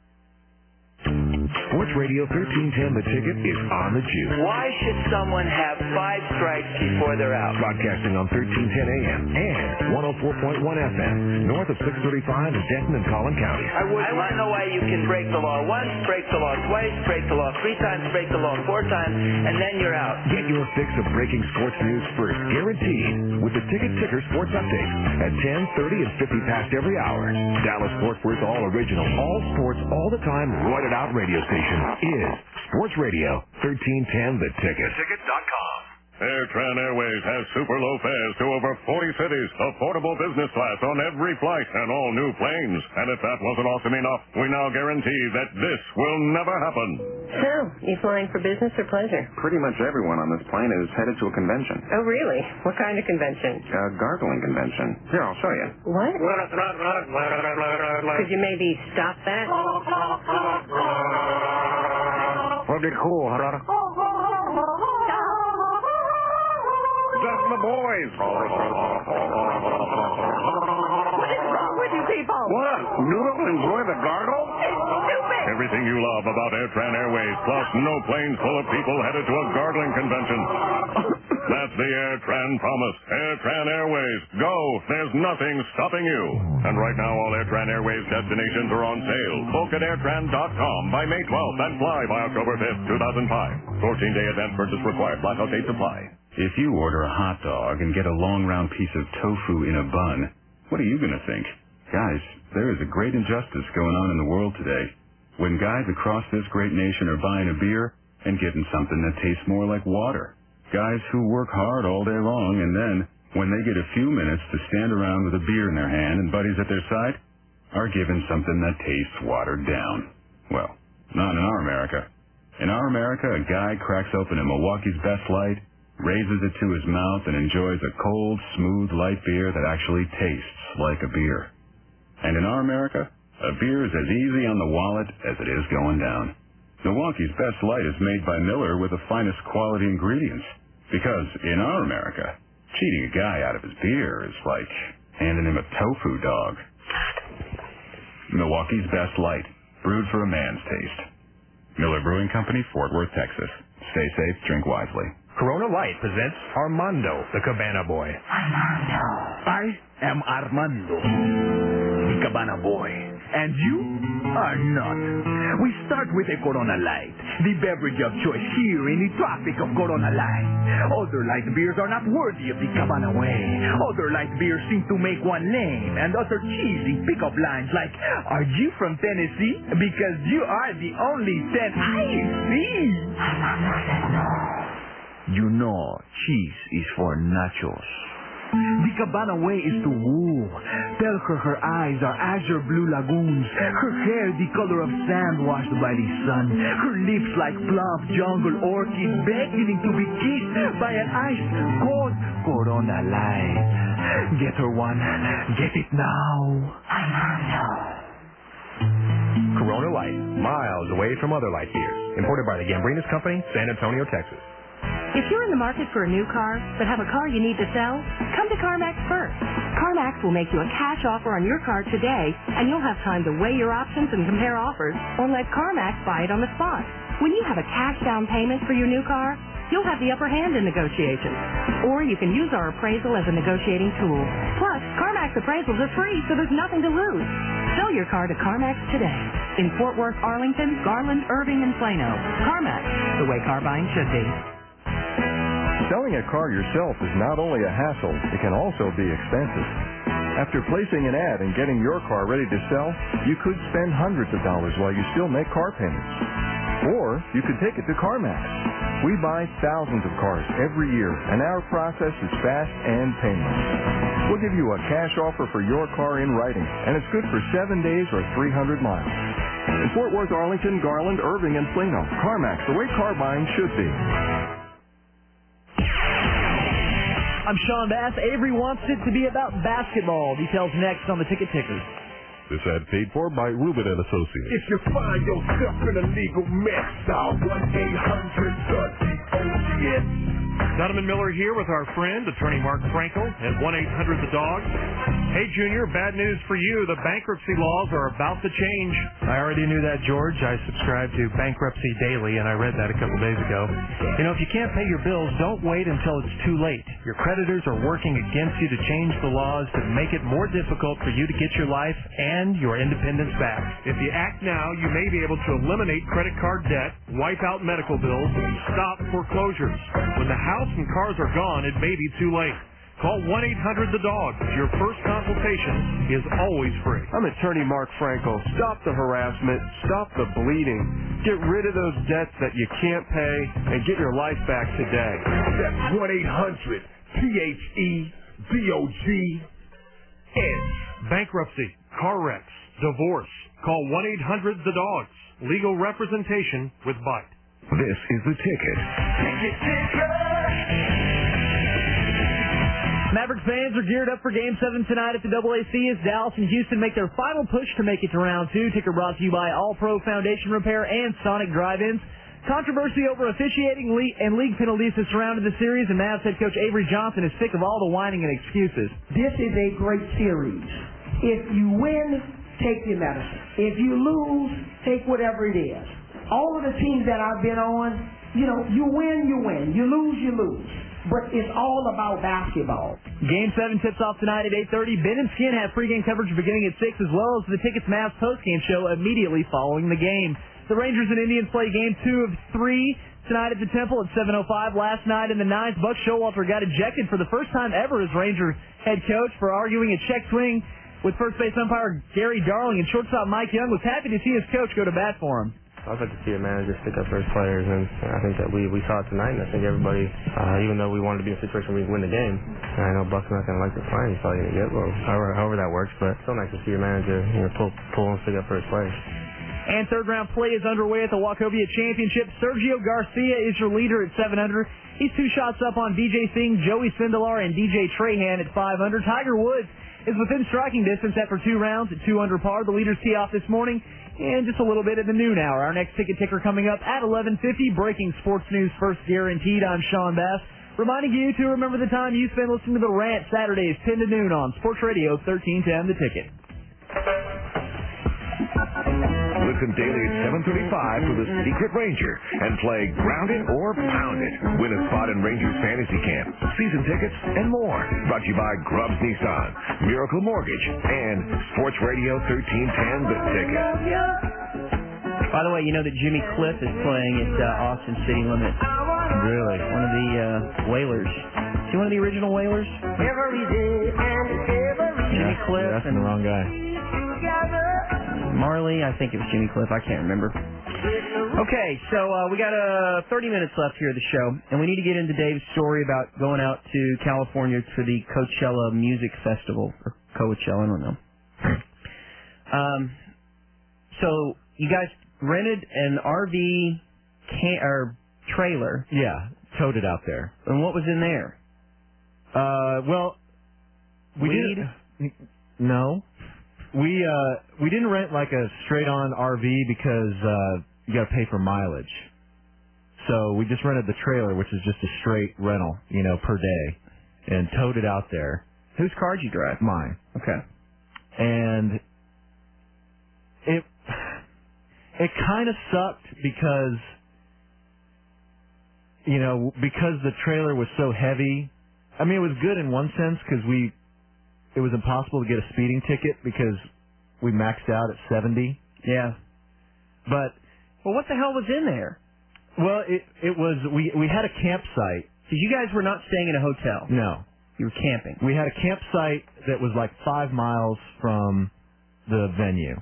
Sports Radio thirteen ten, The Ticket, is on the juice. Why should someone have five strikes before they're out? Broadcasting on thirteen ten A M and one oh four point one F M, north of six thirty-five in Denton and Collin counties. I, would, I want to know why you can break the law once, break the law twice, break the law three times, break the law four times, and then you're out. Get your fix of breaking sports news first, guaranteed, with the Ticket Ticker Sports Update at ten, thirty, and fifty past every hour. Dallas Fort Worth's all original, all sports, all the time, roided out radio station is Sports Radio thirteen ten, The Ticket. Ticket dot com. AirTran Airways has super low fares to over forty cities, affordable business class on every flight, and all new planes. And if that wasn't awesome enough, we now guarantee that this will never happen. So, you flying for business or pleasure? Pretty much everyone on this plane is headed to a convention. Oh, really? What kind of convention? A gargling convention. Here, I'll show you. What? Could you maybe stop that? Pretty cool, huh? just the boys. What is wrong with you people? What? Noodle enjoy the gargle? Stupid! Everything you love about Airtran Airways, plus no planes full of people headed to a gargling convention. That's the Airtran promise. Airtran Airways. Go. There's nothing stopping you. And right now, all Airtran Airways destinations are on sale. Book at airtran dot com by May twelfth and fly by October fifth, two thousand five. fourteen-day advance purchase required. Blackout date supply. If you order a hot dog and get a long round piece of tofu in a bun, what are you going to think? Guys, there is a great injustice going on in the world today. When guys across this great nation are buying a beer and getting something that tastes more like water. Guys who work hard all day long and then, when they get a few minutes to stand around with a beer in their hand and buddies at their side, are given something that tastes watered down. Well, not in our America. In our America, a guy cracks open a Milwaukee's Best Light, raises it to his mouth, and enjoys a cold, smooth, light beer that actually tastes like a beer. And in our America, a beer is as easy on the wallet as it is going down. Milwaukee's Best Light is made by Miller with the finest quality ingredients. Because in our America, cheating a guy out of his beer is like handing him a tofu dog. Milwaukee's Best Light, brewed for a man's taste. Miller Brewing Company, Fort Worth, Texas. Stay safe, drink wisely. Corona Light presents Armando, the Cabana Boy. Armando. I am Armando, the Cabana Boy. And you are not. We start with a Corona Light, the beverage of choice here in the tropic of Corona Light. Other light beers are not worthy of the Cabana way. Other light beers seem to make one lame and utter cheesy pickup lines like, "Are you from Tennessee? Because you are the only ten I see." Armando said no. You know, cheese is for nachos. The Cabana way is to woo. Tell her her eyes are azure blue lagoons, her hair the color of sand washed by the sun, her lips like plump jungle orchid beckoning to be kissed by an ice cold Corona Light. Get her one. Get it now. Armando. Corona Light, miles away from other light beers. Imported by the Gambrinus Company, San Antonio, Texas. If you're in the market for a new car, but have a car you need to sell, come to CarMax first. CarMax will make you a cash offer on your car today, and you'll have time to weigh your options and compare offers, or let CarMax buy it on the spot. When you have a cash down payment for your new car, you'll have the upper hand in negotiations. Or you can use our appraisal as a negotiating tool. Plus, CarMax appraisals are free, so there's nothing to lose. Sell your car to CarMax today. In Fort Worth, Arlington, Garland, Irving, and Plano. CarMax, the way car buying should be. Selling a car yourself is not only a hassle, it can also be expensive. After placing an ad and getting your car ready to sell, you could spend hundreds of dollars while you still make car payments. Or you could take it to CarMax. We buy thousands of cars every year, and our process is fast and painless. We'll give you a cash offer for your car in writing, and it's good for seven days or three hundred miles. In Fort Worth, Arlington, Garland, Irving, and Plano, CarMax, the way car buying should be. I'm Sean Bass. Avery wants it to be about basketball. Details next on the Ticket Ticker. This ad paid for by Rubin and Associates. If you find yourself in a legal mess, dial one eight hundred D O G S. Donovan Miller here with our friend, attorney Mark Frankel, at one eight hundred the dog. Hey, Junior, bad news for you. The bankruptcy laws are about to change. I already knew that, George. I subscribe to Bankruptcy Daily, and I read that a couple days ago. You know, if you can't pay your bills, don't wait until it's too late. Your creditors are working against you to change the laws to make it more difficult for you to get your life and your independence back. If you act now, you may be able to eliminate credit card debt, wipe out medical bills, and stop foreclosures. When the house and cars are gone, it may be too late. Call one eight hundred the dog. Your first consultation is always free. I'm attorney Mark Frankel. Stop the harassment. Stop the bleeding. Get rid of those debts that you can't pay and get your life back today. That's one eight hundred T H E D O G S. Bankruptcy, car wrecks, divorce. Call one eight hundred the dogs. Legal representation with Bite. This is The Ticket. Ticket, ticket. Mavericks fans are geared up for Game seven tonight at the double A C as Dallas and Houston make their final push to make it to round two. Ticker brought to you by All Pro Foundation Repair and Sonic Drive-Ins. Controversy over officiating le- and league penalties has surrounded the series, and Mavs head coach Avery Johnson is sick of all the whining and excuses. This is a great series. If you win, take your medicine. If you lose, take whatever it is. All of the teams that I've been on, you know, you win, you win. You lose, you lose. But it's all about basketball. Game seven tips off tonight at eight thirty. Ben and Skin have pregame coverage beginning at six, as well as the Tickets Mavs postgame show immediately following the game. The Rangers and Indians play game two of three tonight at the Temple at seven oh five. Last night in the ninth, Buck Showalter got ejected for the first time ever as Ranger head coach for arguing a check swing with first base umpire Gary Darling, and shortstop Mike Young was happy to see his coach go to bat for him. I'd like to see a manager stick up for his players, and I think that we, we saw it tonight, and I think everybody, uh, even though we wanted to be in a situation where we win the game, and I know Buck's not going to like the fine he's probably going to get, well, however, however that works, but it's still nice to see a manager, you know, pull, pull and stick up for his players. And third-round play is underway at the Wachovia Championship. Sergio Garcia is your leader at seven under. He's two shots up on B J Singh, Joey Sindelar, and D J Trahan at five under. Tiger Woods is within striking distance after two rounds at two under par. The leaders tee off this morning and just a little bit at the noon hour. Our next ticket ticker coming up at eleven fifty. Breaking sports news first guaranteed. I'm Sean Bass, reminding you to remember the time you spend listening to The Rant Saturdays ten to noon on Sports Radio thirteen ten The Ticket. Listen daily at seven thirty-five for The Secret Ranger and play Ground It or Pound It. Win a spot in Rangers Fantasy Camp, season tickets, and more. Brought to you by Grubbs Nissan, Miracle Mortgage, and Sports Radio thirteen ten The Ticket. By the way, you know that Jimmy Cliff is playing at uh, Austin City Limits. Really? One of the uh, Whalers. Is he one of the original Whalers? Every day and every Jimmy Yeah, Cliff. that's and the wrong guy. Marley, I think it was Jimmy Cliff. I can't remember. Okay, so uh, we got uh, thirty minutes left here of the show, and we need to get into Dave's story about going out to California for the Coachella Music Festival, or Coachella, I don't know. Um, so you guys rented an R V can- or trailer. Yeah, towed it out there. And what was in there? Uh, well, we Weed? didn't. No, we uh we didn't rent like a straight on R V because uh you got to pay for mileage. So we just rented the trailer, which is just a straight rental, you know, per day, and towed it out there. Whose car did you drive? Mine. Okay. And it it kind of sucked because you know because the trailer was so heavy. I mean, it was good in one sense because we it was impossible to get a speeding ticket because we maxed out at seventy. Yeah. But well, what the hell was in there? Well, it it was we we had a campsite. Because you guys were not staying in a hotel. No. You were camping. We had a campsite that was like five miles from the venue,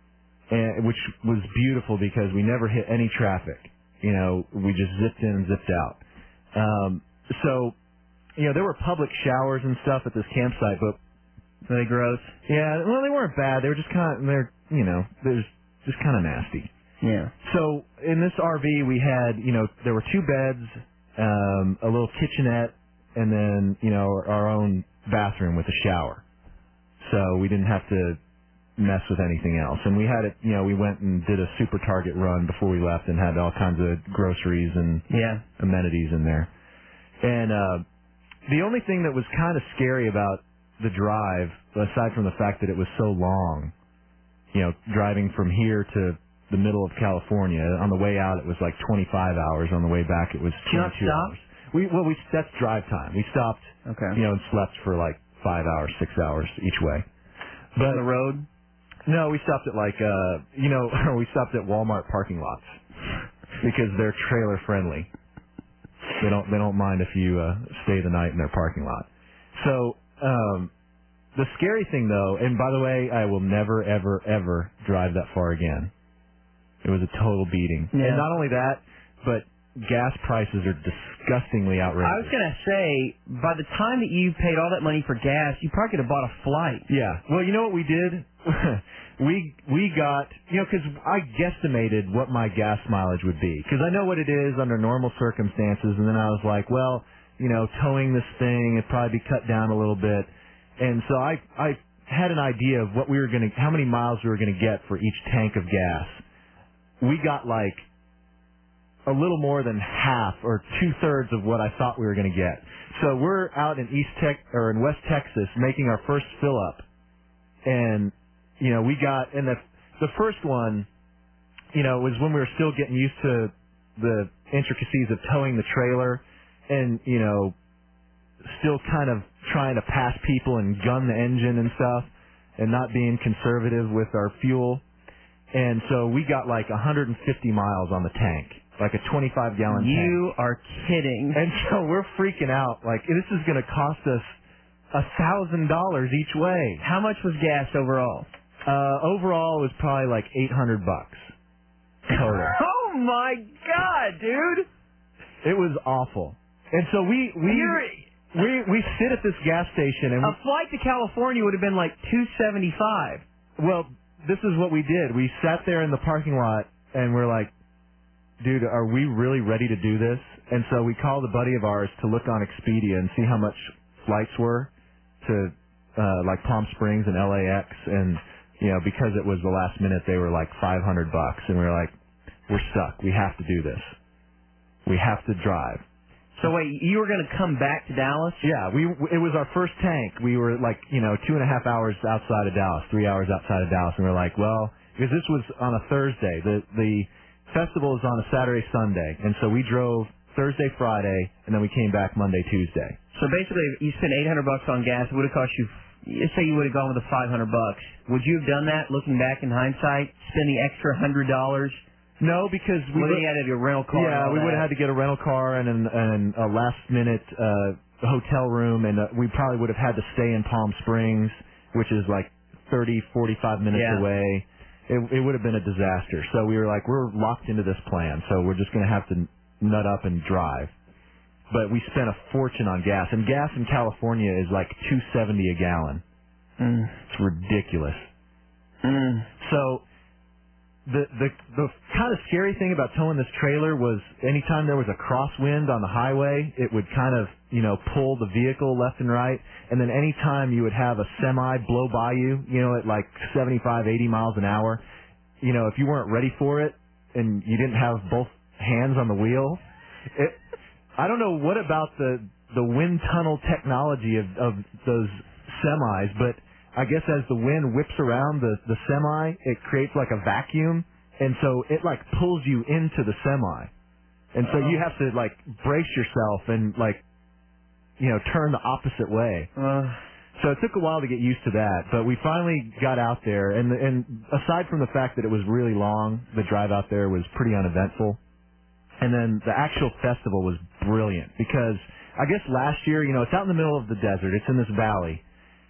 and which was beautiful because we never hit any traffic. You know, we just zipped in and zipped out. Um, so, you know, there were public showers and stuff at this campsite, but were they gross? Yeah, well, they weren't bad. They were just kind of they're you know they're just kind of nasty. Yeah. So in this R V we had you know there were two beds, um, a little kitchenette, and then you know our own bathroom with a shower. So we didn't have to mess with anything else. And we had it, you know, we went and did a Super Target run before we left and had all kinds of groceries and yeah. amenities in there. And uh, the only thing that was kind of scary about the drive, aside from the fact that it was so long, you know, driving from here to the middle of California. On the way out, it was like twenty-five hours. On the way back, it was Did you not twenty-two stop? hours. We well, we that's drive time. We stopped, okay. you know, and slept for like five hours, six hours each way. But on the road? No, we stopped at like, uh, you know, we stopped at Walmart parking lots because they're trailer friendly. They don't they don't mind if you uh, stay the night in their parking lot. So um, the scary thing though, and by the way, I will never ever ever drive that far again. It was a total beating. Yeah. And not only that, but gas prices are disgustingly outrageous. I was going to say, by the time that you paid all that money for gas, you probably could have bought a flight. Yeah. Well, you know what we did? we we got, you know, because I guesstimated what my gas mileage would be. Because I know what it is under normal circumstances. And then I was like, well, you know, towing this thing, it'd probably be cut down a little bit. And so I, I had an idea of what we were going to, how many miles we were going to get for each tank of gas. We got like a little more than half or two-thirds of what I thought we were going to get. So we're out in East Tex or in West Texas making our first fill-up. And, you know, we got, and the, the first one, you know, was when we were still getting used to the intricacies of towing the trailer and, you know, still kind of trying to pass people and gun the engine and stuff and not being conservative with our fuel. And so we got like one hundred fifty miles on the tank, like a twenty-five gallon tank. You are kidding. And so we're freaking out. Like, this is going to cost us one thousand dollars each way. How much was gas overall? Uh, overall, it was probably like eight hundred bucks total. Oh, my God, dude. It was awful. And so we we You're, we we sit at this gas station and a flight to California would have been like two seventy-five. Well, this is what we did. We sat there in the parking lot and we're like, dude, are we really ready to do this? And so we called a buddy of ours to look on Expedia and see how much flights were to uh like Palm Springs and L A X, and you know, because it was the last minute, they were like five hundred bucks, and we were like, we're stuck. We have to do this. We have to drive. So wait, you were going to come back to Dallas? Yeah, we it was our first tank. We were like, you know, two and a half hours outside of Dallas, three hours outside of Dallas, and we we're like, well, because this was on a Thursday. The the festival is on a Saturday, Sunday, and so we drove Thursday, Friday, and then we came back Monday, Tuesday. So basically, you spent eight hundred bucks on gas. It would have cost you, let's say you would have gone with the five hundred bucks. Would you have done that, looking back in hindsight, spend the extra one hundred dollars? No, because we well, would, then you had to have a rental car. Yeah, we would have had to get a rental car and, an, and a last-minute uh, hotel room, and uh, we probably would have had to stay in Palm Springs, which is like thirty, forty-five minutes yeah. away. It, it would have been a disaster. So we were like, we're locked into this plan, so we're just going to have to nut up and drive. But we spent a fortune on gas, and gas in California is like two seventy a gallon. Mm. It's ridiculous. Mm. So the the the kind of scary thing about towing this trailer was anytime there was a crosswind on the highway, it would kind of, you know, pull the vehicle left and right, and then anytime you would have a semi blow by you, you know, at like seventy-five, eighty miles an hour, you know, if you weren't ready for it and you didn't have both hands on the wheel, it I don't know what about the the wind tunnel technology of, of those semis, but I guess as the wind whips around the, the semi, it creates like a vacuum, and so it like pulls you into the semi. And so you have to like brace yourself and like, you know, turn the opposite way. Uh. So it took a while to get used to that, but we finally got out there, and and aside from the fact that it was really long, the drive out there was pretty uneventful. And then the actual festival was brilliant because I guess last year, you know, it's out in the middle of the desert. It's in this valley.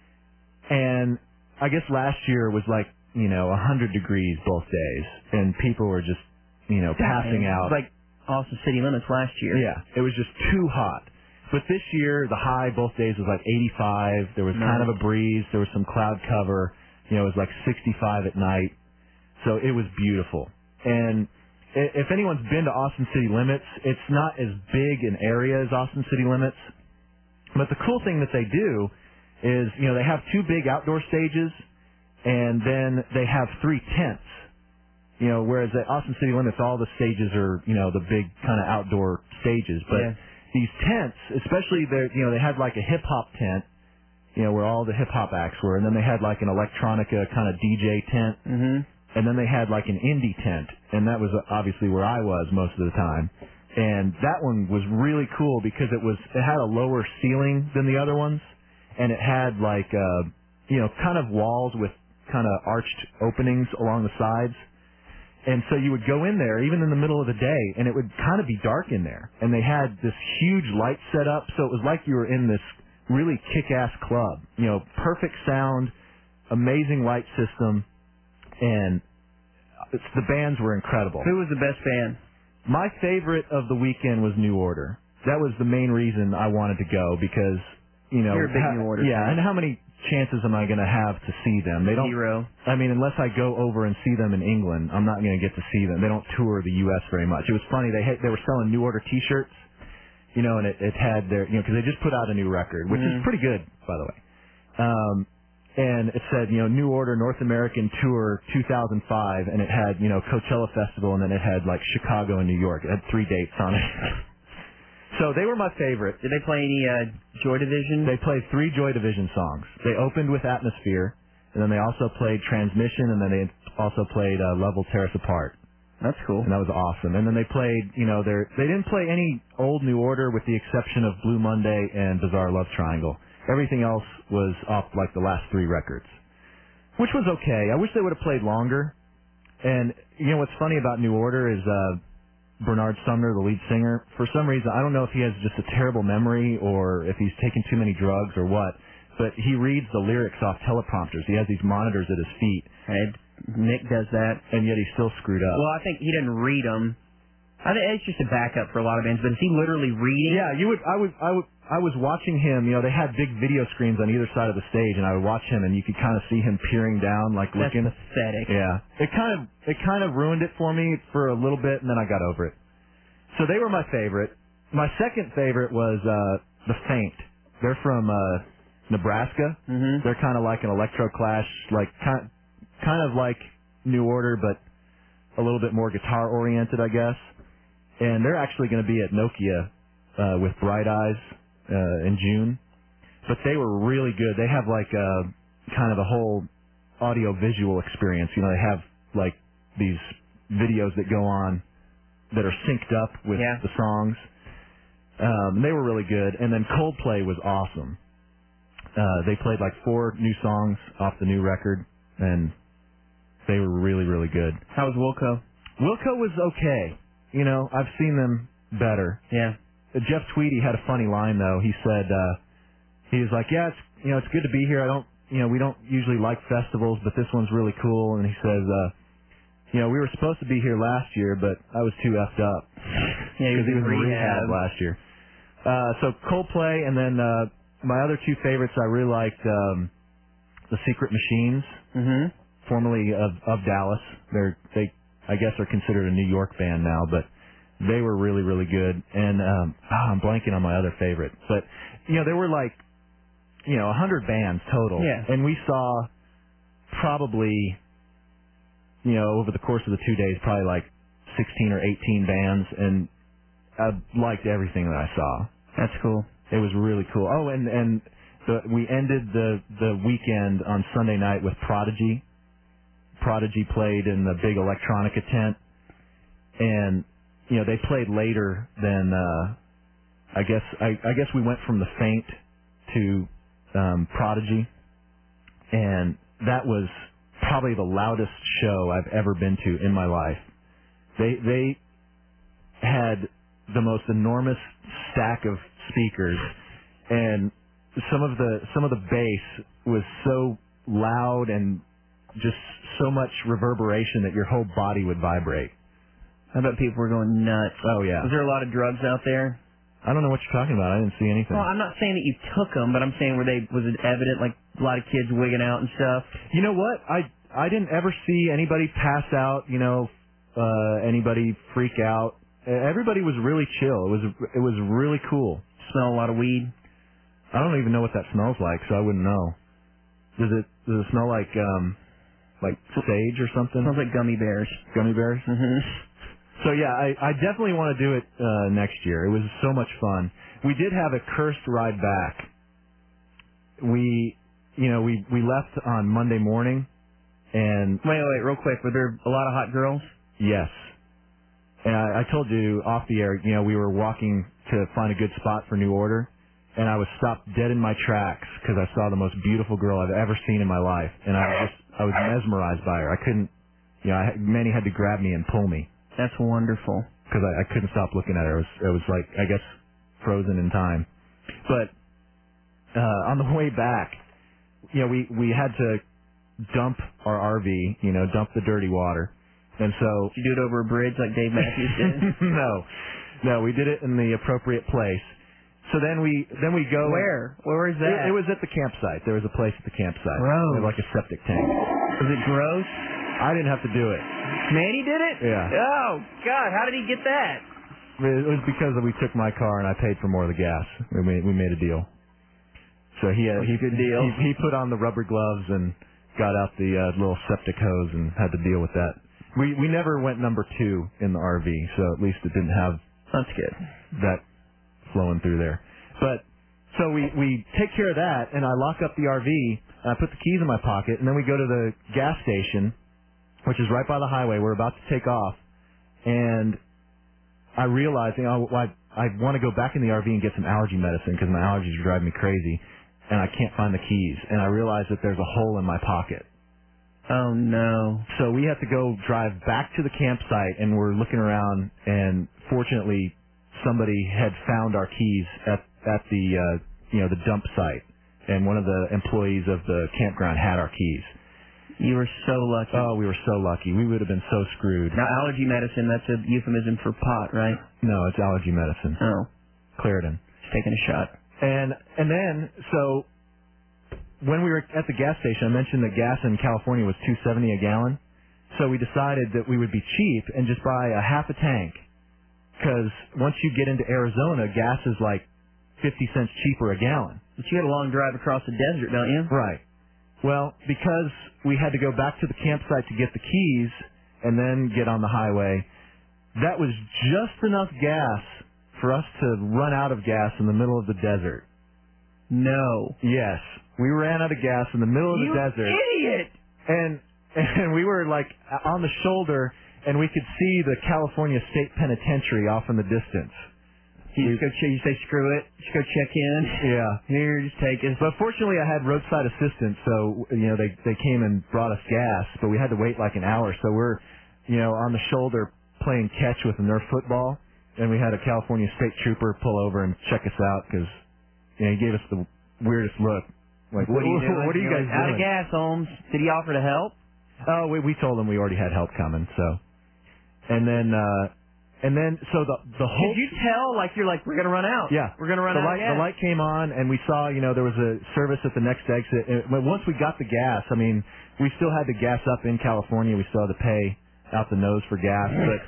And I guess last year was like, you know, one hundred degrees both days. And people were just, you know, passing It out. was like Austin City Limits last year. Yeah, it was just too hot. But this year, the high both days was like eighty-five. There was No. kind of a breeze. There was some cloud cover. You know, it was like sixty-five at night. So it was beautiful. And if anyone's been to Austin City Limits, it's not as big an area as Austin City Limits. But the cool thing that they do is, you know, they have two big outdoor stages, and then they have three tents. You know, whereas at Austin City Limits, all the stages are, you know, the big kind of outdoor stages. But Yeah. these tents, especially, the, you know, they had like a hip-hop tent, you know, where all the hip-hop acts were, and then they had like an electronica kind of D J tent. Mm-hmm. And then they had like an indie tent, and that was obviously where I was most of the time. And that one was really cool because it was it had a lower ceiling than the other ones, and it had like uh, you know, kind of walls with kind of arched openings along the sides. And so you would go in there even in the middle of the day, and it would kind of be dark in there. And they had this huge light set up, so it was like you were in this really kick-ass club. You know, perfect sound, amazing light system. And it's, the bands were incredible. Who was the best band? My favorite of the weekend was New Order. That was the main reason I wanted to go because, you know, You're a big how, New Order yeah. fan. And how many chances am I going to have to see them? They don't. Zero. I mean, unless I go over and see them in England, I'm not going to get to see them. They don't tour the U S very much. It was funny. They had, they were selling New Order T-shirts, you know, and it, it had their, you know, because they just put out a new record, which Mm-hmm. is pretty good, by the way. Um, and it said, you know, New Order North American Tour two thousand five, and it had, you know, Coachella Festival, and then it had, like, Chicago and New York. It had three dates on it. So they were my favorite. Did they play any uh, Joy Division? They played three Joy Division songs. They opened with Atmosphere, and then they also played Transmission, and then they also played uh, Level Tear Us Apart. That's cool. And that was awesome. And then they played, you know, their they didn't play any old New Order with the exception of Blue Monday and Bizarre Love Triangle. Everything else was off like the last three records, which was okay. I wish they would have played longer. And, you know, what's funny about New Order is uh, Bernard Sumner, the lead singer, for some reason, I don't know if he has just a terrible memory or if he's taken too many drugs or what, but he reads the lyrics off teleprompters. He has these monitors at his feet. And Nick does that. And yet he's still screwed up. Well, I think he didn't read them. I think it's just a backup for a lot of bands, but is he literally reading? Yeah, you would. I would. I would. I was watching him. You know, they had big video screens on either side of the stage, and I would watch him, and you could kind of see him peering down, like That's looking. pathetic. Yeah, it kind of it kind of ruined it for me for a little bit, and then I got over it. So they were my favorite. My second favorite was uh, the Faint. They're from uh, Nebraska. Mm-hmm. They're kind of like an Electro Clash, like kind kind of like New Order, but a little bit more guitar oriented, I guess. And they're actually going to be at Nokia uh, with Bright Eyes uh, in June. But they were really good. They have like a kind of a whole audio-visual experience. You know, they have like these videos that go on that are synced up with yeah. the songs. Um, they were really good. And then Coldplay was awesome. Uh, they played like four new songs off the new record, and they were really, really good. How was Wilco? Wilco was okay. You know, I've seen them better. Yeah. Uh, Jeff Tweedy had a funny line though. He said uh, he was like, "Yeah, it's you know, it's good to be here. I don't, you know, we don't usually like festivals, but this one's really cool." And he says, uh, "You know, we were supposed to be here last year, but I was too effed up yeah, because he was in rehab. rehab last year." Uh, so Coldplay, and then uh, my other two favorites, I really liked um, the Secret Machines, mm-hmm. formerly of of Dallas. They're they. I guess are considered a New York band now, but they were really, really good. And um, oh, I'm blanking on my other favorite. But, you know, there were like, you know, one hundred bands total. Yeah. And we saw probably, you know, over the course of the two days, probably like sixteen or eighteen bands. And I liked everything that I saw. That's cool. It was really cool. Oh, and, and the, we ended the, the weekend on Sunday night with Prodigy. Prodigy played in the big electronica tent, and you know they played later than uh, I guess I, I guess we went from the Faint to um, Prodigy, and that was probably the loudest show I've ever been to in my life. They they had the most enormous stack of speakers, and some of the some of the bass was so loud and just so much reverberation that your whole body would vibrate. I bet people were going nuts. Oh, yeah. Was there a lot of drugs out there? I don't know what you're talking about. I didn't see anything. Well, I'm not saying that you took them, but I'm saying were they was it evident, like a lot of kids wigging out and stuff? You know what? I I didn't ever see anybody pass out, you know, uh, anybody freak out. Everybody was really chill. It was it was really cool. Smell a lot of weed? I don't even know what that smells like, so I wouldn't know. Does it does it smell like um like sage or something? Smells like gummy bears. Gummy bears? Mm-hmm. So yeah, I, I definitely want to do it uh, next year. It was so much fun. We did have a cursed ride back. We, you know, we we left on Monday morning, and wait, wait, real quick. Were there a lot of hot girls? Yes. And I, I told you off the air, you know, we were walking to find a good spot for New Order, and I was stopped dead in my tracks because I saw the most beautiful girl I've ever seen in my life, and I was just I was mesmerized by her. I couldn't, you know, I, Manny had to grab me and pull me. That's wonderful. Because I, I couldn't stop looking at her. It was, it was like, I guess, frozen in time. But uh, on the way back, you know, we, we had to dump our R V, you know, dump the dirty water. And so... Did you do it over a bridge like Dave Matthews did? No. No, we did it in the appropriate place. So then we then we go... Where? Where is that? It, it was at the campsite. There was a place at the campsite. Gross. They had like a septic tank. Was it gross? I didn't have to do it. Manny did it? Yeah. Oh, God. How did he get that? It was because we took my car and I paid for more of the gas. We made, we made a deal. So he had, he, good deal. he he put on the rubber gloves and got out the uh, little septic hose and had to deal with that. We we never went number two in the R V, so at least it didn't have that's good that flowing through there. But so we we take care of that, and I lock up the R V, and I put the keys in my pocket, and then we go to the gas station, which is right by the highway. We're about to take off, and I realize, you know, I, I want to go back in the R V and get some allergy medicine because my allergies are driving me crazy, and I can't find the keys. And I realize that there's a hole in my pocket. Oh, no. So we have to go drive back to the campsite, and we're looking around, and fortunately somebody had found our keys at, at the, uh, you know, the dump site, and one of the employees of the campground had our keys. You were so lucky. Oh, we were so lucky. We would have been so screwed. Now, allergy medicine, that's a euphemism for pot, right? No, it's allergy medicine. Oh. Claritin. Just taking a shot. And and then, so, when we were at the gas station, I mentioned that gas in California was two seventy a gallon. So we decided that we would be cheap and just buy a half a tank. Because once you get into Arizona, gas is like fifty cents cheaper a gallon. But you had a long drive across the desert, don't you? Right. Well, because we had to go back to the campsite to get the keys and then get on the highway, that was just enough gas for us to run out of gas in the middle of the desert. No. Yes. We ran out of gas in the middle of you the desert. idiot! And and we were like on the shoulder, and we could see the California State Penitentiary off in the distance. You just go check, you say screw it, just go check in. Yeah. Here, just take it. But fortunately, I had roadside assistance, so you know they they came and brought us gas, but we had to wait like an hour. So we're, you know, on the shoulder playing catch with a Nerf football, and we had a California State Trooper pull over and check us out because you know he gave us the weirdest look. Like, what are you doing? What are you You're guys like, doing? Out of gas, Holmes. Did he offer to help? Oh, we we told him we already had help coming. So, and then uh, and then so the the whole. Did you tell? Like you're like we're gonna run out. Yeah, we're gonna run the out. Light, of gas. The light came on, and we saw you know there was a service at the next exit. And but once we got the gas, I mean, we still had to gas up in California. We still had to pay out the nose for gas, but.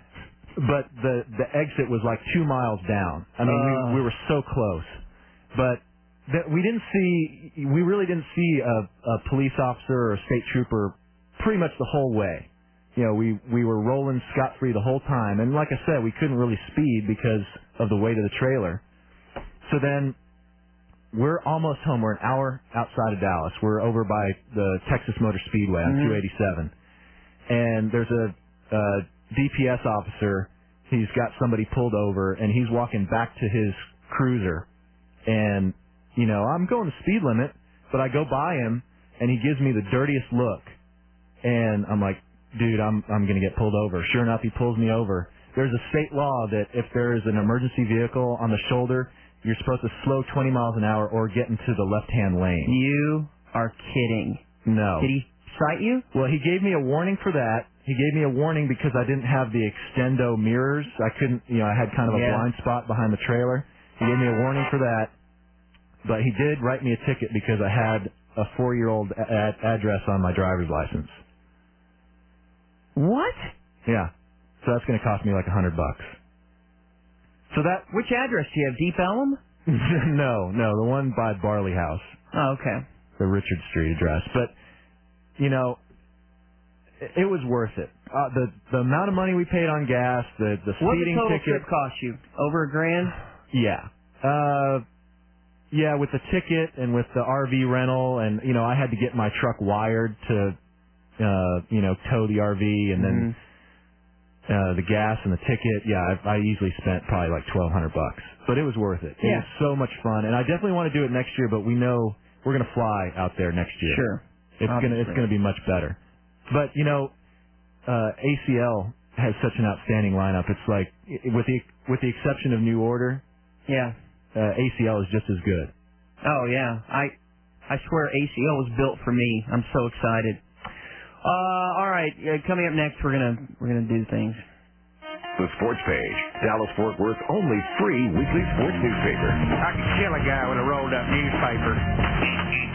But the the exit was like two miles down. I mean, Uh. we, we were so close. But that we didn't see, we really didn't see a, a police officer or a state trooper pretty much the whole way. You know, we, we were rolling scot-free the whole time. And like I said, we couldn't really speed because of the weight of the trailer. So then we're almost home. We're an hour outside of Dallas. We're over by the Texas Motor Speedway on Mhm. two eighty-seven. And there's a, a D P S officer. He's got somebody pulled over, and he's walking back to his cruiser. And, you know, I'm going the speed limit, but I go by him, and he gives me the dirtiest look. And I'm like, dude, I'm I'm going to get pulled over. Sure enough, he pulls me over. There's a state law that if there is an emergency vehicle on the shoulder, you're supposed to slow twenty miles an hour or get into the left-hand lane. You are kidding. No. Did he cite you? Well, he gave me a warning for that. He gave me a warning because I didn't have the extendo mirrors. I couldn't, you know, I had kind of a Yeah. blind spot behind the trailer. He gave me a warning for that. But he did write me a ticket because I had a four-year-old a- ad- address on my driver's license. What? Yeah. So that's going to cost me like a hundred bucks. So that. Which address do you have? Deep Ellum? no, no, the one by Barley House. Oh, okay. The Richard Street address. But, you know, it, it was worth it. Uh, the the amount of money we paid on gas, the the What did the speeding total ticket. trip cost you? Over a grand? Yeah. Uh, yeah, with the ticket and with the R V rental, and you know, I had to get my truck wired to, uh, you know, tow the R V, and then uh, the gas and the ticket. Yeah, I, I easily spent probably like twelve hundred bucks, but it was worth it. It Yeah. was so much fun, and I definitely want to do it next year. But we know we're gonna fly out there next year. Sure. It's gonna it's Obviously. gonna be much better. But you know, uh, A C L has such an outstanding lineup. It's like with the with the exception of New Order. Yeah. Uh, A C L is just as good. Oh yeah, I I swear A C L was built for me. I'm so excited. Uh, all right, uh, coming up next, we're gonna we're gonna do things. The Sports Page, Dallas-Fort Worth's only free weekly sports newspaper. I could kill a guy with a rolled-up newspaper.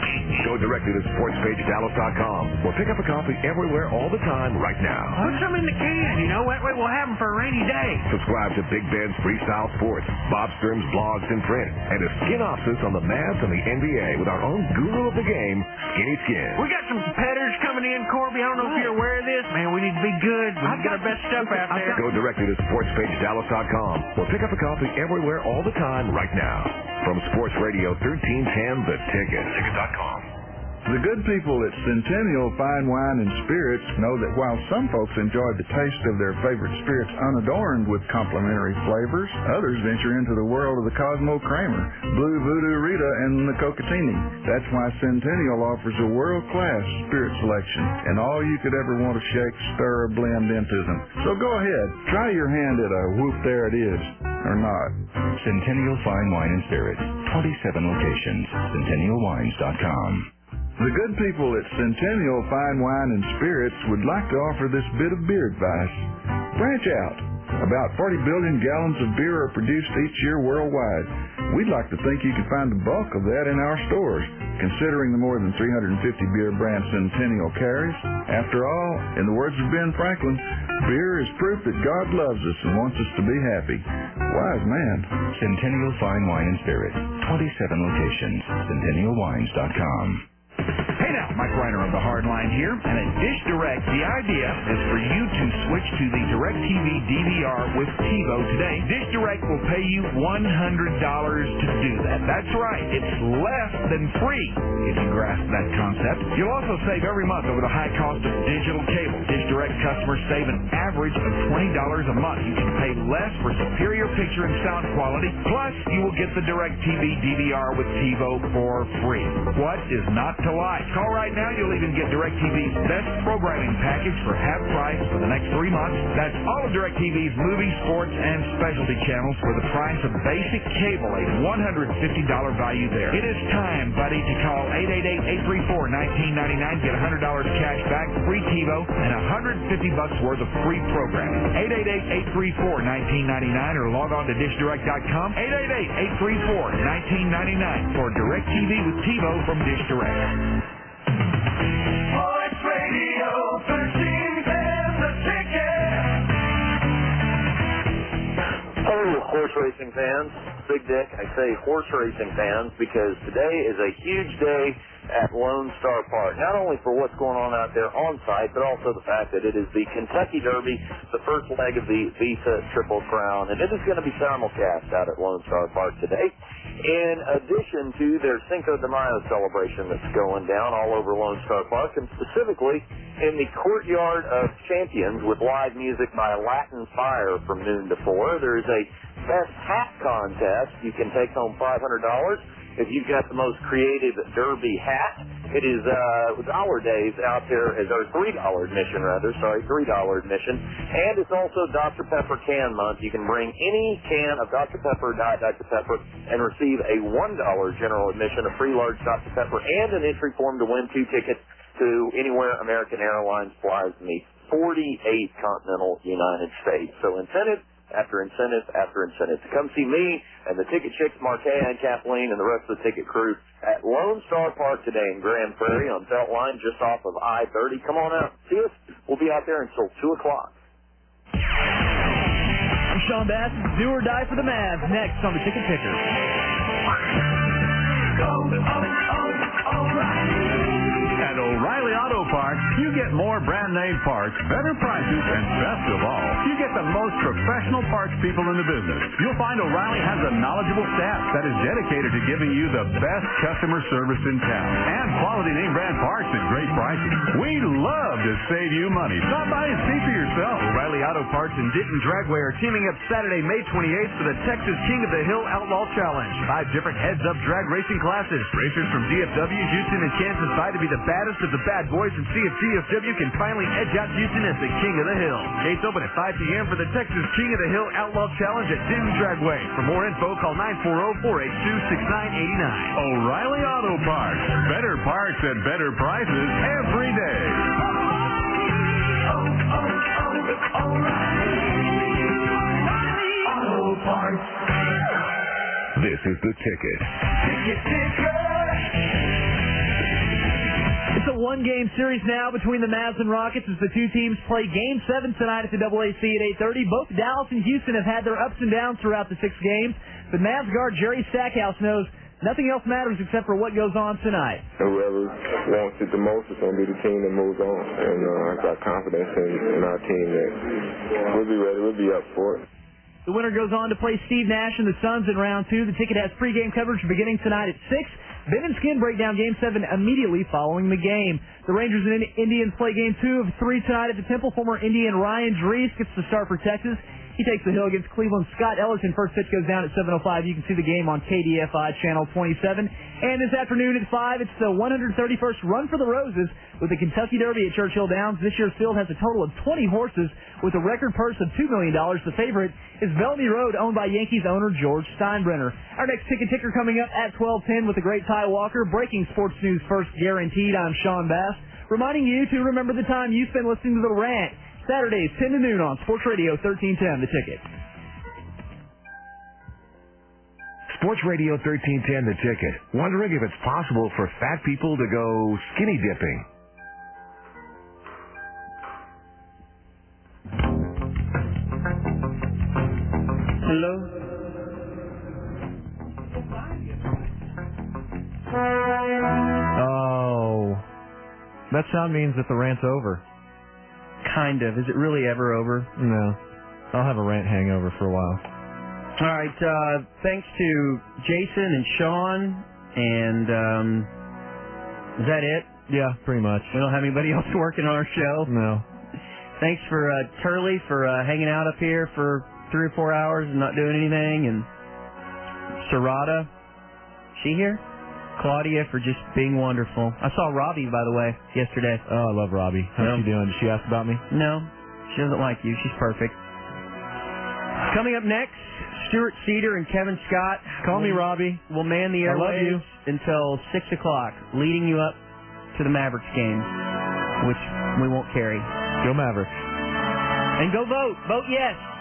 Go directly to sports page dallas dot com or pick up a copy everywhere all the time right now. Put some in the can, you know. That way we'll have them for a rainy day. Subscribe to Big Ben's Freestyle Sports, Bob Sturm's blogs and print, and a skinopsis on the Mavs and the N B A with our own guru of the game, Skinny Skin. We got some competitors coming in, Corby. I don't know if you're aware of this. Man, we need to be good. We need to get our best stuff out there. Go directly to sports page dallas dot com or pick up a copy everywhere all the time right now. From Sports Radio thirteen ten, The Ticket. ticket dot com. The good people at Centennial Fine Wine and Spirits know that while some folks enjoy the taste of their favorite spirits unadorned with complimentary flavors, others venture into the world of the Cosmo Kramer, Blue Voodoo Rita, and the Cocatini. That's why Centennial offers a world-class spirit selection and all you could ever want to shake, stir, or blend into them. So go ahead, try your hand at a whoop there it is, or not. Centennial Fine Wine and Spirits, twenty-seven locations, centennial wines dot com. The good people at Centennial Fine Wine and Spirits would like to offer this bit of beer advice. Branch out. About forty billion gallons of beer are produced each year worldwide. We'd like to think you could find the bulk of that in our stores, considering the more than three hundred fifty beer brands Centennial carries. After all, in the words of Ben Franklin, beer is proof that God loves us and wants us to be happy. Wise man. Centennial Fine Wine and Spirits, twenty-seven locations, centennial wines dot com. Hey now, Mike Reiner of the Hardline here, and at Dish Direct, the idea is for you to switch to the DirecTV D V R with TiVo today. Dish Direct will pay you one hundred dollars to do that. That's right, it's less than free, if you grasp that concept. You'll also save every month over the high cost of digital cable. Dish Direct customers save an average of twenty dollars a month. You can pay less for superior picture and sound quality, plus you will get the DirecTV D V R with TiVo for free. What is not to like? Call right now. You'll even get DirecTV's best programming package for half price for the next three months. That's all of DirecTV's movie, sports, and specialty channels for the price of basic cable, a one hundred fifty dollars value there. It is time, buddy, to call eight eight eight, eight three four, one nine nine nine. Get one hundred dollars cash back, free TiVo, and one hundred fifty bucks worth of free programming. eight eight eight, eight three four, one nine nine nine or log on to dish direct dot com. eight eight eight, eight three four, one nine nine nine for DirecTV with TiVo from Dish Direct. Sports Radio thirteen ten, The Ticket. Hello, horse racing fans. Big Dick. I say horse racing fans because today is a huge day at Lone Star Park. Not only for what's going on out there on site, but also the fact that it is the Kentucky Derby, the first leg of the Visa Triple Crown, and it is going to be simulcast out at Lone Star Park today. In addition to their Cinco de Mayo celebration that's going down all over Lone Star Park, and specifically in the Courtyard of Champions with live music by Latin Fire from noon to four. There is a best hat contest. You can take home five hundred dollars. If you've got the most creative Derby hat, it is uh, dollar days out there, as or three dollar admission rather, sorry, three dollar admission. And it's also Doctor Pepper Can Month. You can bring any can of Doctor Pepper, Diet Doctor Pepper, and receive a one dollar general admission, a free large Doctor Pepper, and an entry form to win two tickets to anywhere American Airlines flies in the forty-eight continental United States. So incentive after incentive after incentive to come see me and the Ticket Chicks, Marquea and Kathleen, and the rest of the Ticket crew at Lone Star Park today in Grand Prairie on Beltline just off of I thirty. Come on out, see us. We'll be out there until two o'clock. I'm Sean Bass. Do or die for the Mavs. Next on the Ticket Picker. At O'Reilly Auto Parts, you get more brand name parts, better prices, and best of all, you get the most professional parts people in the business. You'll find O'Reilly has a knowledgeable staff that is dedicated to giving you the best customer service in town and quality name brand parts at great prices. We love to save you money. Stop by and see for yourself. O'Reilly Auto Parts and Denton Dragway are teaming up Saturday, May twenty-eighth for the Texas King of the Hill Outlaw Challenge. Five different heads-up drag racing classes. Racers from D F W, Houston, and Kansas vie to be the baddest of the bad boys and see if D F W can finally edge out Houston as the King of the Hill. Gates open at five p.m. for the Texas King of the Hill Outlaw Challenge at Denton Dragway. For more info, call nine four zero, four eight two, six nine eight nine. O'Reilly Auto Parts. Better parts at better prices every day. Auto Parts. This is The Ticket. Ticket Ticker. one-game series now between the Mavs and Rockets as the two teams play Game seven tonight at the Double A C at eight thirty. Both Dallas and Houston have had their ups and downs throughout the six games, but Mavs guard Jerry Stackhouse knows nothing else matters except for what goes on tonight. Whoever wants it the most is going to be the team that moves on, and uh, I've got confidence in, in our team that we'll be ready, we'll be up for it. The winner goes on to play Steve Nash and the Suns in round two. The ticket has pregame coverage beginning tonight at six. Ben and Skin break down Game seven immediately following the game. The Rangers and Indians play Game two of three tonight at the Temple. Former Indian Ryan Drees gets the start for Texas. He takes the hill against Cleveland. Scott Ellerton, first pitch goes down at seven oh five. You can see the game on K D F I Channel twenty-seven. And this afternoon at five, it's the one hundred thirty-first Run for the Roses with the Kentucky Derby at Churchill Downs. This year's field has a total of twenty horses with a record purse of two million dollars. The favorite is Bellamy Road, owned by Yankees owner George Steinbrenner. Our next ticket ticker coming up at twelve ten with the great Ty Walker. Breaking sports news first guaranteed. I'm Sean Bass, reminding you to remember the time you spend listening to The Rant. Saturdays, ten to noon on Sports Radio thirteen ten, The Ticket. Sports Radio thirteen ten, The Ticket. Wondering if it's possible for fat people to go skinny dipping? Hello? Oh. That sound means that the rant's over. Kind of. Is it really ever over? No. I'll have a rant hangover for a while. All right. Uh, thanks to Jason and Sean. And um, is that it? Yeah, pretty much. We don't have anybody else working on our show? No. Thanks for uh, Turley for uh, hanging out up here for three or four hours and not doing anything. And Serrata. She here? Claudia for just being wonderful. I saw Robbie, by the way, yesterday. Oh, I love Robbie. How's No. she doing? Did she ask about me? No, she doesn't like you. She's perfect. Coming up next, Stuart Cedar and Kevin Scott. Call me Robbie. Will man the I love you. airwaves until six o'clock, leading you up to the Mavericks game, which we won't carry. Go Mavericks. And go vote. Vote yes.